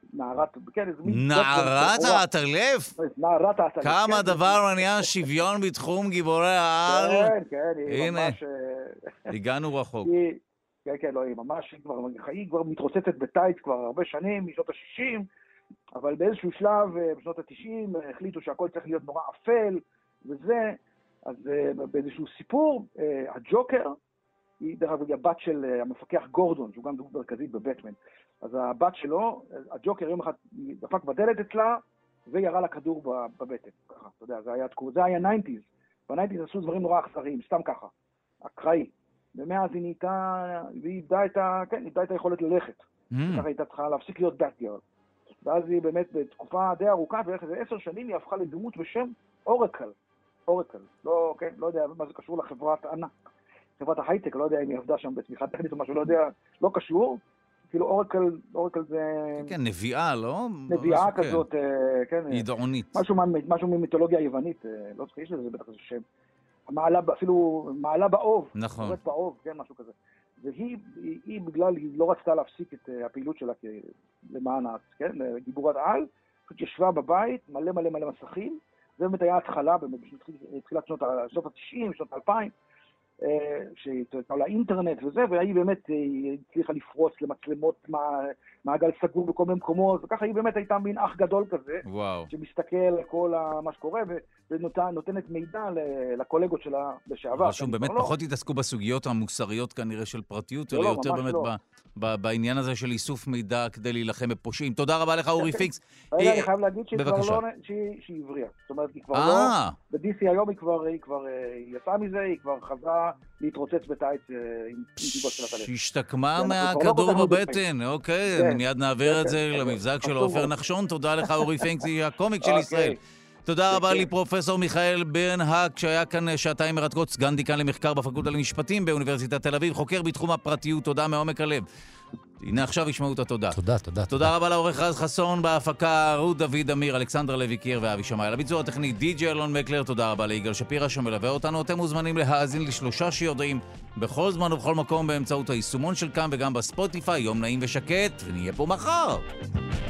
נערת, כן, איזה מין... נערת העטלף? נערת העטלף. כמה דבר מעניין שוויון בתחום גיבורי העל. כן, כן, היא הנה, ממש... הגענו רחוק. כן, כן, לא, היא ממש, היא כבר מתרוצצת בטייץ כבר הרבה שנים, משנות ה-60, אבל באיזשהו שלב, בשנות ה-90, החליטו שהכל צריך להיות נורא אפל, וזה, אז באיזשהו סיפור, הג'וקר, היא דרך אגב הבת של המפקח גורדון, שהוא גם דמות מרכזית בבטמן. אז הבת שלו, הג'וקר יום אחד דפק בדלת אצלה, וירה לה כדור בבטן. ככה, אתה יודע, זה היה 90s. ב-90s עשו דברים נורא אכזריים, סתם ככה. אקראי. ומאז היא איבדה את היכולת ללכת. ככה הייתה צריכה להפסיק להיות בטגר. ואז היא באמת בתקופה די ארוכה, בערך איזה 10 שנים, היא הפכה לדמות בשם אורקל. אורקל. לא, כן, לא יודע מה זה קשור לחברת ענק. חברת ההייטק, לא יודע אם היא עבדה שם בתמיכה טכנית או משהו, לא יודע, לא קשור. כאילו אורקל זה... כן, נביאה, לא? נביאה כזאת, כן. ידעונית. משהו ממיתולוגיה היוונית, לא צריך, יש לזה בטח איזה שם. אפילו מעלה באוב. נכון. עובדת באוב, כן, משהו כזה. והיא בגלל, היא לא רצתה להפסיק את הפעילות שלה למען, כן, גיבורת על, פשוט ישבה בבית, מלא מלא מלא מסכים, זה באמת היה התחלה, בתחילת שנות ה-90, שנות ה-2000, שהייתה לה אינטרנט וזה, והיא באמת הצליחה לפרוץ למצלמות מעגל סגור בכל מיני מקומות, וככה היא באמת הייתה מין אח גדול כזה, שמסתכל על כל מה שקורה, ונותנת מידע לקולגות שלה לשעבר. אבל שום, באמת פחות התעסקו בסוגיות המוסריות כנראה של פרטיות, אלא יותר באמת בעניין הזה של איסוף מידע כדי להילחם בפושעים. תודה רבה לך, אורי פיקס. רגע, אני חייב להגיד שהיא עברייה. זאת אומרת, היא כבר לא... ב-DC היום היא כבר יצאה מזה, היא כבר חזרה להתרוצץ בטייץ עם דיגות של הטלף. שהשתקמה מהכדור בבטן, אוקיי, מיד נעביר את זה למבזק של עופר נחשון. תודה לך, אורי פיקס, הקומיק של ישראל. תודה רבה לי פרופסור מיכאל ברנהק, שהיה כאן שעתיים מרתקות, סגן דיקן למחקר בפקולטה למשפטים באוניברסיטת תל אביב, חוקר בתחום הפרטיות. תודה מעומק הלב. הנה עכשיו ישמעו את התודה. תודה רבה לעורך רז חסון, בהפקה רות דוד אמיר, אלכסנדר לוי קיר ואבי שמאי. לביצוע הטכני די.ג'י אלון מקלר. תודה רבה ליגאל שפירא שמלווה אותנו. אתם מוזמנים להאזין ל3 שיודעים בכל זמן ובכל מקום באמצעות היישומון של כאן וגם בספוטיפיי. יום נעים ושקט, ונהיה פה מחר.